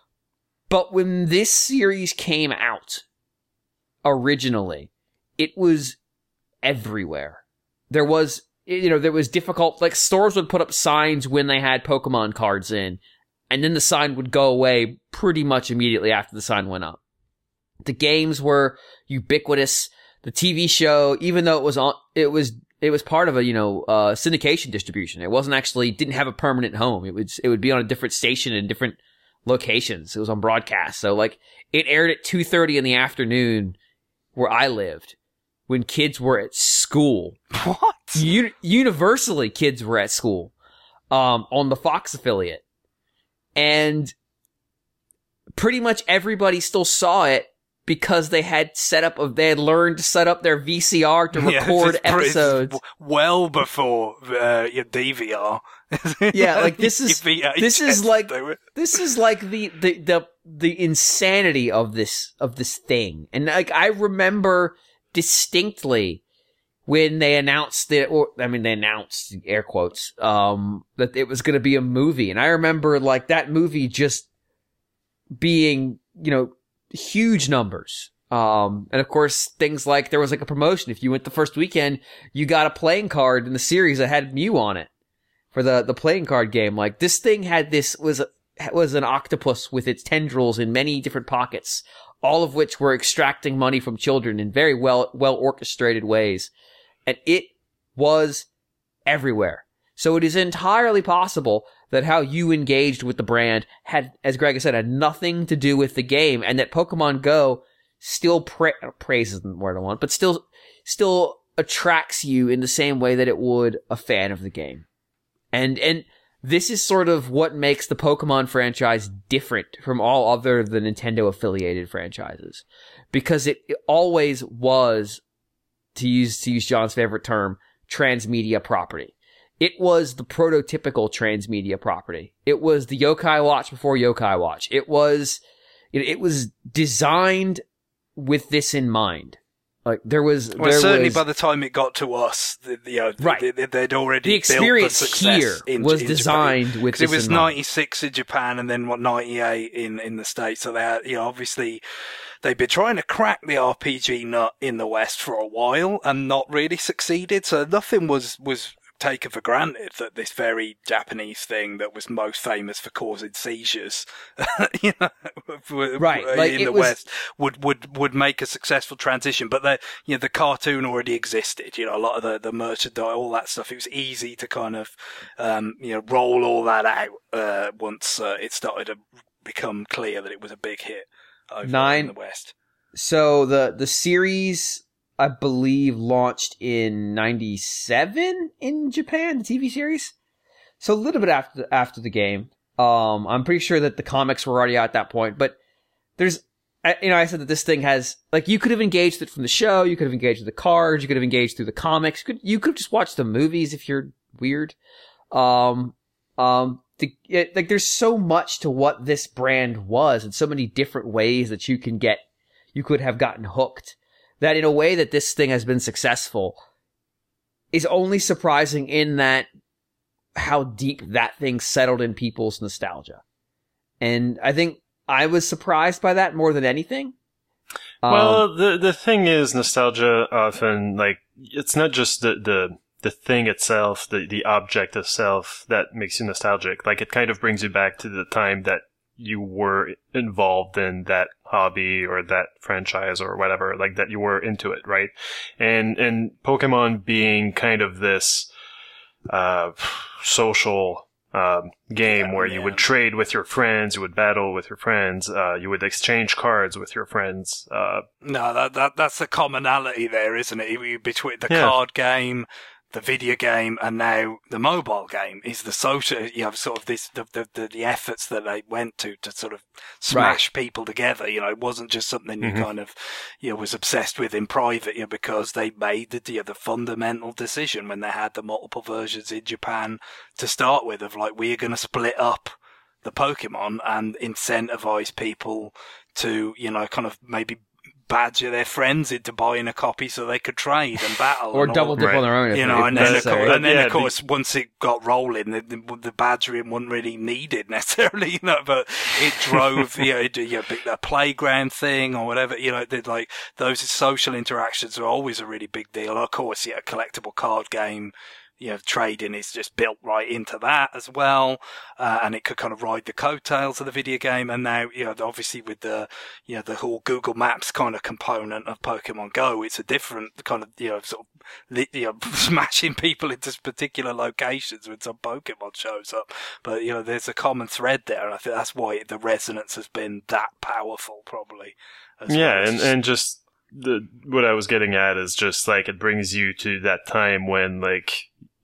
But when this series came out originally, it was everywhere. There was, you know, there was difficult, like stores would put up signs when they had Pokemon cards in, and then the sign would go away pretty much immediately after the sign went up. The games were ubiquitous. The T V show, even though it was on, it was, it was part of a, you know, uh, syndication distribution. It wasn't actually, didn't have a permanent home. It was, it would be on a different station in different locations. It was on broadcast. So like, it aired at two thirty in the afternoon where I lived when kids were at school. What? U- universally, kids were at school, um, on the Fox affiliate. And pretty much everybody still saw it because they had set up of they had learned to set up their V C R to record yeah, episodes well before uh, your D V R. Yeah, like this is this is like this is like the, the the the insanity of this of this thing. And like I remember distinctly when they announced it, or I mean they announced air quotes um that it was going to be a movie, and I remember like that movie just being, you know, huge numbers. Um, and of course, things like there was like a promotion. If you went the first weekend, you got a playing card in the series that had Mew on it for the, the playing card game. Like this thing had this was, was an octopus with its tendrils in many different pockets, all of which were extracting money from children in very well, well orchestrated ways. And it was everywhere. So it is entirely possible that how you engaged with the brand had, as Greg has said, had nothing to do with the game, and that Pokemon Go still pra- praises the word I want, but still, still attracts you in the same way that it would a fan of the game. And, and this is sort of what makes the Pokemon franchise different from all other the Nintendo affiliated franchises, because it, it always was, to use, to use John's favorite term, transmedia property. It was the prototypical transmedia property. It was the Yokai Watch before Yokai Watch. It was, it, it was designed with this in mind. Like there was, well, there certainly was, by the time it got to us, the, the, uh, right. they, they'd already the experience built the success here in, was in designed Japan. with this it was in mind. ninety-six in Japan and then what ninety-eight in in the States. So they had, you know, obviously they've been trying to crack the R P G nut in the West for a while and not really succeeded. So nothing was was. taken for granted that this very Japanese thing that was most famous for causing seizures, you know, right, like in the was... West would, would, would make a successful transition. But the, you know, the cartoon already existed, you know, a lot of the, the merchandise, all that stuff. It was easy to kind of, um, you know, roll all that out, uh, once, uh, it started to become clear that it was a big hit over Nine... in the West. So the, the series, I believe, launched in ninety-seven in Japan, the T V series. So a little bit after after the game. Um, I'm pretty sure that the comics were already out at that point. But there's, you know, I said that this thing has, like, you could have engaged it from the show, you could have engaged with the cards, you could have engaged through the comics, you could, you could have just watched the movies if you're weird. Um, um, the, it, like, there's so much to what this brand was, and so many different ways that you can get, you could have gotten hooked, that in a way that this thing has been successful is only surprising in that how deep that thing settled in people's nostalgia. And I think I was surprised by that more than anything. Well, um, the the thing is, nostalgia often, like, it's not just the, the, the thing itself, the, the object itself that makes you nostalgic. Like, it kind of brings you back to the time that you were involved in that hobby or that franchise or whatever, like that you were into it, right? And, and Pokemon being kind of this, uh, social, um, game Yeah, where yeah. you would trade with your friends, you would battle with your friends, uh, you would exchange cards with your friends, uh. No, that, that, that's the commonality there, isn't it? Between the Yeah. card game, the video game, and now the mobile game is the social, you know, sort of this, the, the, the, the efforts that they went to, to sort of smash people together. You know, it wasn't just something Mhm. you kind of, you know, was obsessed with in private, you know, because they made the, you know, the fundamental decision when they had the multiple versions in Japan to start with of like, we're going to split up the Pokemon and incentivize people to, you know, kind of maybe badger their friends into buying a copy so they could trade and battle. or and double all, dip Right. on their own, if, you know, if and then, of necessary. course, and then Yeah, of course, once it got rolling, the, the, the badgering wasn't really needed necessarily, you know, but it drove, you know, it, you know, the playground thing or whatever, you know, it did, like, those social interactions are always a really big deal. Of course, yeah, a collectible card game, you know, trading is just built right into that as well. Uh, and it could kind of ride the coattails of the video game. And now, you know, obviously with the, you know, the whole Google Maps kind of component of Pokemon Go, it's a different kind of, you know, sort of, you know, smashing people into particular locations when some Pokemon shows up. But, you know, there's a common thread there. And I think that's why the resonance has been that powerful, probably. as Yeah, well. and, and just the what I was getting at is just like it brings you to that time when like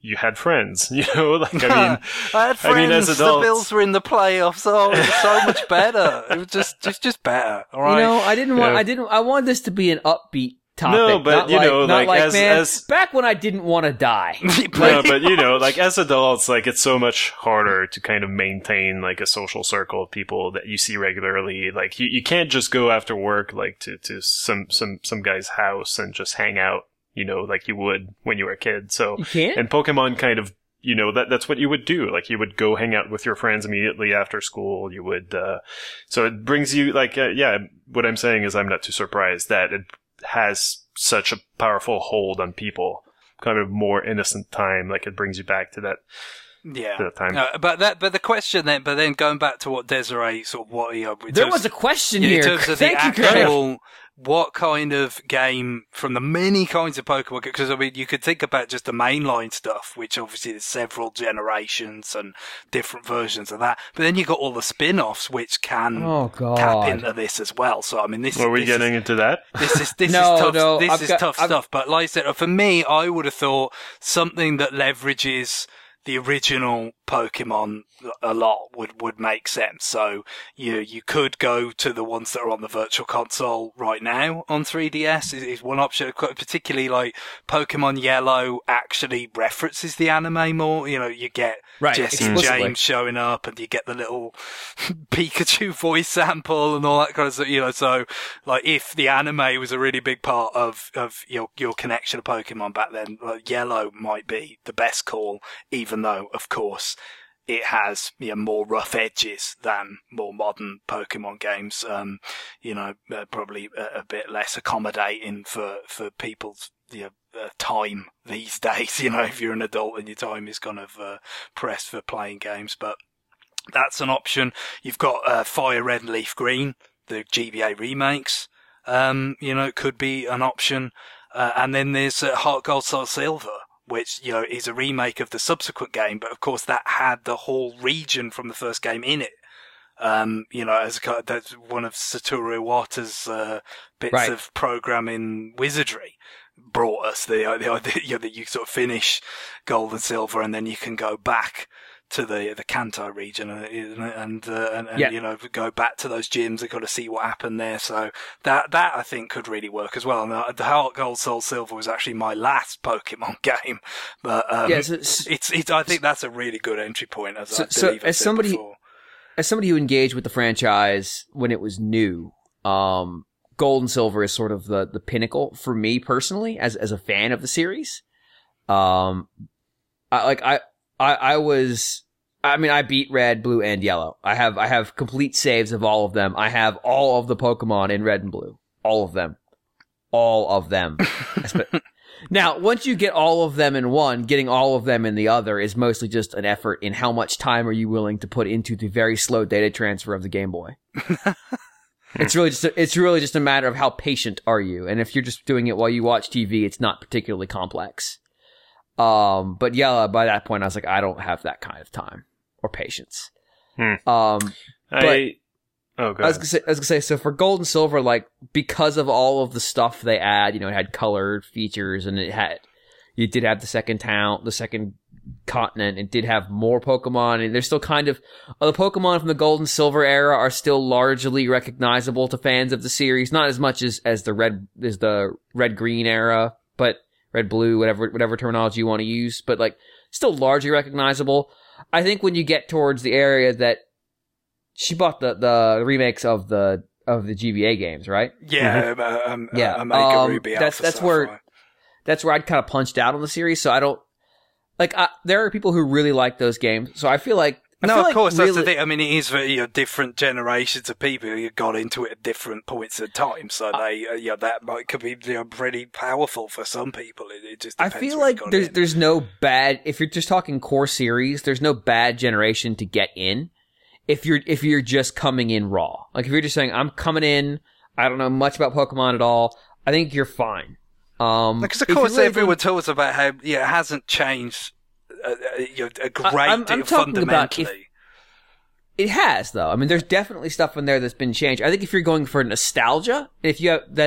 you had friends, you know, like, I mean, I had friends, I mean, as adults, the Bills were in the playoffs, oh, it was so much better. It was just, just, just better, alright? You know, I didn't want, Yeah. I didn't, I wanted this to be an upbeat topic. No, but, not you like, know, not like, like as- man, as- back when I didn't want to die. no, but you know, like as adults, like it's so much harder to kind of maintain like a social circle of people that you see regularly. Like you, you can't just go after work like to, to some, some, some guy's house and just hang out, you know, like you would when you were a kid. So, You can't? and Pokemon kind of, you know, that, that's what you would do. Like you would go hang out with your friends immediately after school. You would, uh, so it brings you like, uh, yeah, what I'm saying is I'm not too surprised that it has such a powerful hold on people. Kind of more innocent time, like it brings you back to that. Yeah, to that time. Uh, but that, but the question then, but then going back to what Desiree sort of what you know, in There terms- was a question in here. terms of Thank the you, Greg. actual, what kind of game from the many kinds of Pokemon? Because I mean, you could think about just the mainline stuff, which obviously there's several generations and different versions of that. But then you got all the spin-offs, which can Oh, God. tap into this as well. So I mean, this Were we this getting is, into that? This is this No, is tough. no, this I've is got- tough I've- stuff. But like I said, for me, I would have thought something that leverages the original Pokemon a lot would, would make sense. So you you could go to the ones that are on the Virtual Console right now on three D S is, is one option. Particularly like Pokemon Yellow actually references the anime more. You know, you get Right, Jesse and explicitly. James showing up, and you get the little Pikachu voice sample and all that kind of stuff. You know, so like if the anime was a really big part of of your your connection to Pokemon back then, like, Yellow might be the best call, even though of course it has, you know, more rough edges than more modern Pokemon games. Um, you know, uh, probably a, a bit less accommodating for for people's, you know, uh, time these days. You know, if you're an adult and your time is kind of uh, pressed for playing games, but that's an option. You've got uh, Fire Red and Leaf Green, the G B A remakes. Um, you know, could be an option. Uh, and then there's uh, Heart Gold Soul Silver, which, you know, is a remake of the subsequent game, but of course that had the whole region from the first game in it. Um, you know, as a, kind of- that's one of Satoru Iwata's uh, bits Right. of programming wizardry. Brought us the, the idea, you know, that you sort of finish Gold and Silver and then you can go back to the the Kanto region and and, uh, and, and Yeah. you know, go back to those gyms and kind of see what happened there. So that that I think could really work as well. And uh, the Heart Gold Soul Silver was actually my last Pokemon game, but um, Yeah, so- so- it's it's I think that's a really good entry point. As So- I so believe I as said somebody- before. As somebody who engaged with the franchise when it was new, um, Gold and Silver is sort of the, the pinnacle for me personally as as a fan of the series. Um, I like I I I was I mean I beat Red, Blue, and Yellow. I have I have complete saves of all of them. I have all of the Pokemon in Red and Blue, all of them, all of them. Now, once you get all of them in one, getting all of them in the other is mostly just an effort in how much time are you willing to put into the very slow data transfer of the Game Boy. It's really just a, it's really just a matter of how patient are you, and if you're just doing it while you watch T V, it's not particularly complex. Um, but yeah, by that point, I was like, I don't have that kind of time or patience. Hmm. Um, I, oh, go I was ahead. gonna say, I was gonna say, so for Gold and Silver, like, because of all of the stuff they add, you know, it had colored features and it had, you did have the second town, the second continent, it did have more Pokemon, and they're still kind of, uh, the Pokemon from the Gold and Silver era are still largely recognizable to fans of the series, not as much as, as the red, as the red green era, but red blue, whatever, whatever terminology you want to use, but like, still largely recognizable. I think when you get towards the area that she bought the, the remakes of the of the G B A games, right? Yeah, uh, um, Yeah. uh, Omega Um, Ruby, that's- Alpha that's where- Sapphire. That's where I'd kind of punched out on the series. So I don't like. I, there are people who really like those games. So I feel like I No, feel of like course, that's really, the thing. I mean, it is for, you know, different generations of people who got into it at different points in time. So they, uh, you know, that might could be, you know, pretty powerful for some people. It, it just I depends feel where you like got there's in. there's no bad if you're just talking core series. There's no bad generation to get in if you're if you're just coming in raw. Like if you're just saying I'm coming in, I don't know much about Pokemon at all. I think you're fine. Um, Because of if you course really everyone don't- tells about how, yeah, it hasn't changed uh, uh, you know, a great I'm- deal I'm talking about if- fundamentally. It has, though. I mean, there's definitely stuff in there that's been changed. I think if you're going for nostalgia, if you have, then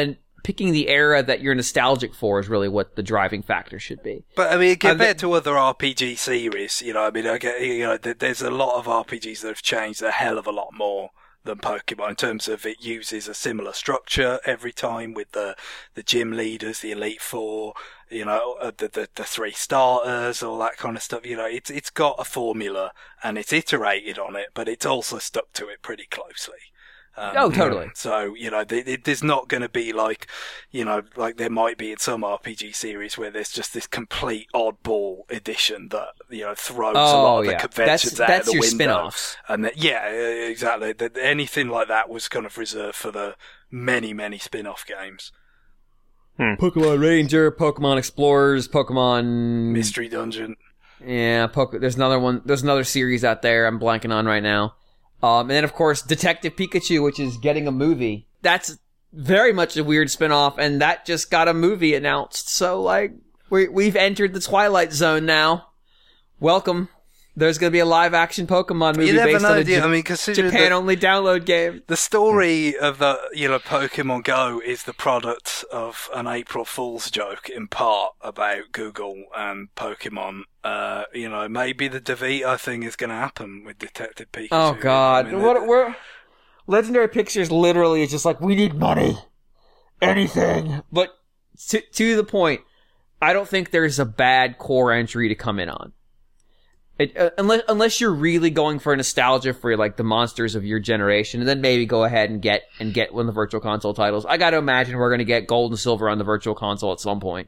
picking the era that you're nostalgic for is really what the driving factor should be. But I mean, compared th- to other R P G series, you know, I mean, I get, you know, there's a lot of R P Gs that have changed a hell of a lot more than Pokemon in terms of it uses a similar structure every time with the the gym leaders, the Elite Four, you know, the the, the three starters, all that kind of stuff. You know, it's it's got a formula and it's iterated on it, but it's also stuck to it pretty closely. Um, oh, totally. So, you know, th- th- there's not going to be like, you know, like there might be in some R P G series where there's just this complete oddball edition that, you know, throws oh, a lot of yeah. the conventions that's, out that's of the your window. spin-offs. And that, yeah, exactly. That anything like that was kind of reserved for the many, many spin-off games. Hmm. Pokemon Ranger, Pokemon Explorers, Pokemon Mystery Dungeon. Yeah, Poke- there's another one. There's another series out there I'm blanking on right now. Um, and then, of course, Detective Pikachu, which is getting a movie. That's very much a weird spinoff, and that just got a movie announced. So, like, we, we've entered the Twilight Zone now. Welcome. There's going to be a live-action Pokemon movie you never based know, on a do you? J- I mean, considering Japan-only download game. The story of the, you know, Pokemon Go is the product of an April Fool's joke, in part, about Google and Pokemon. Uh, you know, maybe the DeVito thing is going to happen with Detective Pikachu. Oh, God. I mean, what, we're, Legendary Pictures literally is just like, we need money. Anything. But to, to the point, I don't think there's a bad core entry to come in on. It, uh, unless unless you're really going for nostalgia for like the monsters of your generation, and then maybe go ahead and get and get one of the Virtual Console titles. I got to imagine we're going to get Gold and Silver on the Virtual Console at some point.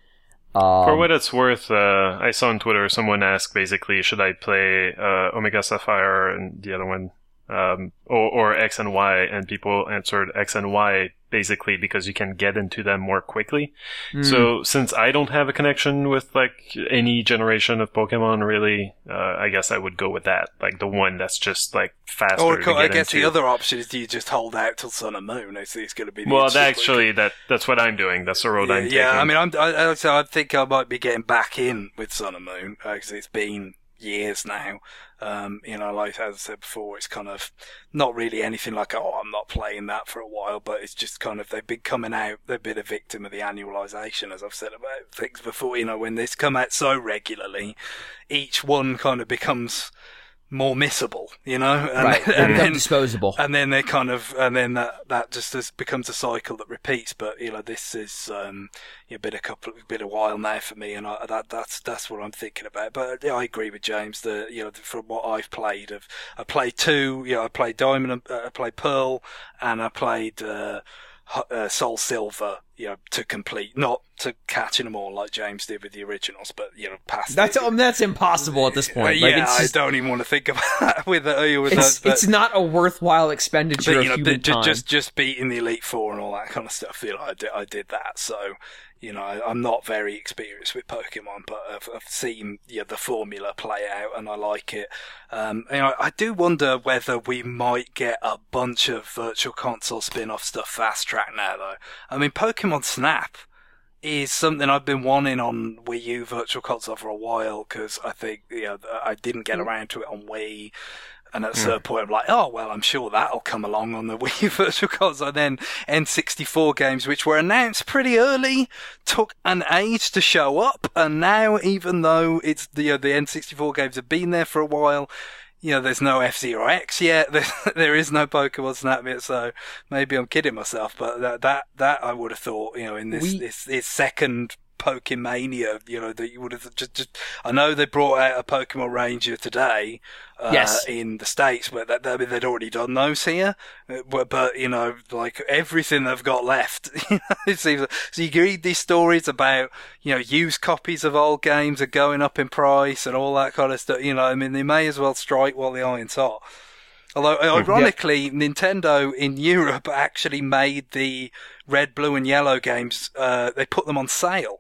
Um, for what it's worth, uh, I saw on Twitter someone ask basically, should I play uh, Omega Sapphire and the other one, um, or, or X and Y, and people answered X and Y basically because you can get into them more quickly. Mm. So since I don't have a connection with like any generation of Pokemon really, uh, I guess I would go with that, like the one that's just like faster or to get I guess into. the other option is do you just hold out till Sun and Moon? It's, it's going to be the well, that actually that that's what I'm doing. That's the road yeah, I'm taking. Yeah, I mean, I'm, I, so I think I might be getting back in with Sun and Moon because uh, it's been years now. Um, you know, like as I said before, it's kind of not really anything like, oh, I'm not playing that for a while, but it's just kind of, they've been coming out, they've been a victim of the annualization, as I've said about things before. You know, when this come out so regularly, each one kind of becomes more missable, you know, and, right. and, and then disposable, and then they kind of, and then that that just just becomes a cycle that repeats. But you know, this is um, you know, been a couple, been a while now for me, and I, that that's that's what I'm thinking about. But yeah, I agree with James. The you know, from what I've played, of I played two, you know, I played Diamond, uh, I played Pearl, and I played uh, uh, Soul Silver. You know, to complete, not to catching them all like James did with the originals, but you know, past. That's it. um, that's impossible at this point. Uh, like, yeah, it's just, I don't even want to think about that with uh, with it's, that. But, it's not a worthwhile expenditure but, of you know, human the, time. Just just beating the Elite Four and all that kind of stuff. You know, I did I did that. So, you know, I, I'm not very experienced with Pokemon, but I've, I've seen you know, the formula play out, and I like it. Um, you know, I do wonder whether we might get a bunch of Virtual Console spin-off stuff fast track now, though. I mean, Pokemon Snap is something I've been wanting on Wii U Virtual Console for a while, because I think you know I didn't get around to it on Wii. And at a certain point, I'm like, oh, well, I'm sure that'll come along on the Wii U Virtual Console. And then N sixty-four games, which were announced pretty early, took an age to show up. And now, even though it's the, you know, the N sixty-four games have been there for a while, you know, there's no F-Zero X yet. There, there is no Pokemon Snap yet. So maybe I'm kidding myself. But that, that, that I would have thought, you know, in this, we- this, this second Pokemania, you know, that you would have just, just, I know they brought out a Pokemon Ranger today, uh, Yes. in the States, but that, I mean, they'd already done those here, uh, but, but, you know, like everything they've got left, you know, it seems like, so you read these stories about, you know, used copies of old games are going up in price and all that kind of stuff, you know, I mean, they may as well strike while the iron's hot. Although, ironically, yeah. Nintendo in Europe actually made the red, blue, and yellow games, uh, they put them on sale.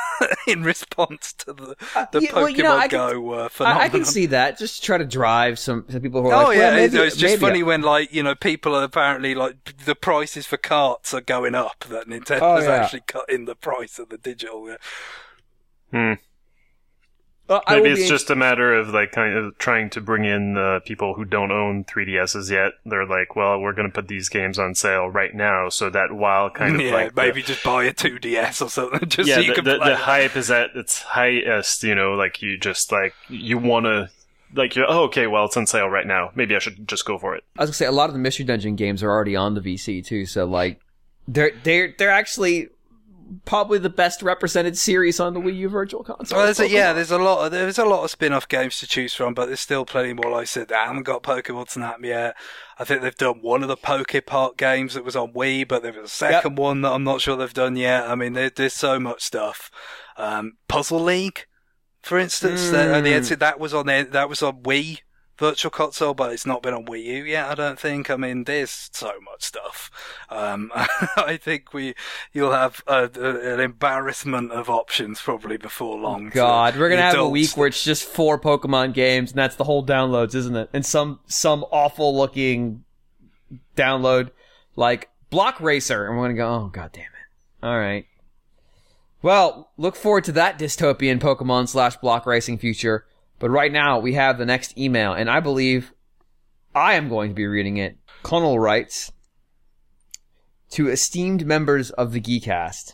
in response to the, the uh, yeah, Pokemon well, you know, I Go can, uh, phenomenon. I, I can see that. Just to try to drive some, some people who are oh, like, yeah, well, maybe, it's just maybe funny I- when, like, you know, people are apparently, like, the prices for carts are going up, that Nintendo's Oh, yeah. actually cutting the price of the digital. Yeah. Hmm. Uh, Maybe it's just a matter of like kind of trying to bring in uh, people who don't own three D S's yet. They're like, well, we're going to put these games on sale right now, so that while kind of yeah, like maybe the, just buy a two D S or something, just yeah, so you the, can the, play the that. hype is at its highest. You know, like you just like you want to. Like, you're, oh, okay, well, it's on sale right now. Maybe I should just go for it. I was gonna say, a lot of the Mystery Dungeon games are already on the V C, too, so, like, they're, they're, they're actually probably the best represented series on the Wii U Virtual Console. Well, there's a, yeah, there's a lot of, there's a lot of spin-off games to choose from, but there's still plenty more. Like I said, I haven't got Pokemon Snap yet. I think they've done one of the Pokepark games that was on Wii, but there was a second yep. one that I'm not sure they've done yet. I mean, there, there's so much stuff. Um, Puzzle League, for instance, mm. that, that was on there, that was on Wii Virtual Console, but it's not been on Wii U yet, I don't think. I mean, there's so much stuff. Um, I think we, you'll have a, a, an embarrassment of options probably before long. Oh God, we're gonna have a week where it's just four Pokemon games, and that's the whole downloads, isn't it? And some, some awful looking download, like Block Racer, and we're gonna go, oh, God damn it. Alright. Well, look forward to that dystopian Pokemon slash block racing future. But right now, we have the next email, and I believe I am going to be reading it. Connell writes, to esteemed members of the Geekcast,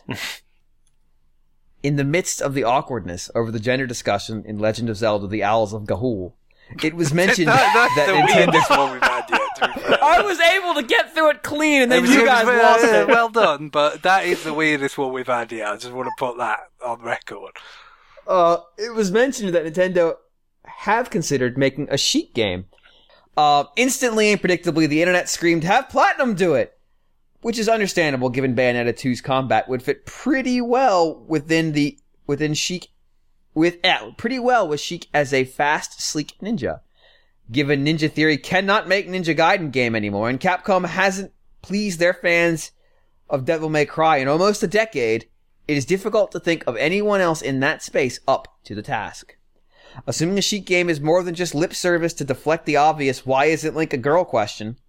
in the midst of the awkwardness over the gender discussion in Legend of Zelda: The Owls of Ga'Hoole, it was mentioned that, that Nintendo... one we've had yet, I was able to get through it clean, and then you guys well, lost yeah, it. Well done, but that is the weirdest one we've had yet. I just want to put that on record. Uh, it was mentioned that Nintendo have considered making a Sheik game. Uh, instantly and predictably, the internet screamed, have Platinum do it! Which is understandable, given Bayonetta two's combat would fit pretty well within the, within Sheik, with, uh, pretty well with Sheik as a fast, sleek ninja. Given Ninja Theory cannot make Ninja Gaiden game anymore, and Capcom hasn't pleased their fans of Devil May Cry in almost a decade, it is difficult to think of anyone else in that space up to the task. Assuming a Sheik game is more than just lip service to deflect the obvious why isn't Link a girl question,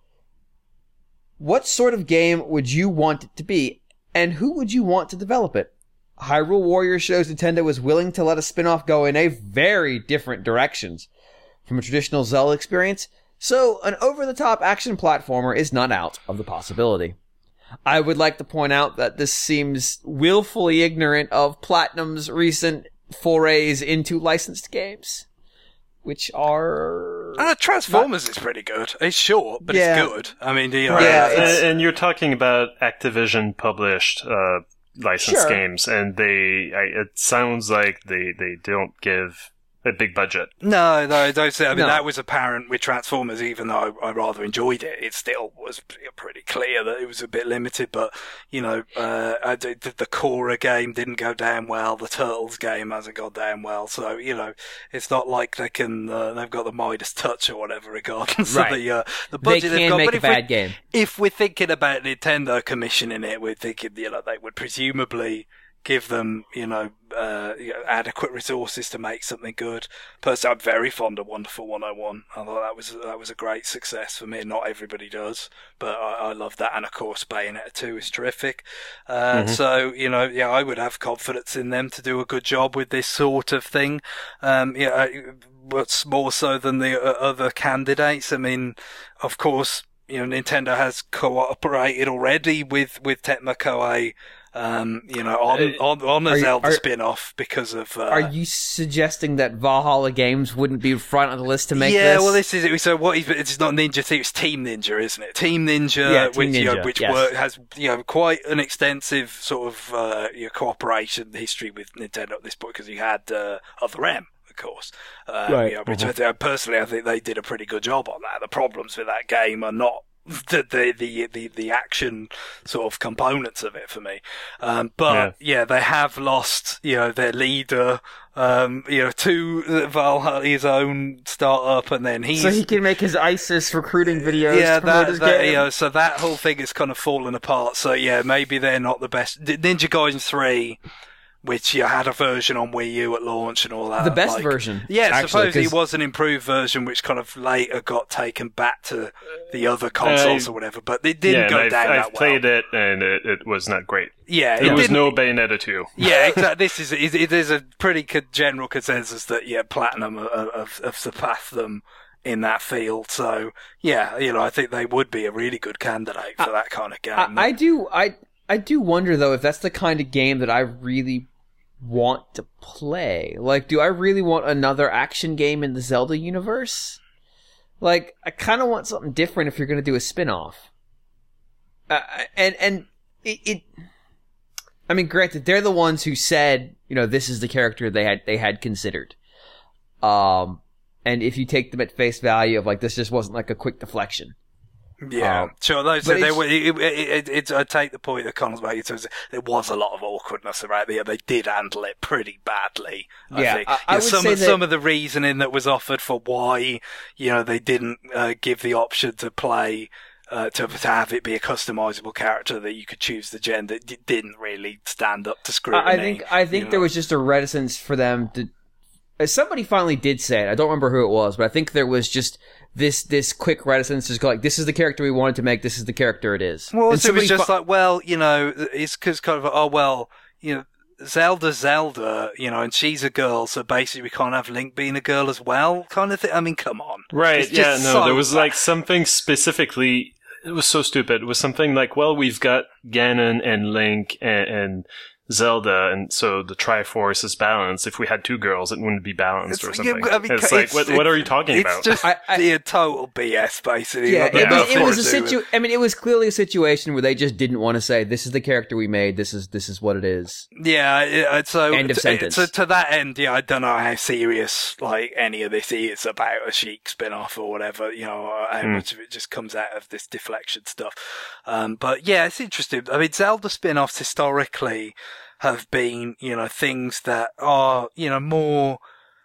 what sort of game would you want it to be, and who would you want to develop it? Hyrule Warriors shows Nintendo is willing to let a spin-off go in a very different directions from a traditional Zelda experience, so an over-the-top action platformer is not out of the possibility. I would like to point out that this seems willfully ignorant of Platinum's recent forays into licensed games, which are uh, Transformers not... is pretty good. It's short, but yeah. it's good. I mean, you know, yeah, and, and you're talking about Activision published uh, licensed sure. games, and they I, it sounds like they they don't give a big budget. No, no, don't say. I mean, no. that was apparent with Transformers. Even though I, I rather enjoyed it, it still was pretty clear that it was a bit limited. But you know, uh, I did, the Korra game didn't go down well. The Turtles game hasn't gone down well. So you know, it's not like they can. Uh, they've got the Midas touch or whatever, regardless right. of the uh, the budget they they've can got. make But a if bad we, game. If we're thinking about Nintendo commissioning it, we're thinking you know they would presumably give them, you know, uh, adequate resources to make something good. Personally, I'm very fond of Wonderful one oh one. I thought that was that was a great success for me. Not everybody does, but I, I love that. And of course, Bayonetta two is terrific. Uh, mm-hmm. So, you know, yeah, I would have confidence in them to do a good job with this sort of thing. Um, yeah, what's more so than the uh, other candidates. I mean, of course, you know, Nintendo has cooperated already with with Tecmo Koei. Um, you know, on on, on a Zelda are, spin-off because of. Uh, are you suggesting that Valhalla Games wouldn't be front of the list to make yeah, this? Yeah, well, this is it. So what? Is, it's not Ninja Theory. It's Team Ninja, isn't it? Team Ninja, yeah, Team which Ninja, you know, which yes. work, has you know quite an extensive sort of uh, you know, cooperation history with Nintendo at this point because you had uh, Other M. Of course, uh, right. you know, which uh-huh. I think, personally I think they did a pretty good job on that. The problems with that game are not the the the the, the action sort of components of it for me, um, but yeah. yeah, they have lost you know their leader, um, you know, to Valhalla, his own startup, and then he's so he can make his ISIS recruiting videos. Yeah, to that, his that game. you know, so that whole thing is kind of fallen apart. So yeah, maybe they're not the best. Ninja Gaiden three which you had a version on Wii U at launch and all that. The best like, version. Yeah, actually, supposedly 'cause- it was an improved version, which kind of later got taken back to the other consoles Uh, or whatever, but it didn't yeah, go and I've, down I've that well. played it, and it, it was not great. Yeah, There it was didn't- no Bayonetta two. Yeah, exactly. This is it, it is a pretty co- general consensus that yeah, Platinum have, have, have surpassed them in that field. So yeah, you know, I think they would be a really good candidate for I, that kind of game. I, I do, I, I do wonder though if that's the kind of game that I really want to play. Like, do I really want another action game in the Zelda universe? Like, I kind of want something different if you're going to do a spin-off. Uh, and and it, it, I mean, granted, they're the ones who said, you know, this is the character they had they had considered. Um, and if you take them at face value of like this just wasn't like a quick deflection. Yeah, Um, sure. Those, but they it's- were. It, it, it, it, I take the point that Connor's making. So there was a lot of awkwardness around there. They did handle it pretty badly. I Yeah, think. I- I Yeah, would some say of, that- some of the reasoning that was offered for why you know they didn't uh, give the option to play. Uh, to, to have it be a customizable character that you could choose the gender d- didn't really stand up to scrutiny. I I think I think you there know. was just a reticence for them to. uh, Somebody finally did say it. I don't remember who it was, but I think there was just this this quick reticence to go like, "This is the character we wanted to make. This is the character it is." Well, And so it was somebody just fi- like, well, you know, it's because kind of, oh, well, you know, Zelda's Zelda, you know, and she's a girl, so basically we can't have Link being a girl as well, kind of thing. I mean, come on. Right, It's yeah, just no, so there was bad. like something specifically, it was so stupid. It was something like, well, we've got Ganon and Link and, and Zelda, and so the Triforce is balanced. If we had two girls, it wouldn't be balanced or It's- something. yeah, I mean, it's it's- like, what, what are you talking it's about? just I- I- the total B S, basically. Yeah, Like, I Yeah, mean, of it was a course. situ. I mean, it was clearly a situation where they just didn't want to say, "This is the character we made. This is this is what it is." Yeah, it- so End of to, sentence. So to that end, yeah, I don't know how serious like any of this is about a Sheik spin-off or whatever. You know, or how Mm. much of it just comes out of this deflection stuff. Um, but yeah, it's interesting. I mean, Zelda spin-offs historically have been, you know, things that are, you know, more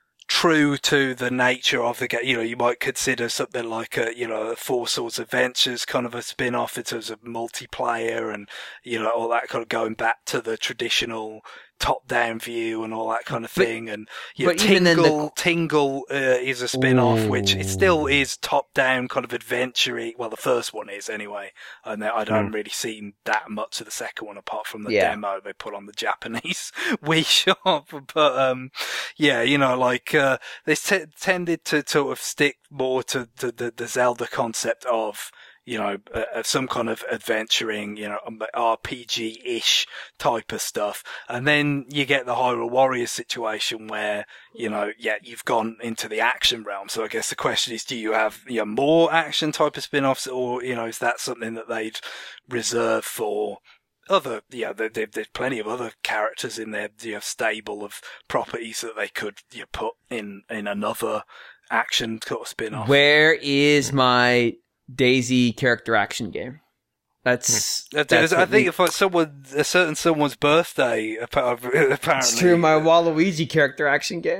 true to the nature of the game. You know, you might consider something like a, you know, a Four Swords Adventures kind of a spin-off in terms of multiplayer and, you know, all that kind of going back to the traditional top-down view and all that kind of But- thing. And, you know, but even then the- Tingle, Tingle, uh, is a spin-off, which it still Ooh. is top-down kind of adventure-y. Well, the first one is anyway. And I don't really see that much of the second one apart from the Yeah. demo they put on the Japanese Wii shop. But, um, yeah, you know, like, uh, they t- tended to sort of stick more to, to the, the Zelda concept of, you know, uh, uh, some kind of adventuring, you know, um, R P G-ish type of stuff. And then you get the Hyrule Warriors situation where, you know, yeah, you've gone into the action realm. So I guess the question is, do you have, you know, more action type of spin-offs, or, you know, is that something that they'd reserve for other, yeah, there, there, there's plenty of other characters in their, you know, stable of properties that they could, you know, put in, in another action sort of spin-off. Where is my Daisy character action game? That's, That that's is- I what think we- if it's someone, a certain someone's birthday, appa- apparently. it's true. My Waluigi character action game.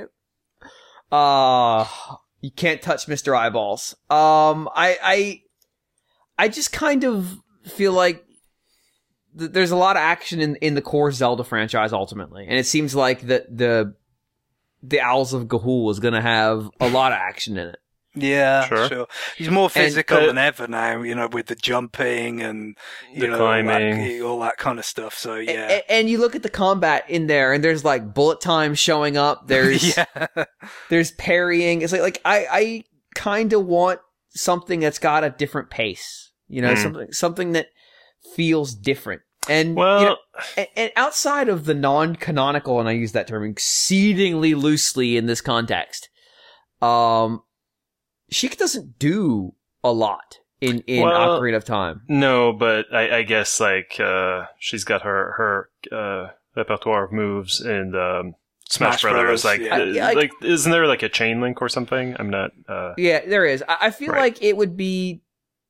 Uh you can't touch Mister Eyeballs. Um, I, I, I just kind of feel like th- there's a lot of action in in the core Zelda franchise ultimately, and it seems like that the the Owls of Ga'Hoole is going to have a lot of action in it. Yeah, Sure. sure. He's more physical uh, than ever now, you know, with the jumping and, you The know, all that- climbing. all that kind of stuff. So, A- yeah. a- and you look at the combat in there, and there's like bullet time showing up. There's yeah. there's parrying. It's like like I I kind of want something that's got a different pace. You know, Hmm. something something that feels different. And Well, you know, and, and outside of the non-canonical, and I use that term exceedingly loosely in this context, um, Sheik doesn't do a lot in in Well, Ocarina of Time. no, but I, I guess like uh, she's got her her uh, repertoire of moves in um, Smash, Smash Brothers. Brothers, Like, yeah. uh, I- I- like, isn't there like a chain link or something? I'm not. Uh, Yeah, there is. I, I feel Right. like it would be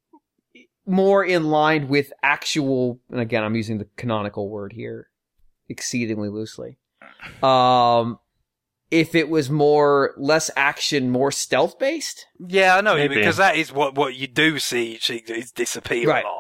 more in line with actual, and again, I'm using the canonical word here exceedingly loosely. Um, if it was more, less action, more stealth based. Yeah, I know, Maybe. because that is what, what you do see Sheik is disappear Right. a lot.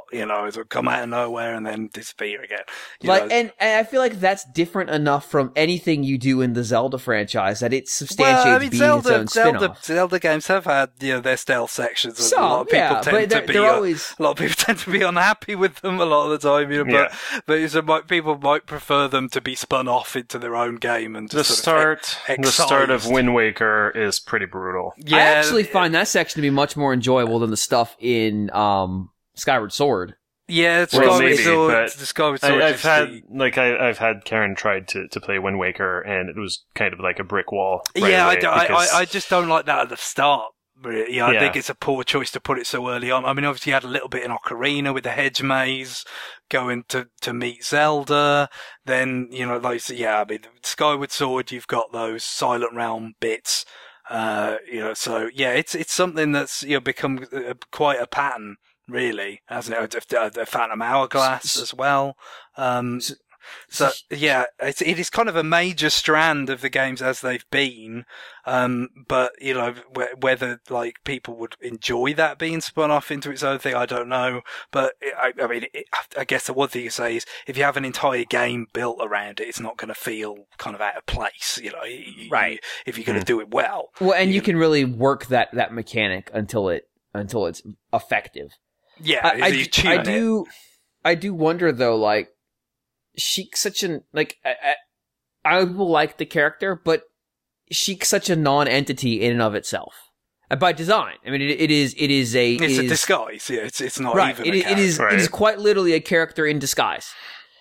you know, it'll come out of nowhere and then disappear again. You Like, know? and, and I feel like that's different enough from anything you do in the Zelda franchise that it substantiates well, I mean, being Zelda, its own Zelda, spin-off. Zelda games have had, you know, their stealth sections. And Some, a lot of people yeah, tend but to they're, be, they're uh, always... a lot of people tend to be unhappy with them a lot of the time, you know, but, Yeah. but so might, people might prefer them to be spun off into their own game and The just sort start, of the start of excised. Wind Waker is pretty brutal. Yeah, I actually find that section to be much more enjoyable than the stuff in um, Skyward Sword. yeah, it's Well, Skyward maybe, Sword, but the Skyward Sword I, I've is had the- like I, I've had Karen tried to, to play Wind Waker, and it was kind of like a brick wall. Right yeah, I, away do- I, because- I, I just don't like that at the start. Really. Yeah, I Yeah. think it's a poor choice to put it so early on. I mean, obviously you had a little bit in Ocarina with the hedge maze, going to, to meet Zelda. Then, you know, like, so, yeah, I mean, Skyward Sword, you've got those Silent Realm bits. Uh, you know, so yeah, it's, it's something that's, you know, become uh, quite a pattern, really, hasn't it? The, the Phantom Hourglass as well. Um, So yeah, it's, it is kind of a major strand of the games as they've been. Um, but you know, wh- whether like people would enjoy that being spun off into its own thing, I don't know. But it, I, I mean, it, I guess the one thing you say is if you have an entire game built around it, it's not going to feel kind of out of place. You know, you, Right. You, if you're going to Mm. do it well. Well, and you can really work that, that mechanic until it until it's effective. Yeah, I, I, you do- tune I it. do I do wonder though, like Sheik's such an like I, I, I will like the character, but Sheik's such a non-entity in and of itself. Uh, by design. I mean, it, it is it is a It's it a is, disguise. Yeah, it's it's not right. even. It, a is- it is character. it is Right. quite literally a character in disguise,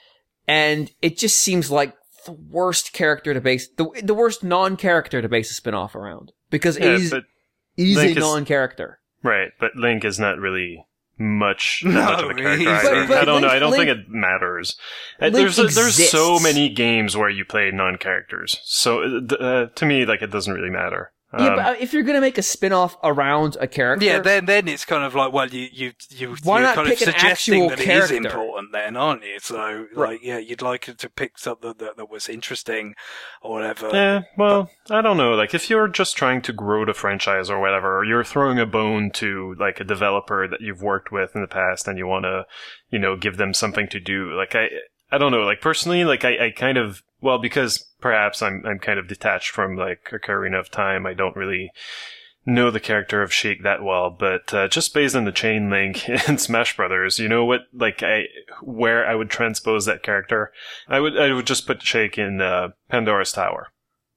and it just seems like the worst character to base the the worst non-character to base a spin-off around because Yeah, it is but it is Link a is- non-character. right, but Link is not really much, No, much of a character he's- either. But- but I don't know. Link- I don't Link- think it matters. Uh, Link there's a, there's so exists. many games where you play non-characters, so uh, uh, to me, like it doesn't really matter. Yeah, Um, but if you're gonna make a spin-off around a character, Yeah, then then it's kind of like, well, you you you Why you're not kind pick of an suggesting actual that it character? is important, then, aren't you? So, like, yeah, you'd like it to pick something that, that was interesting or whatever. Yeah, well, I don't know. Like, if you're just trying to grow the franchise or whatever, or you're throwing a bone to, like, a developer that you've worked with in the past and you want to, you know, give them something to do, like, I, I don't know. Like, personally, like, I, I kind of, well, because perhaps I'm, I'm kind of detached from, like, Ocarina of Time, I don't really know the character of Sheik that well, but uh, just based on the chain link in Smash Brothers, you know what, like, I, where I would transpose that character? I would, I would just put Sheik in, uh, Pandora's Tower.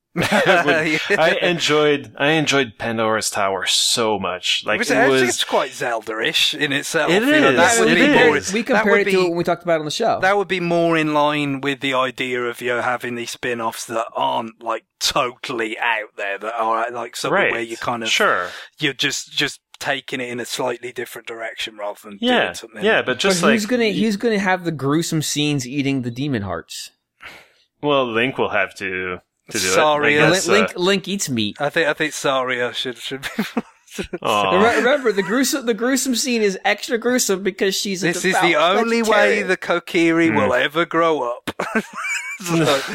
I, would- I enjoyed, I enjoyed Pandora's Tower so much. Like, Which it actually was, it's quite Zelda-ish in itself. It you know, is, that would it be is. more. is. we that compared would it be- to it when we talked about it on the show. That would be more in line with the idea of, you know, having these spin-offs that aren't like totally out there, that are like something right. where you kind of Sure. you're just just taking it in a slightly different direction rather than Yeah. doing something. Yeah, but just but like, who's gonna who's gonna have the gruesome scenes eating the demon hearts? well, Link will have to, to do Sorry, it. I uh, guess, Link, uh, Link Link eats meat. I think I think Saria should should be. aw. Remember, remember, the gruesome the gruesome scene is extra gruesome because she's a This is devout the only way vegetarian. the Kokiri Hmm. will ever grow up. So,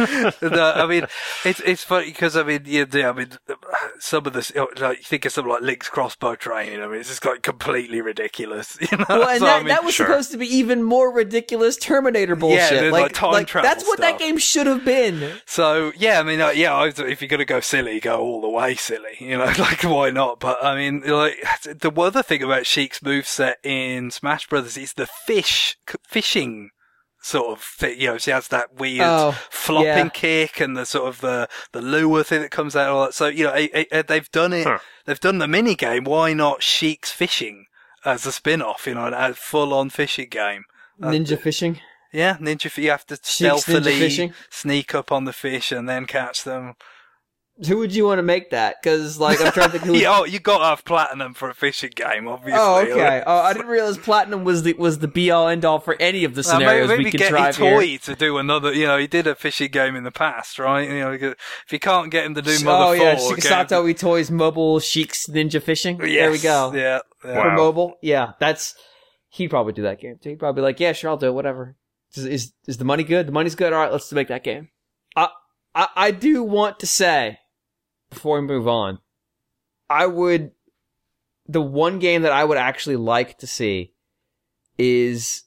no, I mean, it's it's funny because I mean, yeah, yeah, I mean, some of this, you know, like you think of something like Link's crossbow training. I mean, it's just like completely ridiculous. You know, Well, and So, that, I mean, that was sure. supposed to be even more ridiculous Terminator bullshit. there's, like, time like travel that's what that stuff. game should have been. So yeah, I mean, uh, yeah, I- if you're gonna go silly, go all the way silly. You know, like why not? But I mean, like the other thing about Sheik's moveset in Smash Brothers is the fish fishing sort of thing. You know, she has that weird Oh, flopping yeah. kick and the sort of the the lure thing that comes out. And all that. So you know, it, it, they've done it. Huh. They've done the mini game. Why not Sheik's fishing as a spin-off? You know, a full-on fishing game. Uh, Ninja fishing. Yeah, ninja. You have to Sheik's ninja stealthily fishing. sneak up on the fish and then catch them. Who would you want to make that? Because like I'm trying to think. Who Yeah, oh, you got to have platinum for a fishing game, obviously. Oh, okay. Oh, I didn't realize platinum was the was the be all end all for any of the Uh, scenarios maybe we could get drive Itoi here. to do another. You know, he did a fishing game in the past, right? You know, if you can't get him to do Oh Mother yeah, four, get him Shikasato Itoi's mobile Sheik's ninja fishing. to- There we Yes, go. Yeah, yeah. For Wow. mobile, yeah, that's he'd probably do that game too. He'd probably be like, yeah, sure, I'll do it, whatever. Is is, is the money good? The money's good. All right, let's make that game. I I, I do want to say before we move on, I would the one game that I would actually like to see is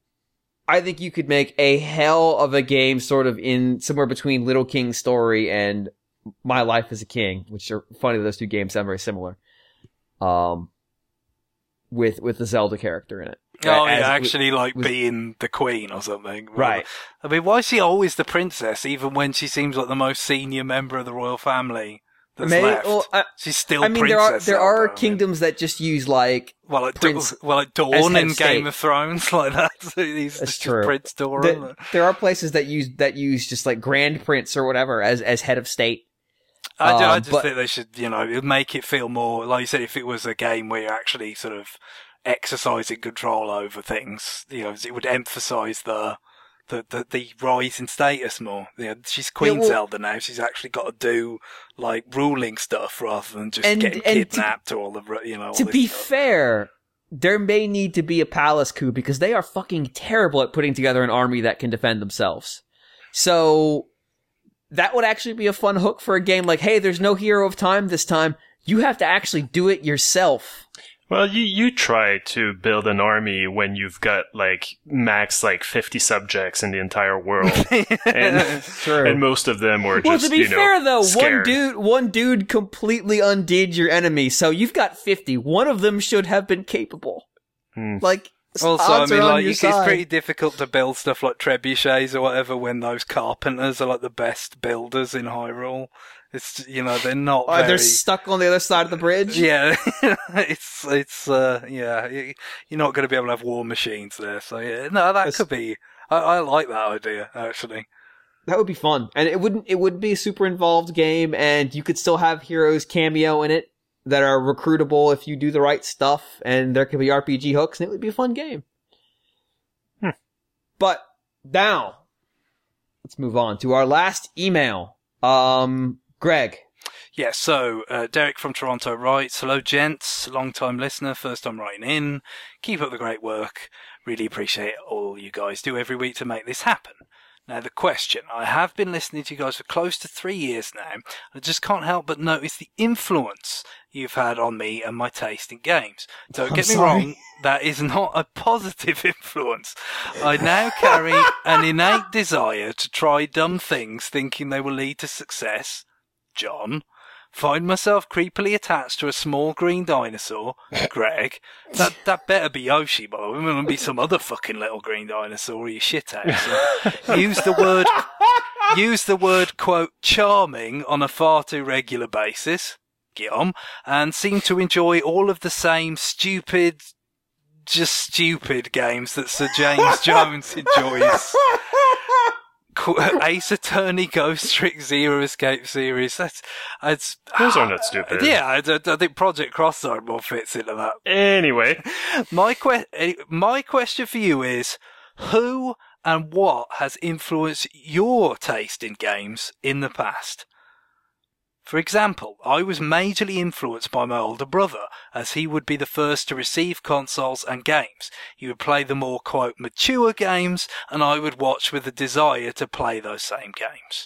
I think you could make a hell of a game sort of in somewhere between Little King's Story and My Life as a King, which are funny, those two games sound very similar. Um, with with the Zelda character in it. Oh As, yeah, actually, like was, being the queen or something. Right. I mean, why is she always the princess, even when she seems like the most senior member of the royal family that's Maybe, left? well, I, She's still I mean, princess. there are there Zelda, are I mean. kingdoms that just use like well, like, Prince Da- well, like Dawn as head in of Game state. of Thrones, like that. So he's That's just true. Prince Dawn. The, there are places that use that use just like Grand Prince or whatever as as head of state. I, ju- I Um, just but- think they should, you know, make it feel more, like you said, if it was a game where you're actually sort of exercising control over things, you know, it would emphasise the, the, the, the rise in status more. You know, she's Queen Yeah, well- Zelda now, she's actually got to do, like, ruling stuff rather than just And- getting and to- kidnapped or all the, you know, all To this be stuff. fair, there may need to be a palace coup because they are fucking terrible at putting together an army that can defend themselves. So that would actually be a fun hook for a game like, hey, there's no hero of time this time. You have to actually do it yourself. Well, you, you try to build an army when you've got, like, max, like, fifty subjects in the entire world. and, True. and most of them were Well, just, to be you know, fair though, one scared. dude, one dude completely undid your enemy, so you've got fifty. One of them should have been capable. Hmm. Like, Also, I odds are mean, on like, your it's side. pretty difficult to build stuff like trebuchets or whatever when those carpenters are, like, the best builders in Hyrule. It's, you know, they're not Oh, very... they're stuck on the other side of the bridge. Yeah, it's it's uh yeah, you- you're not going to be able to have war machines there. So yeah, no, that That's- could be. I, I like that idea actually. That would be fun, and it wouldn't. It would be a super involved game, and you could still have heroes cameo in it that are recruitable if you do the right stuff, and there could be R P G hooks, and it would be a fun game. Hmm. But now, let's move on to our last email. Um, Greg. Yeah, so uh, Derek from Toronto writes, "Hello, gents, long time listener, first time writing in. Keep up the great work. Really appreciate all you guys do every week to make this happen." Now, the question. I have been listening to you guys for close to three years now. I just can't help but notice the influence you've had on me and my taste in games. Don't I'm get me sorry. wrong, that is not a positive influence. I now carry an innate desire to try dumb things thinking they will lead to success. John. Find myself creepily attached to a small green dinosaur, Greg. That that better be Yoshi, by the way. It wouldn't be some other fucking little green dinosaur you shit out. So use the word, use the word, quote, charming on a far too regular basis, Guillaume, and seem to enjoy all of the same stupid, just stupid games that Sir James Jones enjoys. Ace Attorney, Ghost Trick, Zero Escape series. That's, that's Those are not stupid. Yeah, I, I think Project Crossroad more fits into that. Anyway, My que- my question for you is, who and what has influenced your taste in games in the past? For example, I was majorly influenced by my older brother, as he would be the first to receive consoles and games. He would play the more, quote, mature games, and I would watch with a desire to play those same games.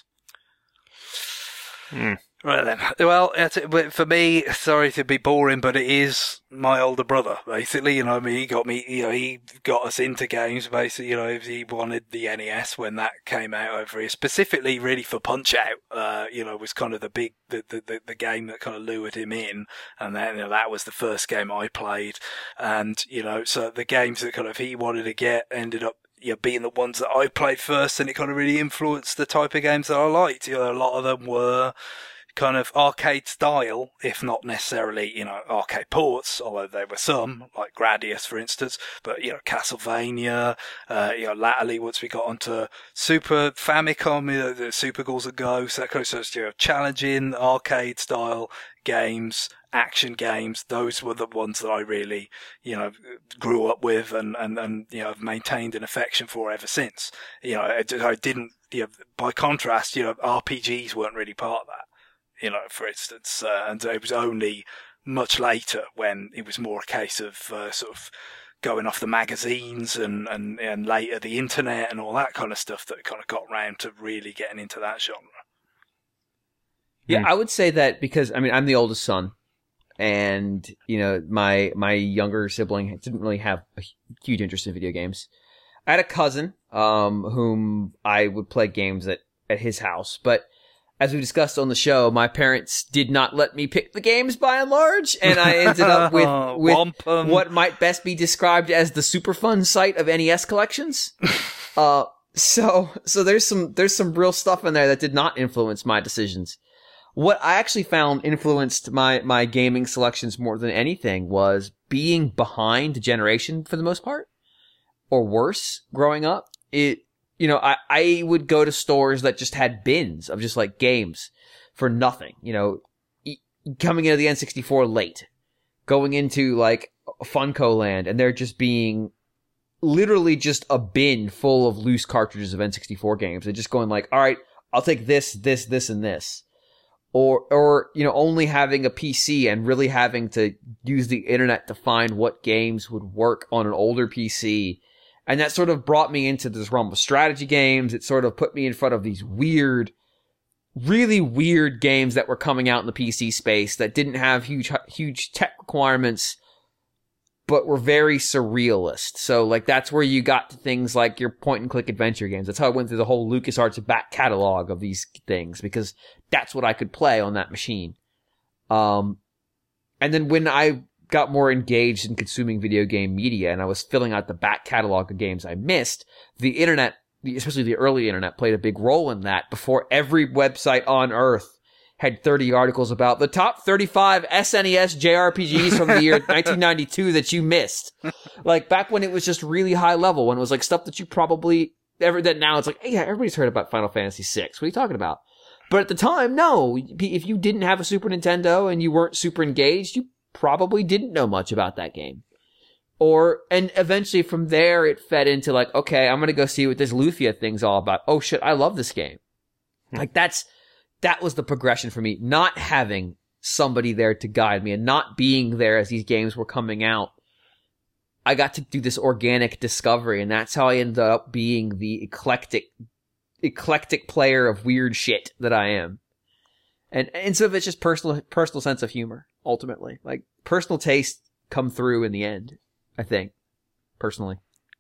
Hmm. Right then. Well, it's- but for me, sorry to be boring, but it is my older brother, basically. You know, I mean, he got me, you know, he got us into games, basically. You know, he wanted the N E S when that came out over here, specifically really for Punch Out, uh, you know, was kind of the big, the, the, the, the game that kind of lured him in. And then, you know, that was the first game I played. And, you know, so the games that kind of he wanted to get ended up, you know, being the ones that I played first, and it kind of really influenced the type of games that I liked. You know, a lot of them were kind of arcade style, if not necessarily, you know, arcade ports, although there were some, like Gradius, for instance, but, you know, Castlevania, uh, you know, latterly, once we got onto Super Famicom, you know, the Super Ghouls and Ghosts, that kind of stuff, you know, challenging arcade style games, action games, those were the ones that I really, you know, grew up with and, and, and, you know, have maintained an affection for ever since. You know, I, I didn't, you know, by contrast, you know, R P Gs weren't really part of that. You know, for instance, uh, and it was only much later when it was more a case of uh, sort of going off the magazines and, and, and later the internet and all that kind of stuff that kind of got round to really getting into that genre. Yeah, Hmm. I would say that because, I mean, I'm the oldest son, and you know, my my younger sibling didn't really have a huge interest in video games. I had a cousin, um, whom I would play games at, at his house, but as we discussed on the show, my parents did not let me pick the games by and large, and I ended up with, with what might best be described as the super fun site of N E S collections. uh, so, so there's some, there's some real stuff in there that did not influence my decisions. What I actually found influenced my, my gaming selections more than anything was being behind the generation for the most part, or worse, growing up. It, you know, I, I would go to stores that just had bins of just like games for nothing, you know, e- coming into the N sixty-four late, going into like Funko Land, and there just being literally just a bin full of loose cartridges of N sixty-four games, and just going like, all right, I'll take this, this, this, and this. Or, or, you know, only having a P C and really having to use the internet to find what games would work on an older P C. And that sort of brought me into this realm of strategy games. It sort of put me in front of these weird, really weird games that were coming out in the P C space that didn't have huge, huge tech requirements, but were very surrealist. So, like, that's where you got to things like your point-and-click adventure games. That's how I went through the whole LucasArts back catalog of these things, because that's what I could play on that machine. Um, and then when I got more engaged in consuming video game media and I was filling out the back catalog of games I missed, the internet, especially the early internet, played a big role in that. Before every website on Earth had thirty articles about the top thirty-five S N E S J R P Gs from the year nineteen ninety-two that you missed. Like, back when it was just really high level, when it was like stuff that you probably ever, that now it's like, hey, yeah, everybody's heard about Final Fantasy six. What are you talking about? But at the time, no. If you didn't have a Super Nintendo and you weren't super engaged, you probably didn't know much about that game. Or, and eventually from there, it fed into like, okay, I'm gonna go see what this Lufia thing's all about. Oh shit, I love this game. Hmm. Like, that's, that was the progression for me. Not having somebody there to guide me and not being there as these games were coming out. I got to do this organic discovery, and that's how I ended up being the eclectic, eclectic player of weird shit that I am. And, and some of it's just personal, personal sense of humor, ultimately. Like, personal taste come through in the end, I think. Personally.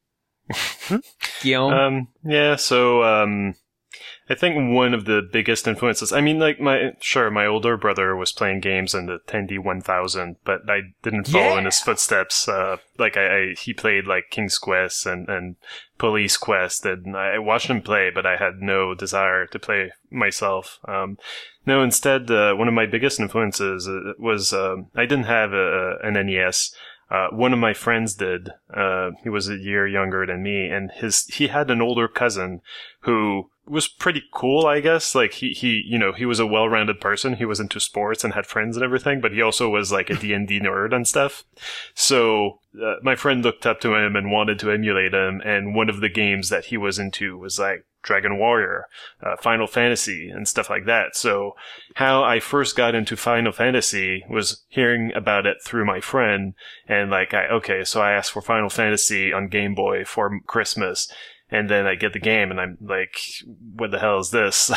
Guillaume? Um, yeah, so, um, I think one of the biggest influences, I mean, like, my, sure, my older brother was playing games in the ten D one thousand, but I didn't follow yeah. in his footsteps. Uh, like, I, I, he played, like, King's Quest and, and Police Quest, and I watched him play, but I had no desire to play myself. Um, no, instead, uh, one of my biggest influences was, um, I didn't have a, an N E S. Uh, one of my friends did. Uh, he was a year younger than me, and his, he had an older cousin who was pretty cool, I guess. Like, he, he, you know, he was a well-rounded person. He was into sports and had friends and everything, but he also was like a D and D nerd and stuff. So, uh, my friend looked up to him and wanted to emulate him, and one of the games that he was into was like Dragon Warrior, uh, Final Fantasy, and stuff like that. So, how I first got into Final Fantasy was hearing about it through my friend, and like, I, okay, so I asked for Final Fantasy on Game Boy for Christmas, and then I get the game, and I'm like, what the hell is this?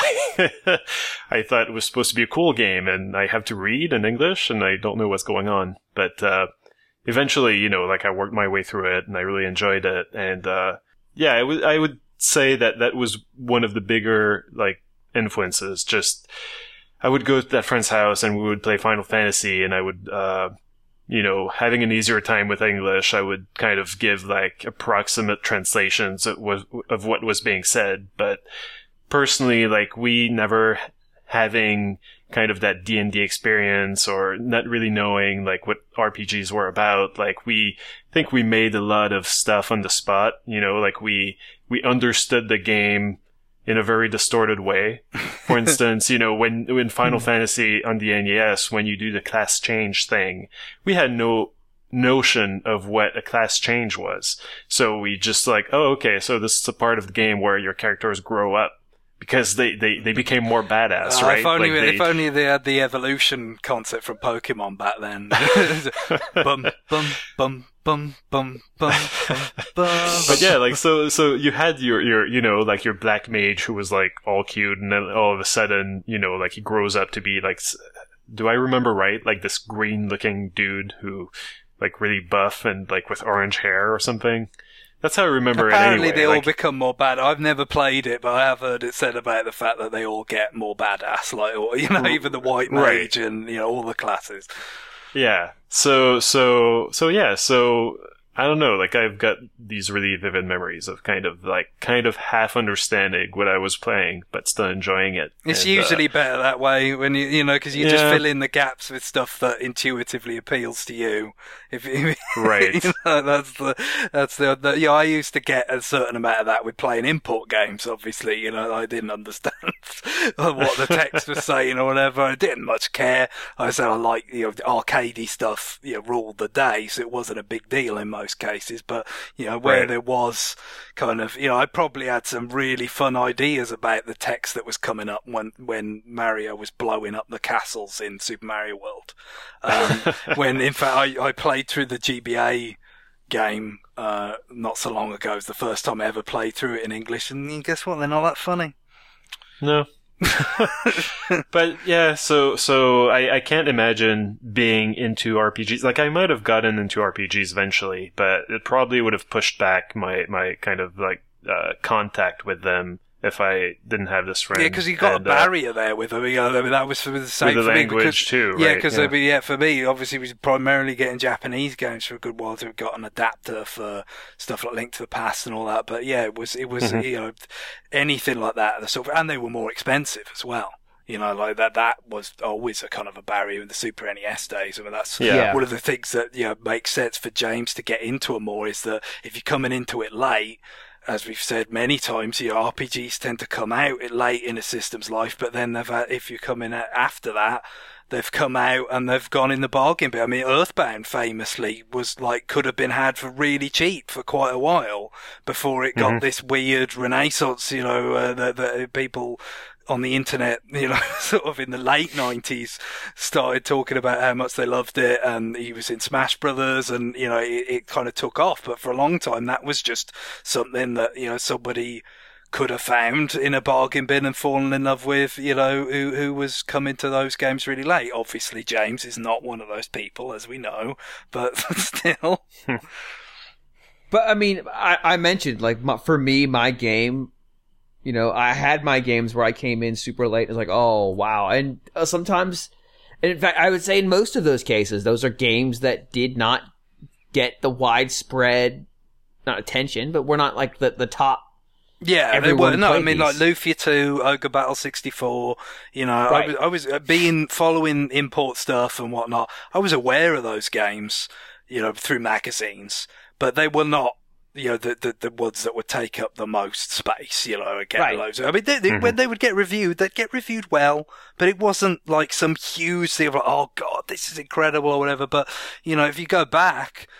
I thought it was supposed to be a cool game, and I have to read in English, and I don't know what's going on. But, uh, eventually, you know, like, I worked my way through it, and I really enjoyed it, and, uh, yeah, I would, I would say that that was one of the bigger, like, influences. Just, I would go to that friend's house, and we would play Final Fantasy, and I would, uh, you know, having an easier time with English, I would kind of give, like, approximate translations of, of what was being said. But personally, like, we never having kind of that D and D experience, or not really knowing, like, what R P Gs were about. Like, we think we made a lot of stuff on the spot, you know, like, we, we understood the game in a very distorted way. For instance, you know, when, when Final Fantasy on the N E S, when you do the class change thing, we had no notion of what a class change was. So we just like, oh, okay, so this is a part of the game where your characters grow up. Because they, they, they became more badass, uh, right? If only, like they... if only they had the evolution concept from Pokemon back then. bum, bum, bum, bum, bum, bum, bum, bum. But yeah, like, so, so you had your, your, you know, like your black mage who was like all cute, and then all of a sudden, you know, like he grows up to be like do I remember right? Like this green-looking dude who, like, really buff and like with orange hair or something. That's how I remember Apparently it anyway. they like, all become more bad. I've never played it, but I have heard it said about the fact that they all get more badass. Like, or, you know, even the white mage right. and, you know, all the classes. Yeah. So, so, so yeah, so, I don't know, like, I've got these really vivid memories of kind of, like, kind of half understanding what I was playing, but still enjoying it. It's and, usually uh, better that way when you, you know, because you yeah. just fill in the gaps with stuff that intuitively appeals to you. If, if Right. you know, that's the, that's the, the, yeah, I used to get a certain amount of that with playing import games, obviously, you know, I didn't understand what the text was saying or whatever. I didn't much care. I said I like, you know, the arcadey stuff, you know, ruled the day, so it wasn't a big deal in most cases, but, you know, where Right. there was kind of, you know, I probably had some really fun ideas about the text that was coming up when, when Mario was blowing up the castles in Super Mario World. Um, when in fact I, I played through the G B A game, uh, not so long ago. It was the first time I ever played through it in English, and guess what? They're not that funny. No. But yeah, so so I, I can't imagine being into R P Gs. Like, I might have gotten into R P Gs eventually, but it probably would have pushed back my, my kind of like uh, contact with them if I didn't have this friend. Yeah, because you got and, a barrier uh, there with them. You know, I mean, that was for the same with the for me language because, too, yeah, right? because Yeah. I mean, yeah, for me, obviously, was primarily getting Japanese games for a good while. So we got an adapter for stuff like Link to the Past and all that. But yeah, it was it was Mhm. you know anything like that. The sort of, and they were more expensive as well. You know, like that, that was always a kind of a barrier in the Super N E S days. I mean, that's Yeah. one of the things that, you know, makes sense for James to get into it more is that if you're coming into it late, as we've said many times, your R P Gs tend to come out late in a system's life, but then they've had, if you come in after that, they've come out and they've gone in the bargain bin. I mean, Earthbound famously was like, could have been had for really cheap for quite a while before it got Mhm. this weird renaissance, you know, uh, that, that people on the internet, you know, sort of in the late nineties started talking about how much they loved it, and he was in Smash Brothers, and, you know, it, it kind of took off. But for a long time, that was just something that, you know, somebody could have found in a bargain bin and fallen in love with, you know, who, who was coming to those games really late. Obviously, James is not one of those people, as we know, but still. But I mean, I, I mentioned, like, my, for me, my game, you know, I had my games where I came in super late. It's like, oh, wow. And uh, sometimes, and in fact, I would say in most of those cases, those are games that did not get the widespread, not attention, but were not like the, the top. Yeah, they Everyone were. No, I played mean, like these. Lufia two, Ogre Battle sixty-four, you know, Right. I was, I was uh, being, following import stuff and whatnot. I was aware of those games, you know, through magazines, but they were not, you know, the, the, the ones that would take up the most space, you know, and get Right. loads of, I mean, they, they, Mhm. when they would get reviewed, they'd get reviewed well, but it wasn't like some huge thing of like, oh god, this is incredible or whatever. But, you know, if you go back,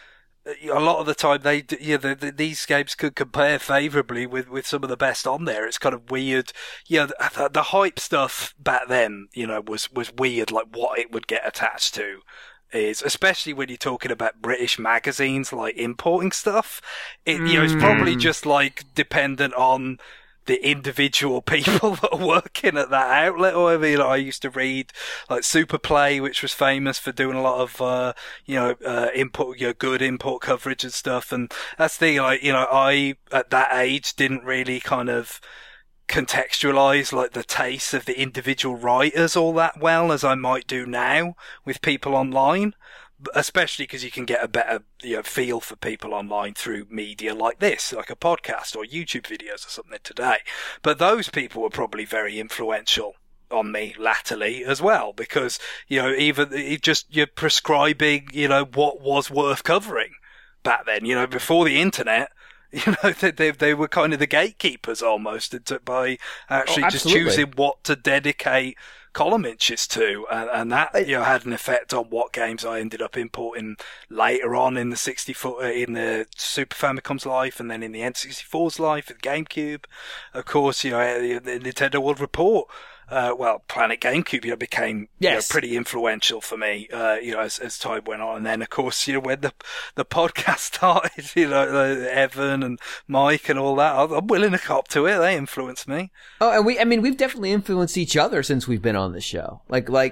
a lot of the time they, yeah, the, the, these games could compare favourably with, with some of the best on there. It's kind of weird. Yeah, the, the, the hype stuff back then, you know, was, was weird, like what it would get attached to is, especially when you're talking about British magazines, like importing stuff. It, you know, it's probably Mm. just like dependent on the individual people that are working at that outlet. Or, I mean, I used to read like Superplay, which was famous for doing a lot of, uh, you know, uh, import, you know, good import coverage and stuff. And that's the thing, like, you know, I, at that age, didn't really kind of contextualize like the taste of the individual writers all that well as I might do now with people online. Especially because you can get a better, you know, feel for people online through media like this, like a podcast or YouTube videos or something today. But those people were probably very influential on me latterly as well, because, you know, even it just, you're prescribing, you know, what was worth covering back then, you know, before the internet. You know, they, they they were kind of the gatekeepers almost by actually Oh, just absolutely. choosing what to dedicate column inches to, and, and that, you know, had an effect on what games I ended up importing later on in the sixty-four, in the Super Famicom's life, and then in the N sixty-four's life, the GameCube. Of course, you know, the, the Nintendo World Report. Uh, well, Planet GameCube, you know, became you know, Yes. pretty influential for me, uh, you know, as, as time went on. And then, of course, you know, when the, the podcast started, you know, uh, Evan and Mike and all that, I'm I'm willing to cop to it. They influenced me. Oh, and we, I mean, we've definitely influenced each other since we've been on the show. Like, like,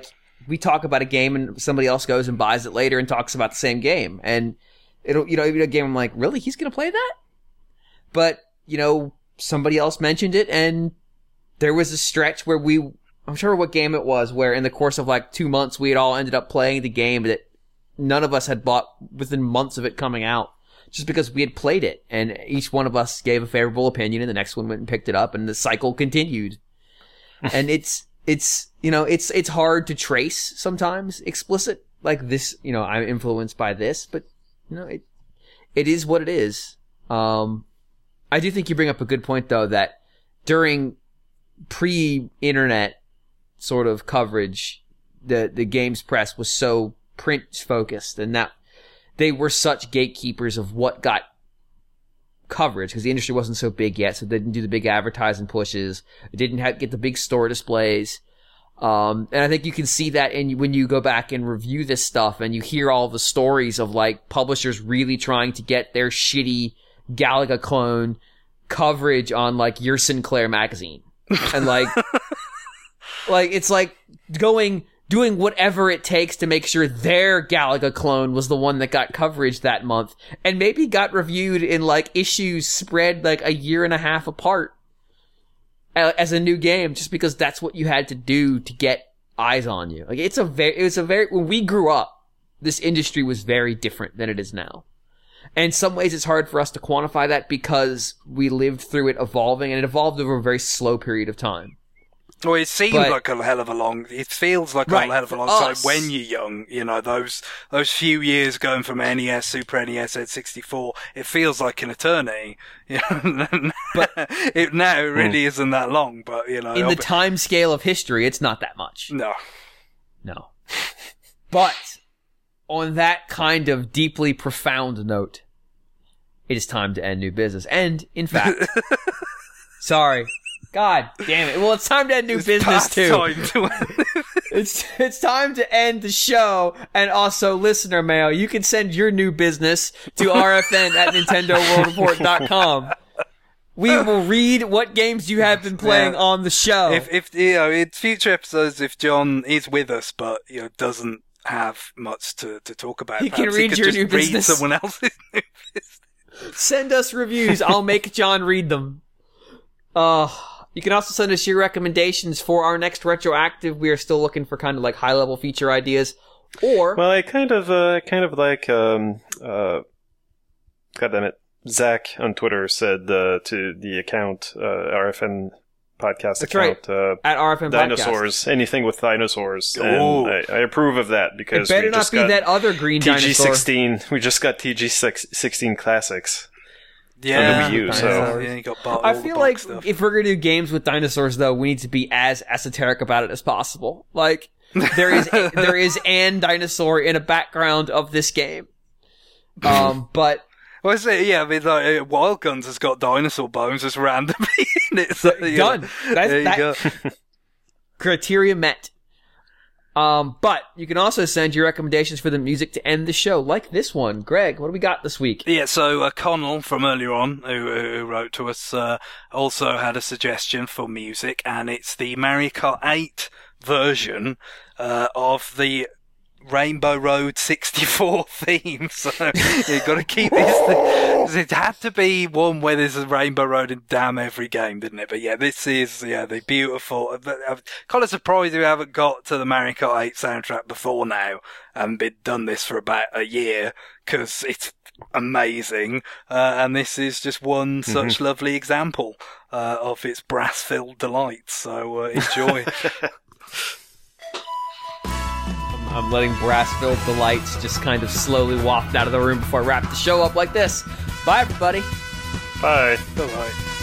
we talk about a game and somebody else goes and buys it later and talks about the same game. And it'll, you know, even a game I'm like, really? He's going to play that? But, you know, somebody else mentioned it, and there was a stretch where we, I'm sure what game it was, where in the course of like two months, we had all ended up playing the game that none of us had bought within months of it coming out, just because we had played it. And each one of us gave a favorable opinion, and the next one went and picked it up, and the cycle continued. And it's, it's, you know, it's, it's hard to trace sometimes explicit, like this, you know, I'm influenced by this, but, you know, it, it is what it is. Um, I do think you bring up a good point, though, that during pre-internet sort of coverage, the, the games press was so print-focused, and that they were such gatekeepers of what got coverage, because the industry wasn't so big yet, so they didn't do the big advertising pushes. It didn't have, get the big store displays. Um, and I think you can see that in when you go back and review this stuff, and you hear all the stories of like publishers really trying to get their shitty Galaga clone coverage on like Your Sinclair magazine. And like, like, it's like going, doing whatever it takes to make sure their Galaga clone was the one that got coverage that month, and maybe got reviewed in like issues spread like a year and a half apart as a new game, just because that's what you had to do to get eyes on you. Like, it's a very, it was a very, when we grew up, this industry was very different than it is now. And in some ways it's hard for us to quantify that because we lived through it evolving, and it evolved over a very slow period of time. Well, it seems But- like a hell of a long, it feels like Right, a hell of a for long time us. when you're young, you know, those, those few years going from N E S, Super N E S, N sixty-four, it feels like an eternity. You know? But- it, now it really isn't that long, but, you know. In the ob- time scale of history, it's not that much. no. No. But on that kind of deeply profound note, it is time to end new business. And, in fact, sorry. God damn it. Well, it's time to end new It's business past too. time to- It's it's time to end the show, and also listener mail. You can send your new business to R F N at Nintendo World Report dot com. We will read what games you have been playing Yeah. on the show. If, if, you know, in future episodes, if John is with us, but, you know, doesn't have much to, to talk about, He can perhaps read could your just new read business. someone else's new business. Send us reviews. I'll make John read them. Uh, you can also send us your recommendations for our next retroactive. We are still looking for kind of like high level feature ideas. Or, Well, I kind of, uh, kind of like, um, uh, goddammit, Zach on Twitter said uh, to the account, uh, R F N podcast That's right. account, uh, at R F N Podcast. dinosaurs, anything with dinosaurs, Ooh. and I, I approve of that It because better we not just be got that other green T G dinosaur. sixteen. We just got T G sixteen classics. Yeah. Wii U, so- Yeah, you got all I the feel bug like stuff. if we're gonna do games with dinosaurs, though, we need to be as esoteric about it as possible. Like there is there is an dinosaur in a background of this game, um, but Well, is it? Yeah, I mean, like, uh, Wild Guns has got dinosaur bones just randomly in it. So, you know, done. That's, there you that go. criteria met. Um, but you can also send your recommendations for the music to end the show, like this one. Greg, what do we got this week? Yeah, so uh, Connell from earlier on, who, who wrote to us, uh, also had a suggestion for music, and it's the Mario Kart eight version uh, of the Rainbow Road sixty-four theme. So you've got to keep this. It had to be one where there's a Rainbow Road in damn every game, didn't it? But yeah, this is yeah the beautiful. I'm kind of surprised we haven't got to the Mario Kart eight soundtrack before now and been done this for about a year because it's amazing. Uh, and this is just one Mm-hmm. such lovely example uh, of its brass-filled delights. So uh, enjoy. I'm letting brass-filled delights just kind of slowly waft out of the room before I wrap the show up like this. Bye, everybody. Bye. Bye-bye.